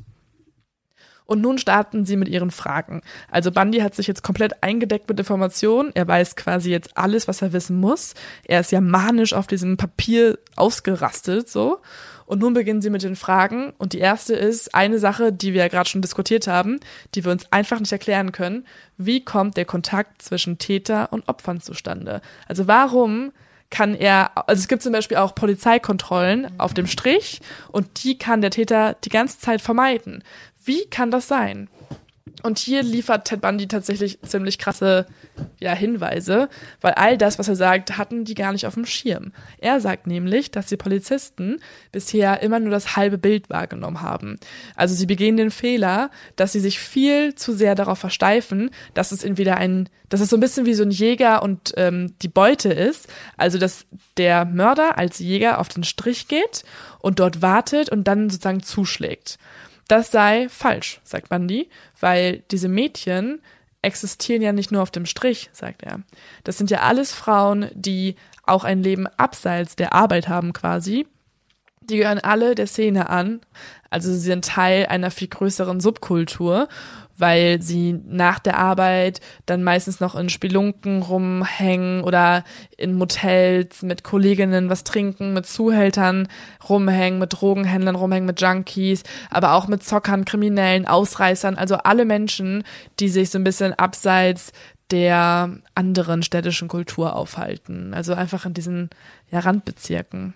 Und nun starten sie mit ihren Fragen. Also Bundy hat sich jetzt komplett eingedeckt mit Informationen. Er weiß quasi jetzt alles, was er wissen muss. Er ist ja manisch auf diesem Papier ausgerastet, so. Und nun beginnen sie mit den Fragen. Und die erste ist eine Sache, die wir ja gerade schon diskutiert haben, die wir uns einfach nicht erklären können. Wie kommt der Kontakt zwischen Täter und Opfern zustande? Also warum kann er, also es gibt zum Beispiel auch Polizeikontrollen auf dem Strich und die kann der Täter die ganze Zeit vermeiden. Wie kann das sein? Und hier liefert Ted Bundy tatsächlich ziemlich krasse ja, Hinweise, weil all das, was er sagt, hatten die gar nicht auf dem Schirm. Er sagt nämlich, dass die Polizisten bisher immer nur das halbe Bild wahrgenommen haben. Also sie begehen den Fehler, dass sie sich viel zu sehr darauf versteifen, dass es entweder ein, dass es so ein bisschen wie so ein Jäger und ähm, die Beute ist, also dass der Mörder als Jäger auf den Strich geht und dort wartet und dann sozusagen zuschlägt. Das sei falsch, sagt Bundy, weil diese Mädchen existieren ja nicht nur auf dem Strich, sagt er. Das sind ja alles Frauen, die auch ein Leben abseits der Arbeit haben quasi. Die gehören alle der Szene an, also sie sind Teil einer viel größeren Subkultur, weil sie nach der Arbeit dann meistens noch in Spelunken rumhängen oder in Motels mit Kolleginnen was trinken, mit Zuhältern rumhängen, mit Drogenhändlern rumhängen, mit Junkies, aber auch mit Zockern, Kriminellen, Ausreißern, also alle Menschen, die sich so ein bisschen abseits der anderen städtischen Kultur aufhalten, also einfach in diesen ja, Randbezirken.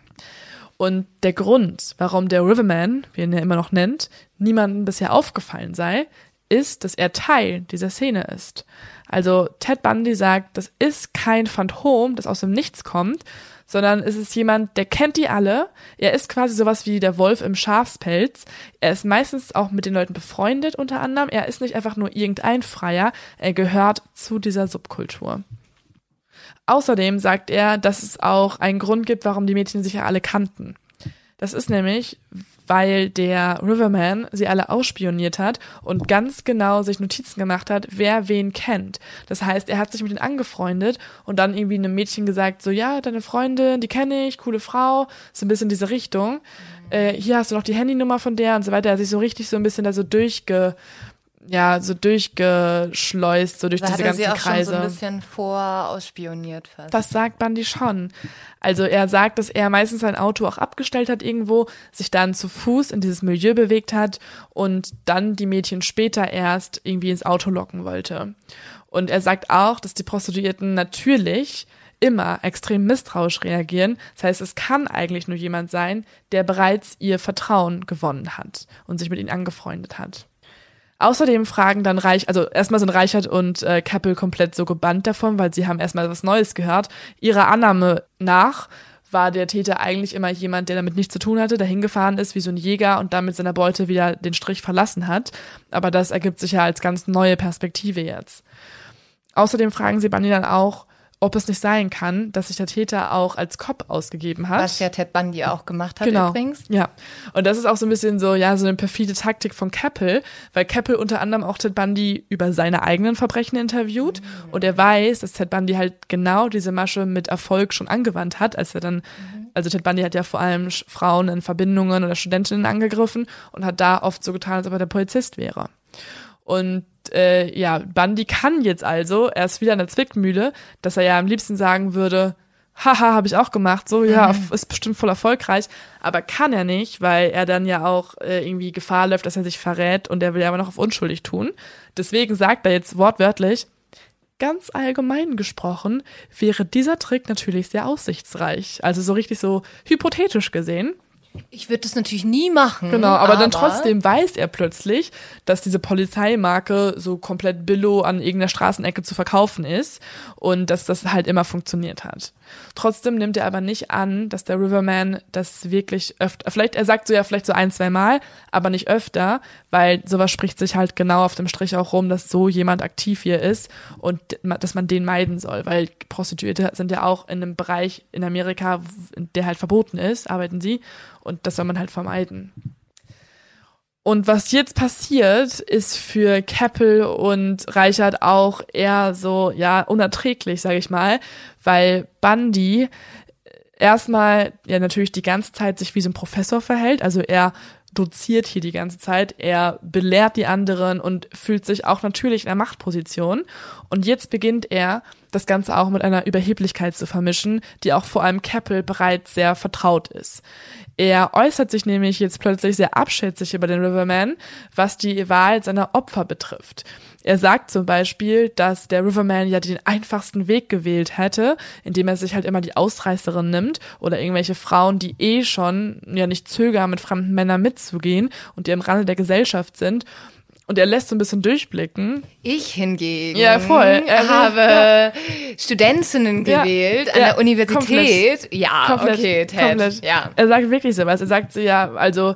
Und der Grund, warum der Riverman, wie er ihn ja immer noch nennt, niemandem bisher aufgefallen sei, ist, dass er Teil dieser Szene ist. Also Ted Bundy sagt, das ist kein Phantom, das aus dem Nichts kommt, sondern es ist jemand, der kennt die alle. Er ist quasi sowas wie der Wolf im Schafspelz. Er ist meistens auch mit den Leuten befreundet unter anderem. Er ist nicht einfach nur irgendein Freier, er gehört zu dieser Subkultur. Außerdem sagt er, dass es auch einen Grund gibt, warum die Mädchen sich ja alle kannten. Das ist nämlich, weil der Riverman sie alle ausspioniert hat und ganz genau sich Notizen gemacht hat, wer wen kennt. Das heißt, er hat sich mit denen angefreundet und dann irgendwie einem Mädchen gesagt, so ja, deine Freundin, die kenne ich, coole Frau, so ein bisschen in diese Richtung. Mhm. Äh, hier hast du noch die Handynummer von der und so weiter. Er hat sich so richtig so ein bisschen da so durchge... ja, so durchgeschleust, so durch da diese hat er ganzen sie auch Kreise. Schon so ein bisschen vorausspioniert fast. Das sagt Bundy schon. Also er sagt, dass er meistens sein Auto auch abgestellt hat irgendwo, sich dann zu Fuß in dieses Milieu bewegt hat und dann die Mädchen später erst irgendwie ins Auto locken wollte. Und er sagt auch, dass die Prostituierten natürlich immer extrem misstrauisch reagieren. Das heißt, es kann eigentlich nur jemand sein, der bereits ihr Vertrauen gewonnen hat und sich mit ihnen angefreundet hat. Außerdem fragen dann Reich, also erstmal sind Reichert und äh, Keppel komplett so gebannt davon, weil sie haben erstmal was Neues gehört. Ihrer Annahme nach war der Täter eigentlich immer jemand, der damit nichts zu tun hatte, der hingefahren ist wie so ein Jäger und dann mit seiner Beute wieder den Strich verlassen hat. Aber das ergibt sich ja als ganz neue Perspektive jetzt. Außerdem fragen sie Bundy dann auch, ob es nicht sein kann, dass sich der Täter auch als Cop ausgegeben hat. Was ja Ted Bundy auch gemacht hat genau. übrigens. Ja, und das ist auch so ein bisschen so, ja, so eine perfide Taktik von Keppel, weil Keppel unter anderem auch Ted Bundy über seine eigenen Verbrechen interviewt mhm. und er weiß, dass Ted Bundy halt genau diese Masche mit Erfolg schon angewandt hat, als er dann, mhm. also Ted Bundy hat ja vor allem Frauen in Verbindungen oder Studentinnen angegriffen und hat da oft so getan, als ob er der Polizist wäre. Und äh, ja, Bundy kann jetzt also, er ist wieder in der Zwickmühle, dass er ja am liebsten sagen würde, haha, habe ich auch gemacht, so, ja, mhm. ist bestimmt voll erfolgreich, aber kann er nicht, weil er dann ja auch äh, irgendwie Gefahr läuft, dass er sich verrät und er will ja aber noch auf unschuldig tun. Deswegen sagt er jetzt wortwörtlich, ganz allgemein gesprochen, wäre dieser Trick natürlich sehr aussichtsreich. Also so richtig so hypothetisch gesehen. Ich würde das natürlich nie machen. Genau, aber, aber dann trotzdem weiß er plötzlich, dass diese Polizeimarke so komplett billo an irgendeiner Straßenecke zu verkaufen ist und dass das halt immer funktioniert hat. Trotzdem nimmt er aber nicht an, dass der Riverman das wirklich öfter, vielleicht, er sagt so ja vielleicht so ein, zwei Mal, aber nicht öfter, weil sowas spricht sich halt genau auf dem Strich auch rum, dass so jemand aktiv hier ist und dass man den meiden soll, weil Prostituierte sind ja auch in einem Bereich in Amerika, der halt verboten ist, arbeiten sie. Und das soll man halt vermeiden. Und was jetzt passiert, ist für Keppel und Reichert auch eher so, ja, unerträglich, sage ich mal, weil Bundy erstmal ja natürlich die ganze Zeit sich wie so ein Professor verhält, also er doziert hier die ganze Zeit, er belehrt die anderen und fühlt sich auch natürlich in der Machtposition. Und jetzt beginnt er, das Ganze auch mit einer Überheblichkeit zu vermischen, die auch vor allem Keppel bereits sehr vertraut ist. Er äußert sich nämlich jetzt plötzlich sehr abschätzig über den Riverman, was die Wahl seiner Opfer betrifft. Er sagt zum Beispiel, dass der Riverman ja den einfachsten Weg gewählt hätte, indem er sich halt immer die Ausreißerin nimmt oder irgendwelche Frauen, die eh schon ja nicht zögern, mit fremden Männern mitzugehen und die am Rande der Gesellschaft sind. Und er lässt so ein bisschen durchblicken. Ich hingegen ja, voll. Er habe ja. Studentinnen gewählt ja. an ja. der Universität. Komplett. Ja, komplett. okay, Ted. Komplett. Ja. Er sagt wirklich sowas. Er sagt so, ja, also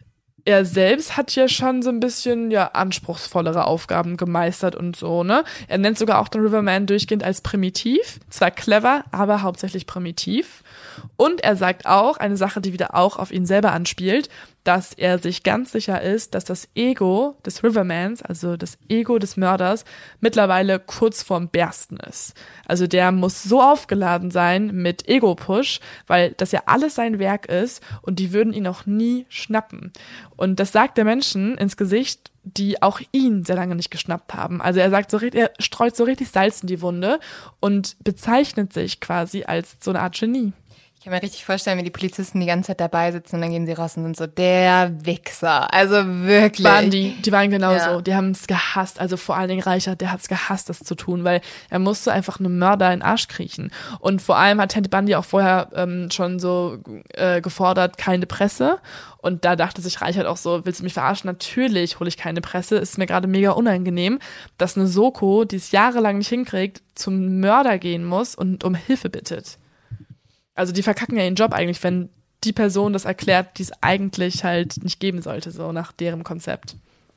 er selbst hat ja schon so ein bisschen ja anspruchsvollere Aufgaben gemeistert und so, ne? Er nennt sogar auch den Riverman durchgehend als primitiv. Zwar clever, aber hauptsächlich primitiv. Und er sagt auch, eine Sache, die wieder auch auf ihn selber anspielt, dass er sich ganz sicher ist, dass das Ego des Rivermans, also das Ego des Mörders, mittlerweile kurz vorm Bersten ist. Also der muss so aufgeladen sein mit Ego-Push, weil das ja alles sein Werk ist und die würden ihn auch nie schnappen. Und das sagt der Menschen ins Gesicht, die auch ihn sehr lange nicht geschnappt haben. Also er sagt so, er streut so richtig Salz in die Wunde und bezeichnet sich quasi als so eine Art Genie. Ich kann mir richtig vorstellen, wie die Polizisten die ganze Zeit dabei sitzen und dann gehen sie raus und sind so, der Wichser. Also wirklich. Waren die, die waren genauso. Ja. Die haben es gehasst. Also vor allen Dingen Reichert, der hat es gehasst, das zu tun, weil er musste einfach einem Mörder in den Arsch kriechen. Und vor allem hat Ted Bundy auch vorher ähm, schon so äh, gefordert, keine Presse. Und da dachte sich Reichert auch so, willst du mich verarschen? Natürlich hole ich keine Presse. Ist mir gerade mega unangenehm, dass eine Soko, die es jahrelang nicht hinkriegt, zum Mörder gehen muss und um Hilfe bittet. Also die verkacken ja ihren Job eigentlich, wenn die Person das erklärt, die es eigentlich halt nicht geben sollte, so nach deren Konzept.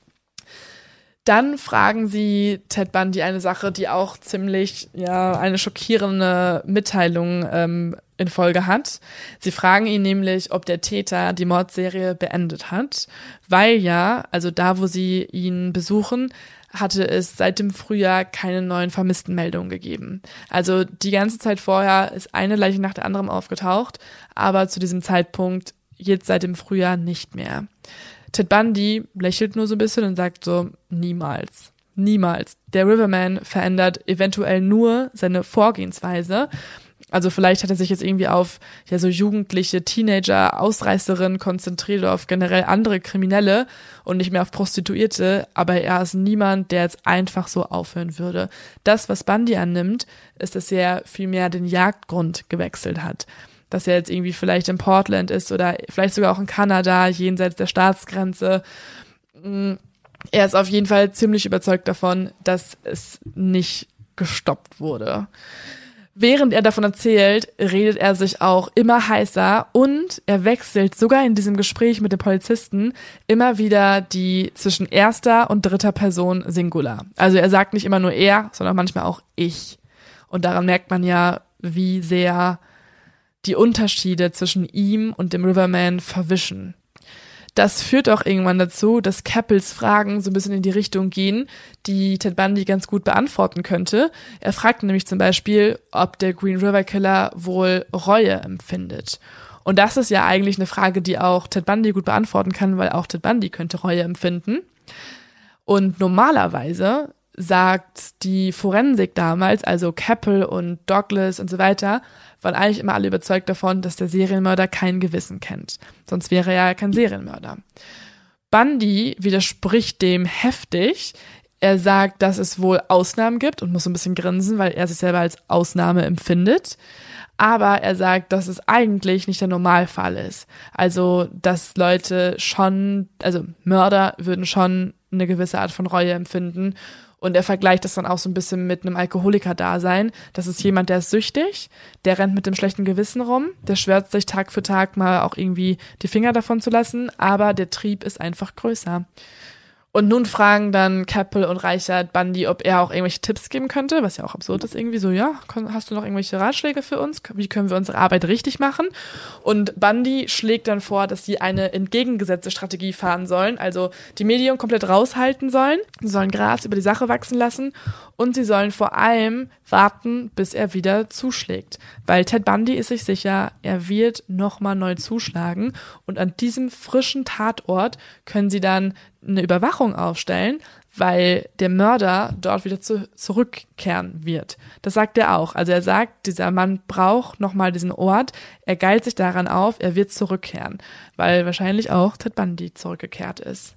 Dann fragen sie Ted Bundy eine Sache, die auch ziemlich, ja, eine schockierende Mitteilung ähm, in Folge hat. Sie fragen ihn nämlich, ob der Täter die Mordserie beendet hat, weil ja, also da, wo sie ihn besuchen, hatte es seit dem Frühjahr keine neuen Vermisstenmeldungen gegeben. Also die ganze Zeit vorher ist eine Leiche nach der anderen aufgetaucht, aber zu diesem Zeitpunkt jetzt seit dem Frühjahr nicht mehr. Ted Bundy lächelt nur so ein bisschen und sagt so, niemals, niemals. Der Riverman verändert eventuell nur seine Vorgehensweise. Also vielleicht hat er sich jetzt irgendwie auf ja so jugendliche Teenager, Ausreißerinnen konzentriert oder auf generell andere Kriminelle und nicht mehr auf Prostituierte, aber er ist niemand, der jetzt einfach so aufhören würde. Das, was Bundy annimmt, ist, dass er vielmehr den Jagdgrund gewechselt hat. Dass er jetzt irgendwie vielleicht in Portland ist oder vielleicht sogar auch in Kanada, jenseits der Staatsgrenze. Er ist auf jeden Fall ziemlich überzeugt davon, dass es nicht gestoppt wurde. Während er davon erzählt, redet er sich auch immer heißer und er wechselt sogar in diesem Gespräch mit dem Polizisten immer wieder die zwischen erster und dritter Person Singular. Also er sagt nicht immer nur er, sondern manchmal auch ich. Und daran merkt man ja, wie sehr die Unterschiede zwischen ihm und dem Riverman verwischen. Das führt auch irgendwann dazu, dass Keppels Fragen so ein bisschen in die Richtung gehen, die Ted Bundy ganz gut beantworten könnte. Er fragt nämlich zum Beispiel, ob der Green River Killer wohl Reue empfindet. Und das ist ja eigentlich eine Frage, die auch Ted Bundy gut beantworten kann, weil auch Ted Bundy könnte Reue empfinden. Und normalerweise sagt die Forensik damals, also Keppel und Douglas und so weiter, waren eigentlich immer alle überzeugt davon, dass der Serienmörder kein Gewissen kennt. Sonst wäre er ja kein Serienmörder. Bundy widerspricht dem heftig. Er sagt, dass es wohl Ausnahmen gibt und muss so ein bisschen grinsen, weil er sich selber als Ausnahme empfindet. Aber er sagt, dass es eigentlich nicht der Normalfall ist. Also, dass Leute schon, also Mörder würden schon eine gewisse Art von Reue empfinden. Und er vergleicht das dann auch so ein bisschen mit einem Alkoholiker-Dasein. Das ist jemand, der ist süchtig, der rennt mit dem schlechten Gewissen rum, der schwört sich Tag für Tag mal auch irgendwie die Finger davon zu lassen, aber der Trieb ist einfach größer. Und nun fragen dann Keppel und Reichert Bundy, ob er auch irgendwelche Tipps geben könnte, was ja auch absurd ist irgendwie so, ja, hast du noch irgendwelche Ratschläge für uns? Wie können wir unsere Arbeit richtig machen? Und Bundy schlägt dann vor, dass sie eine entgegengesetzte Strategie fahren sollen, also die Medien komplett raushalten sollen, sie sollen Gras über die Sache wachsen lassen und sie sollen vor allem warten, bis er wieder zuschlägt. Weil Ted Bundy ist sich sicher, er wird nochmal neu zuschlagen und an diesem frischen Tatort können sie dann eine Überwachung aufstellen, weil der Mörder dort wieder zu, zurückkehren wird. Das sagt er auch. Also er sagt, dieser Mann braucht nochmal diesen Ort, er geilt sich daran auf, er wird zurückkehren, weil wahrscheinlich auch Ted Bundy zurückgekehrt ist.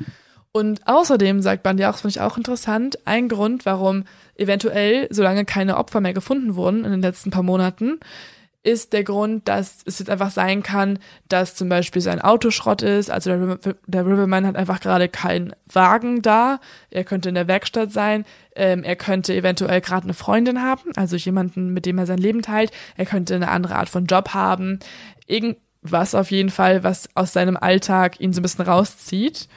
Und außerdem sagt Bundy auch, das finde ich auch interessant, ein Grund, warum eventuell, solange keine Opfer mehr gefunden wurden in den letzten paar Monaten, ist der Grund, dass es jetzt einfach sein kann, dass zum Beispiel sein Auto Schrott ist, also der, River, der Riverman hat einfach gerade keinen Wagen da, er könnte in der Werkstatt sein, ähm, er könnte eventuell gerade eine Freundin haben, also jemanden, mit dem er sein Leben teilt, er könnte eine andere Art von Job haben, irgendwas auf jeden Fall, was aus seinem Alltag ihn so ein bisschen rauszieht.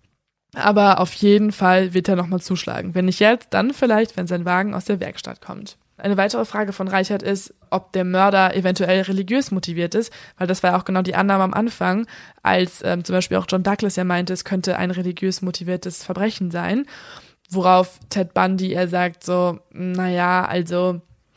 Aber auf jeden Fall wird er nochmal zuschlagen. Wenn nicht jetzt, dann vielleicht, wenn sein Wagen aus der Werkstatt kommt. Eine weitere Frage von Reichert ist, ob der Mörder eventuell religiös motiviert ist, weil das war ja auch genau die Annahme am Anfang, als ähm, zum Beispiel auch John Douglas ja meinte, es könnte ein religiös motiviertes Verbrechen sein, worauf Ted Bundy, er sagt so, naja, also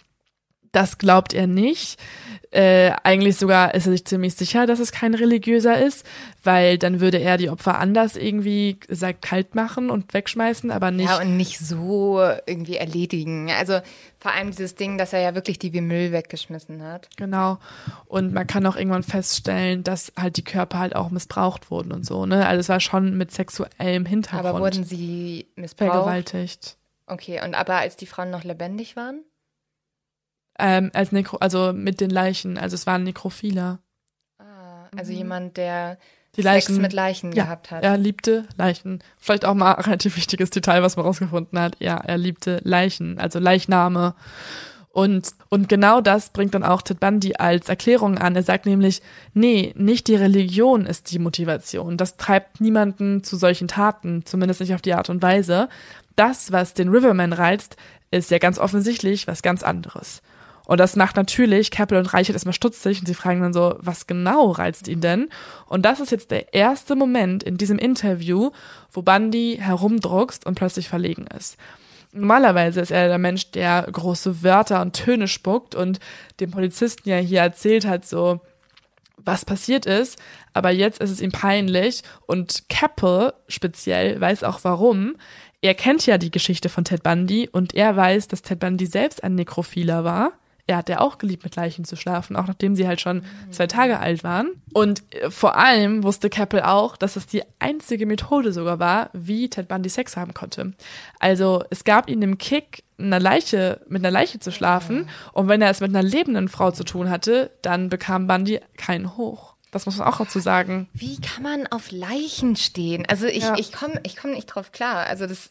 das glaubt er nicht. Äh, eigentlich sogar ist er sich ziemlich sicher, dass es kein religiöser ist, weil dann würde er die Opfer anders irgendwie, sagt, kalt machen und wegschmeißen, aber nicht. Ja, und nicht so irgendwie erledigen. Also vor allem dieses Ding, dass er ja wirklich die wie Müll weggeschmissen hat. Genau. Und man kann auch irgendwann feststellen, dass halt die Körper halt auch missbraucht wurden und so, ne? Also es war schon mit sexuellem Hintergrund. Aber wurden sie missbraucht? Vergewaltigt. Okay, und aber als die Frauen noch lebendig waren? Ähm, als Nekro, also mit den Leichen, also es waren Nekrophiler. Ah, also mhm. jemand, der die Sex Leichen, mit Leichen ja, gehabt hat. Er liebte Leichen. Vielleicht auch mal ein relativ wichtiges Detail, was man rausgefunden hat. Ja, er liebte Leichen, also Leichname. Und, und genau das bringt dann auch Ted Bundy als Erklärung an. Er sagt nämlich, nee, nicht die Religion ist die Motivation. Das treibt niemanden zu solchen Taten, zumindest nicht auf die Art und Weise. Das, was den Riverman reizt, ist ja ganz offensichtlich was ganz anderes. Und das macht natürlich Keppel und Reichert erstmal stutzig und sie fragen dann so, was genau reizt ihn denn? Und das ist jetzt der erste Moment in diesem Interview, wo Bundy herumdruckst und plötzlich verlegen ist. Normalerweise ist er der Mensch, der große Wörter und Töne spuckt und dem Polizisten ja hier erzählt hat, so, was passiert ist, aber jetzt ist es ihm peinlich und Keppel speziell weiß auch warum. Er kennt ja die Geschichte von Ted Bundy und er weiß, dass Ted Bundy selbst ein Nekrophiler war. Er hat ja auch geliebt, mit Leichen zu schlafen, auch nachdem sie halt schon zwei Tage alt waren. Und vor allem wusste Keppel auch, dass es die einzige Methode sogar war, wie Ted Bundy Sex haben konnte. Also es gab ihm den Kick, einer Leiche, mit einer Leiche zu schlafen. Und wenn er es mit einer lebenden Frau zu tun hatte, dann bekam Bundy keinen Hoch. Das muss man auch dazu sagen. Wie kann man auf Leichen stehen? Also ich, ja. ich komme ich komm nicht drauf klar. Also das,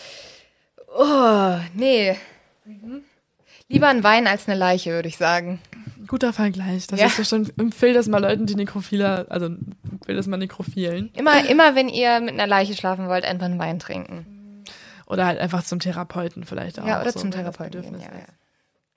oh, nee. Mhm. Lieber ein Wein als eine Leiche, würde ich sagen. Guter Vergleich. Das ja. ist bestimmt, empfehle das mal Leuten, die Nekrophiler, also empfehle das mal Nekrophilen. Immer, immer, wenn ihr mit einer Leiche schlafen wollt, einfach einen Wein trinken. Oder halt einfach zum Therapeuten vielleicht auch. Ja, oder so, zum Therapeuten. Gehen, ja, ja.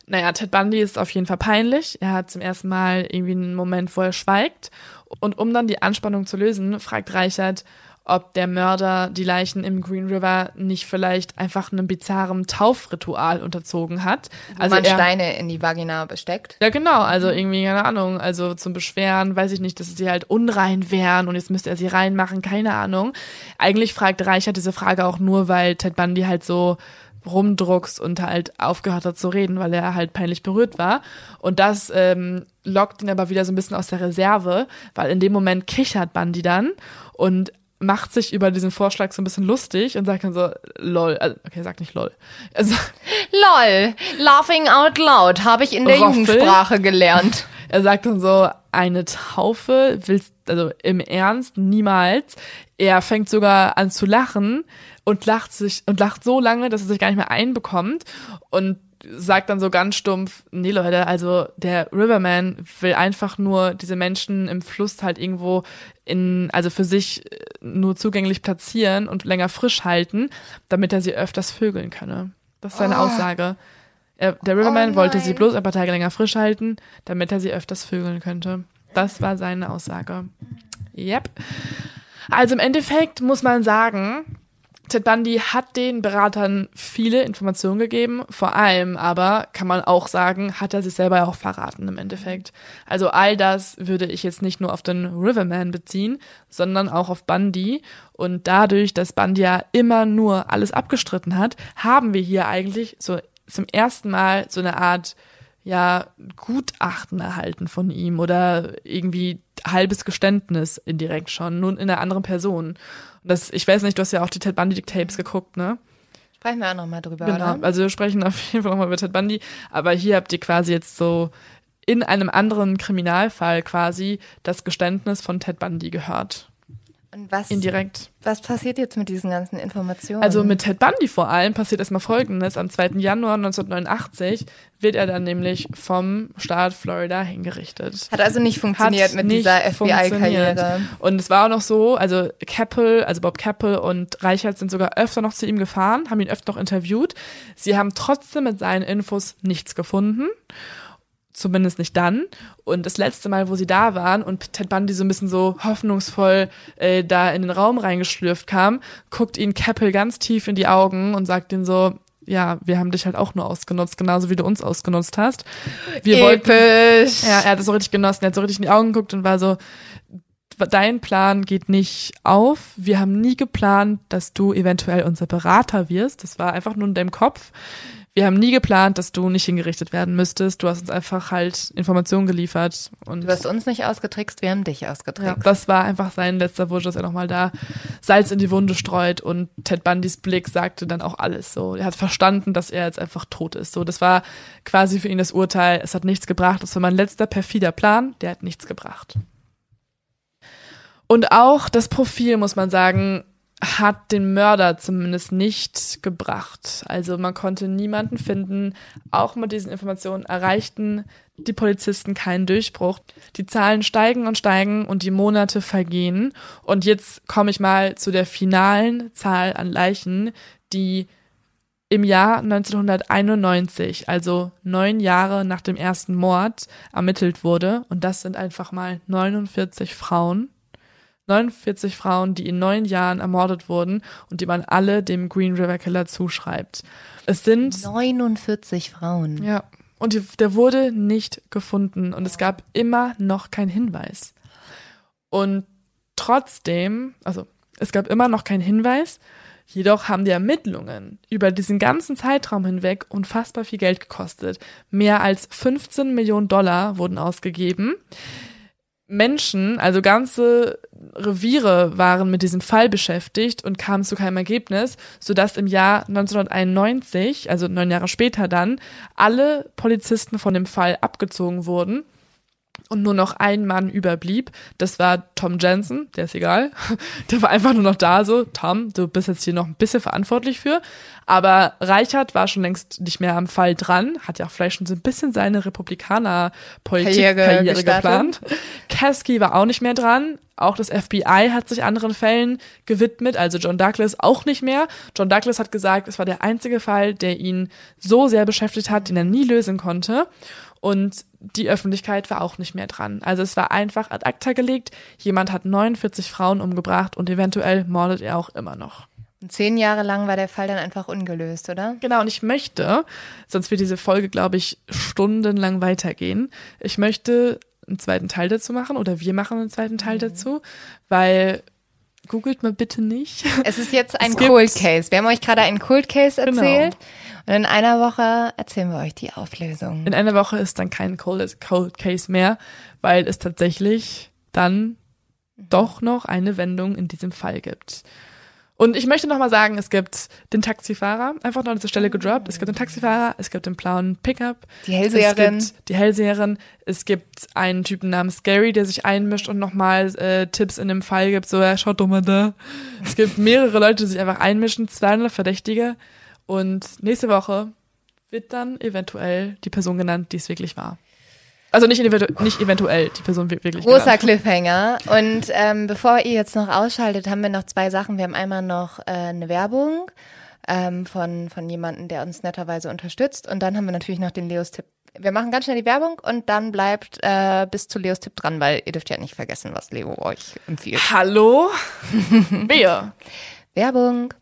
Naja, Ted Bundy ist auf jeden Fall peinlich. Er hat zum ersten Mal irgendwie einen Moment, wo er schweigt. Und um dann die Anspannung zu lösen, fragt Reichert, ob der Mörder die Leichen im Green River nicht vielleicht einfach einem bizarren Taufritual unterzogen hat. Wo also man er, Steine in die Vagina besteckt. Ja, genau. Also irgendwie, keine Ahnung, also zum Beschweren, weiß ich nicht, dass sie halt unrein wären und jetzt müsste er sie reinmachen, keine Ahnung. Eigentlich fragt Reichert diese Frage auch nur, weil Ted Bundy halt so rumdruckst und halt aufgehört hat zu reden, weil er halt peinlich berührt war. Und das ähm, lockt ihn aber wieder so ein bisschen aus der Reserve, weil in dem Moment kichert Bundy dann und macht sich über diesen Vorschlag so ein bisschen lustig und sagt dann so, lol, also, okay, sagt nicht lol. Also, lol, laughing out loud, habe ich in der Roffel. Jugendsprache gelernt. Er sagt dann so, eine Taufe willst, also im Ernst, niemals. Er fängt sogar an zu lachen und lacht sich, und lacht so lange, dass er sich gar nicht mehr einbekommt und sagt dann so ganz stumpf, nee Leute, also der Riverman will einfach nur diese Menschen im Fluss halt irgendwo in, also für sich nur zugänglich platzieren und länger frisch halten, damit er sie öfters vögeln könne. Das ist seine oh. Aussage. Er, der Riverman oh wollte sie bloß ein paar Tage länger frisch halten, damit er sie öfters vögeln könnte. Das war seine Aussage. Yep. Also im Endeffekt muss man sagen, Ted Bundy hat den Beratern viele Informationen gegeben, vor allem aber, kann man auch sagen, hat er sich selber auch verraten im Endeffekt. Also all das würde ich jetzt nicht nur auf den Riverman beziehen, sondern auch auf Bundy. Und dadurch, dass Bundy ja immer nur alles abgestritten hat, haben wir hier eigentlich so zum ersten Mal so eine Art, ja, Gutachten erhalten von ihm oder irgendwie halbes Geständnis indirekt schon, nun in einer anderen Person. Das, ich weiß nicht, du hast ja auch die Ted Bundy-Tapes geguckt, ne? Sprechen wir auch nochmal drüber, Genau, oder? also wir sprechen auf jeden Fall nochmal über Ted Bundy, aber hier habt ihr quasi jetzt so in einem anderen Kriminalfall quasi das Geständnis von Ted Bundy gehört. Und was, Indirekt. Was passiert jetzt mit diesen ganzen Informationen? Also mit Ted Bundy vor allem passiert erstmal Folgendes. Am zweiten Januar neunzehnhundertneunundachtzig wird er dann nämlich vom Staat Florida hingerichtet. Hat also nicht funktioniert Hat mit nicht dieser F B I-Karriere. Und es war auch noch so, also Keppel, also Bob Keppel und Reichert sind sogar öfter noch zu ihm gefahren, haben ihn öfter noch interviewt. Sie haben trotzdem mit seinen Infos nichts gefunden. Zumindest nicht dann. Und das letzte Mal, wo sie da waren und Ted Bundy so ein bisschen so hoffnungsvoll äh, da in den Raum reingeschlürft kam, guckt ihn Keppel ganz tief in die Augen und sagt ihm so, ja, wir haben dich halt auch nur ausgenutzt, genauso wie du uns ausgenutzt hast. Wir Episch. Wollten, ja, er hat das so richtig genossen, er hat so richtig in die Augen geguckt und war so, dein Plan geht nicht auf. Wir haben nie geplant, dass du eventuell unser Berater wirst. Das war einfach nur in deinem Kopf. Wir haben nie geplant, dass du nicht hingerichtet werden müsstest. Du hast uns einfach halt Informationen geliefert. Und du hast uns nicht ausgetrickst, wir haben dich ausgetrickst. Ja, das war einfach sein letzter Wunsch, dass er nochmal da Salz in die Wunde streut. Und Ted Bundys Blick sagte dann auch alles so. Er hat verstanden, dass er jetzt einfach tot ist. So, das war quasi für ihn das Urteil. Es hat nichts gebracht. Das war mein letzter perfider Plan. Der hat nichts gebracht. Und auch das Profil, muss man sagen, hat den Mörder zumindest nicht gebracht. Also man konnte niemanden finden. Auch mit diesen Informationen erreichten die Polizisten keinen Durchbruch. Die Zahlen steigen und steigen und die Monate vergehen. Und jetzt komme ich mal zu der finalen Zahl an Leichen, die im Jahr neunzehnhunderteinundneunzig, also neun Jahre nach dem ersten Mord, ermittelt wurde. Und das sind einfach mal neunundvierzig Frauen. neunundvierzig Frauen, die in neun Jahren ermordet wurden und die man alle dem Green River Killer zuschreibt. Es sind neunundvierzig Frauen. Ja, und die, der wurde nicht gefunden und es gab immer noch keinen Hinweis. Und trotzdem, also es gab immer noch keinen Hinweis, jedoch haben die Ermittlungen über diesen ganzen Zeitraum hinweg unfassbar viel Geld gekostet. Mehr als fünfzehn Millionen Dollar wurden ausgegeben. Menschen, also ganze Reviere waren mit diesem Fall beschäftigt und kamen zu keinem Ergebnis, sodass im Jahr neunzehnhunderteinundneunzig, also neun Jahre später dann, alle Polizisten von dem Fall abgezogen wurden und nur noch ein Mann überblieb. Das war Tom Jensen, der ist egal. Der war einfach nur noch da so, Tom, du bist jetzt hier noch ein bisschen verantwortlich für. Aber Reichert war schon längst nicht mehr am Fall dran, hat ja auch vielleicht schon so ein bisschen seine Republikaner-Politik Karriere, Karriere gestartet. geplant. Kasky war auch nicht mehr dran. Auch das F B I hat sich anderen Fällen gewidmet, also John Douglas auch nicht mehr. John Douglas hat gesagt, es war der einzige Fall, der ihn so sehr beschäftigt hat, den er nie lösen konnte. Und die Öffentlichkeit war auch nicht mehr dran. Also es war einfach ad acta gelegt. Jemand hat neunundvierzig Frauen umgebracht und eventuell mordet er auch immer noch. Und zehn Jahre lang war der Fall dann einfach ungelöst, oder? Genau, und ich möchte, sonst wird diese Folge, glaube ich, stundenlang weitergehen. Ich möchte einen zweiten Teil dazu machen oder wir machen einen zweiten Teil mhm. dazu, weil googelt mal bitte nicht. Es ist jetzt ein Es gibt- Cold Case. Wir haben euch gerade einen Cold Case Genau. erzählt. Und in einer Woche erzählen wir euch die Auflösung. In einer Woche ist dann kein Cold Cold Case mehr, weil es tatsächlich dann doch noch eine Wendung in diesem Fall gibt. Und ich möchte noch mal sagen, es gibt den Taxifahrer, einfach noch an dieser Stelle gedroppt. Es gibt den Taxifahrer, es gibt den blauen Pickup. Die Hellseherin. Es gibt die Hellseherin. Es gibt einen Typen namens Gary, der sich einmischt und nochmal äh, Tipps in dem Fall gibt. So, ja, schaut doch mal da. Es gibt mehrere Leute, die sich einfach einmischen, zweihundert Verdächtige. Und nächste Woche wird dann eventuell die Person genannt, die es wirklich war. Also nicht, eventu- nicht eventuell die Person wir- wirklich Großer genannt. Cliffhanger. Und ähm, bevor ihr jetzt noch ausschaltet, haben wir noch zwei Sachen. Wir haben einmal noch äh, eine Werbung ähm, von, von jemandem, der uns netterweise unterstützt. Und dann haben wir natürlich noch den Leos Tipp. Wir machen ganz schnell die Werbung und dann bleibt äh, bis zu Leos Tipp dran, weil ihr dürft ja nicht vergessen, was Leo euch empfiehlt. Hallo? Wer? Werbung.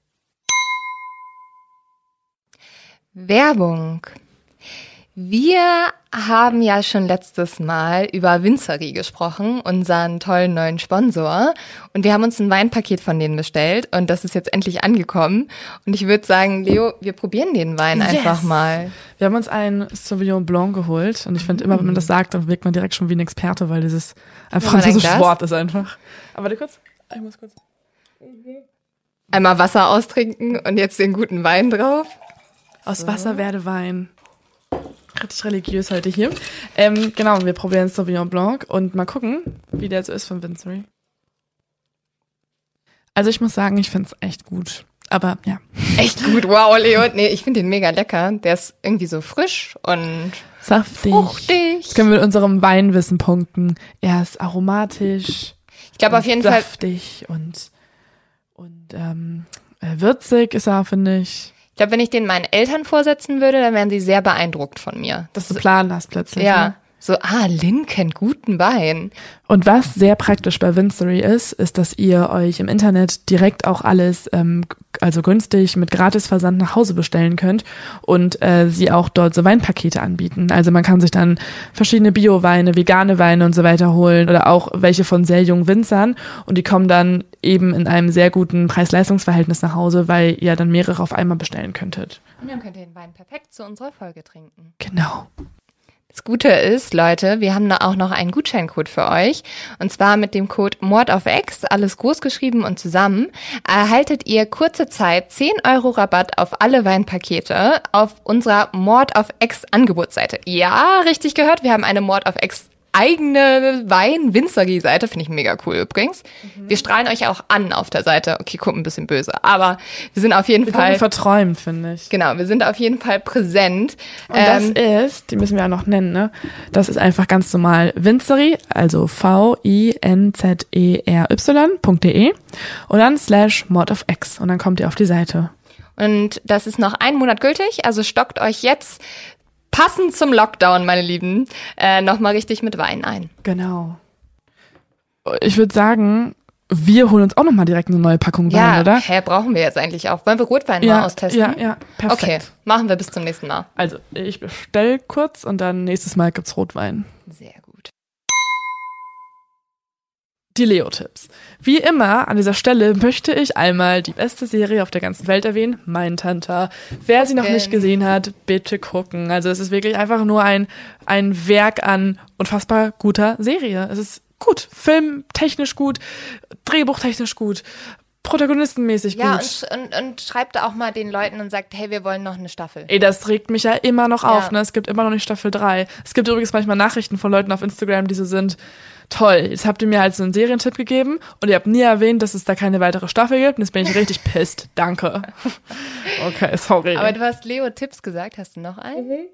Werbung. Wir haben ja schon letztes Mal über Winzery gesprochen, unseren tollen neuen Sponsor. Und wir haben uns ein Weinpaket von denen bestellt und das ist jetzt endlich angekommen. Und ich würde sagen, Leo, wir probieren den Wein Yes. einfach mal. Wir haben uns einen Sauvignon Blanc geholt und ich finde immer, wenn man das sagt, dann wirkt man direkt schon wie ein Experte, weil dieses ein Wollen wir französisches ein Glas? Wort ist einfach. Aber warte kurz. Ich muss kurz. Einmal Wasser austrinken und jetzt den guten Wein drauf. Aus Wasser werde Wein. Richtig religiös heute hier. Ähm, genau, wir probieren Sauvignon Blanc und mal gucken, wie der so ist von Winzery. Also ich muss sagen, ich finde es echt gut. Aber ja. Echt gut, wow, Leo. Nee, ich finde den mega lecker. Der ist irgendwie so frisch und Saftig. fruchtig. Jetzt können wir mit unserem Weinwissen punkten. Er ist aromatisch. Ich glaube auf jeden Fall, saftig und, und ähm, äh, würzig ist er, finde ich. ich glaube, wenn ich den meinen Eltern vorsetzen würde, dann wären sie sehr beeindruckt von mir. Dass du Plan hast plötzlich. Ja, Ne? so, ah, Lynn kennt guten Wein. Und was sehr praktisch bei Winzery ist, ist, dass ihr euch im Internet direkt auch alles, ähm, also günstig mit Gratisversand nach Hause bestellen könnt und äh, sie auch dort so Weinpakete anbieten. Also man kann sich dann verschiedene Bio-Weine, vegane Weine und so weiter holen oder auch welche von sehr jungen Winzern und die kommen dann eben in einem sehr guten Preis-Leistungs-Verhältnis nach Hause, weil ihr dann mehrere auf einmal bestellen könntet. Und dann könnt ihr den Wein perfekt zu unserer Folge trinken. Genau. Das Gute ist, Leute, wir haben da auch noch einen Gutscheincode für euch. Und zwar mit dem Code Mord auf Ex, alles groß geschrieben und zusammen, erhaltet ihr kurze Zeit zehn Euro Rabatt auf alle Weinpakete auf unserer Mord auf Ex Angebotsseite. Ja, richtig gehört, wir haben eine Mord auf Ex eigene Wein-Winzery-Seite, finde ich mega cool übrigens. Mhm. Wir strahlen euch auch an auf der Seite. Okay, guck, ein bisschen böse, aber wir sind auf jeden Wir Fall... sind verträumt, finde ich. Genau, wir sind auf jeden Fall präsent. Und das ist, die müssen wir auch noch nennen, ne? Das ist einfach ganz normal Winzery, also V I N Z E R Y.de und dann slash Mord of X und dann kommt ihr auf die Seite. Und das ist noch einen Monat gültig, also stockt euch jetzt passend zum Lockdown, meine Lieben, äh, nochmal richtig mit Wein ein. Genau. Ich würde sagen, wir holen uns auch nochmal direkt eine neue Packung Wein, Ja, oder? hä, brauchen wir jetzt eigentlich auch. Wollen wir Rotwein Ja, mal austesten? ja, ja, perfekt. Okay, machen wir bis zum nächsten Mal. Also, ich bestell kurz und dann nächstes Mal gibt's Rotwein. Sehr gut. Die Leo-Tipps. Wie immer an dieser Stelle möchte ich einmal die beste Serie auf der ganzen Welt erwähnen, Mindhunter. Wer sie noch nicht gesehen hat, bitte gucken. Also es ist wirklich einfach nur ein, ein Werk an unfassbar guter Serie. Es ist gut, filmtechnisch gut, drehbuchtechnisch gut, protagonistenmäßig Ja, gut. und, und, und schreibt da auch mal den Leuten und sagt, hey, wir wollen noch eine Staffel. Ey, das regt mich ja immer noch auf, Ja. ne? Es gibt immer noch nicht Staffel drei. Es gibt übrigens manchmal Nachrichten von Leuten auf Instagram, die so sind, toll, jetzt habt ihr mir halt so einen Serientipp gegeben und ihr habt nie erwähnt, dass es da keine weitere Staffel gibt und jetzt bin ich richtig pisst. Danke. Okay, sorry. Aber du hast Leo Tipps gesagt, hast du noch einen?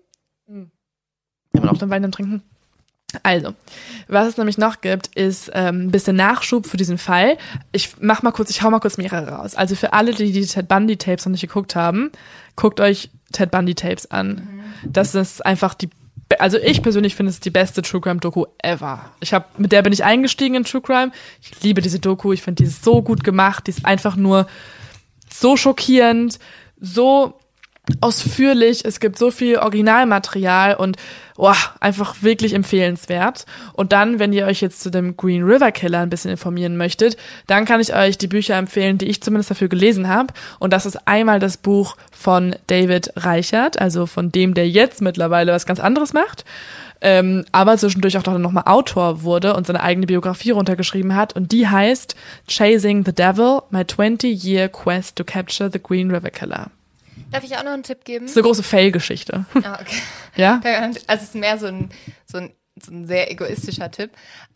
Immer noch den Wein am Trinken. Also, was es nämlich noch gibt, ist ähm, ein bisschen Nachschub für diesen Fall. Ich mach mal kurz, ich hau mal kurz mehrere raus. Also für alle, die die Ted Bundy Tapes noch nicht geguckt haben, guckt euch Ted Bundy Tapes an. Mhm. Das ist einfach die, also ich persönlich finde es die beste True Crime Doku ever. Ich habe, mit der bin ich eingestiegen in True Crime. Ich liebe diese Doku. Ich finde die so gut gemacht. Die ist einfach nur so schockierend, so ausführlich, es gibt so viel Originalmaterial und boah, einfach wirklich empfehlenswert. Und dann, wenn ihr euch jetzt zu dem Green River Killer ein bisschen informieren möchtet, dann kann ich euch die Bücher empfehlen, die ich zumindest dafür gelesen habe. Und das ist einmal das Buch von David Reichert, also von dem, der jetzt mittlerweile was ganz anderes macht, ähm, aber zwischendurch auch noch mal Autor wurde und seine eigene Biografie runtergeschrieben hat. Und die heißt Chasing the Devil, My twenty-year Quest to Capture the Green River Killer. Darf ich auch noch einen Tipp geben? Das ist eine große Fail-Geschichte. Ah, okay. Ja? Also es ist mehr so ein, so ein, so ein sehr egoistischer Tipp.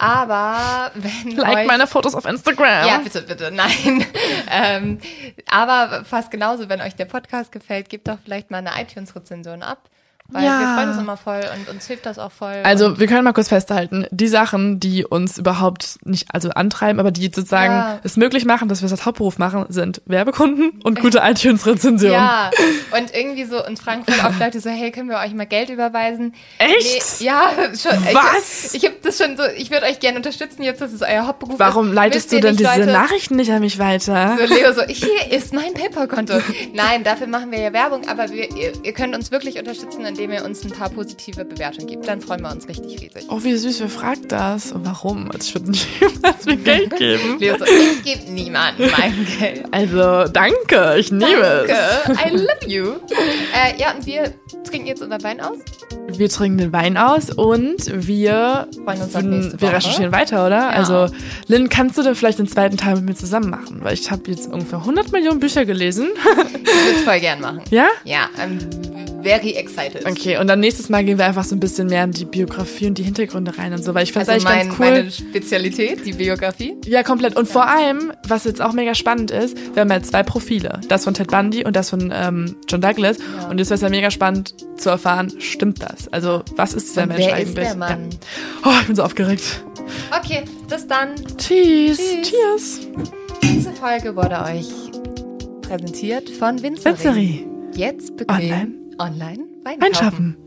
Aber wenn Like euch, meine Fotos auf Instagram. Ja, bitte, bitte, nein. ähm, aber fast genauso, wenn euch der Podcast gefällt, gebt doch vielleicht mal eine iTunes-Rezension ab. Weil Ja. wir freuen uns immer voll und uns hilft das auch voll. Also wir können mal kurz festhalten, die Sachen, die uns überhaupt nicht also antreiben, aber die sozusagen Ja. es möglich machen, dass wir es als Hauptberuf machen, sind Werbekunden und gute iTunes-Rezensionen. Ja, und irgendwie so uns fragen voll oft Leute so, hey, können wir euch mal Geld überweisen? Echt? Nee, ja, schon. Was? Ich, ich habe das schon so, ich würde euch gerne unterstützen, jetzt, dass es euer Hauptberuf Warum ist. leitest Müsst du ihr denn nicht, diese Leute, Nachrichten nicht an mich weiter? So Leo so, hier ist mein PayPal-Konto. Nein, dafür machen wir ja Werbung, aber wir, ihr, ihr könnt uns wirklich unterstützen, indem ihr uns ein paar positive Bewertungen gibt. Dann freuen wir uns richtig riesig. Oh, wie süß, wer fragt das? Und warum? Also ich würde nicht jemals mir Geld geben. Leo so, ich gebe niemandem mein Geld. Also danke, ich nehme Danke, I love you. Äh, ja, und wir trinken jetzt unser Wein aus. es. Wir trinken den Wein aus und wir, Freuen uns auf nächste wir Woche. recherchieren weiter, oder? Also Lynn, kannst du denn vielleicht den zweiten Teil mit mir zusammen machen? Weil ich habe jetzt ungefähr hundert Millionen Bücher gelesen. Ich würde es voll gern machen. Ja? Ja, I'm very excited. Okay, und dann nächstes Mal gehen wir einfach so ein bisschen mehr in die Biografie und die Hintergründe rein und so, weil ich finde es Also eigentlich mein, ganz cool. meine Spezialität, die Biografie. Ja, komplett. Und vor allem, was jetzt auch mega spannend ist, wir haben ja zwei Profile. Das von Ted Bundy und das von ähm, John Douglas. Ja. Und jetzt wäre es ja mega spannend zu erfahren, stimmt das? Also, was ist dieser Und Mensch wer eigentlich? ist der Mann? Ja. Oh, ich bin so aufgeregt. Okay, bis dann. Cheers. Tschüss. Cheers. Diese Folge wurde euch präsentiert von Vincery. Vincery. Jetzt bequem Online. online Wein Einschaffen. kaufen.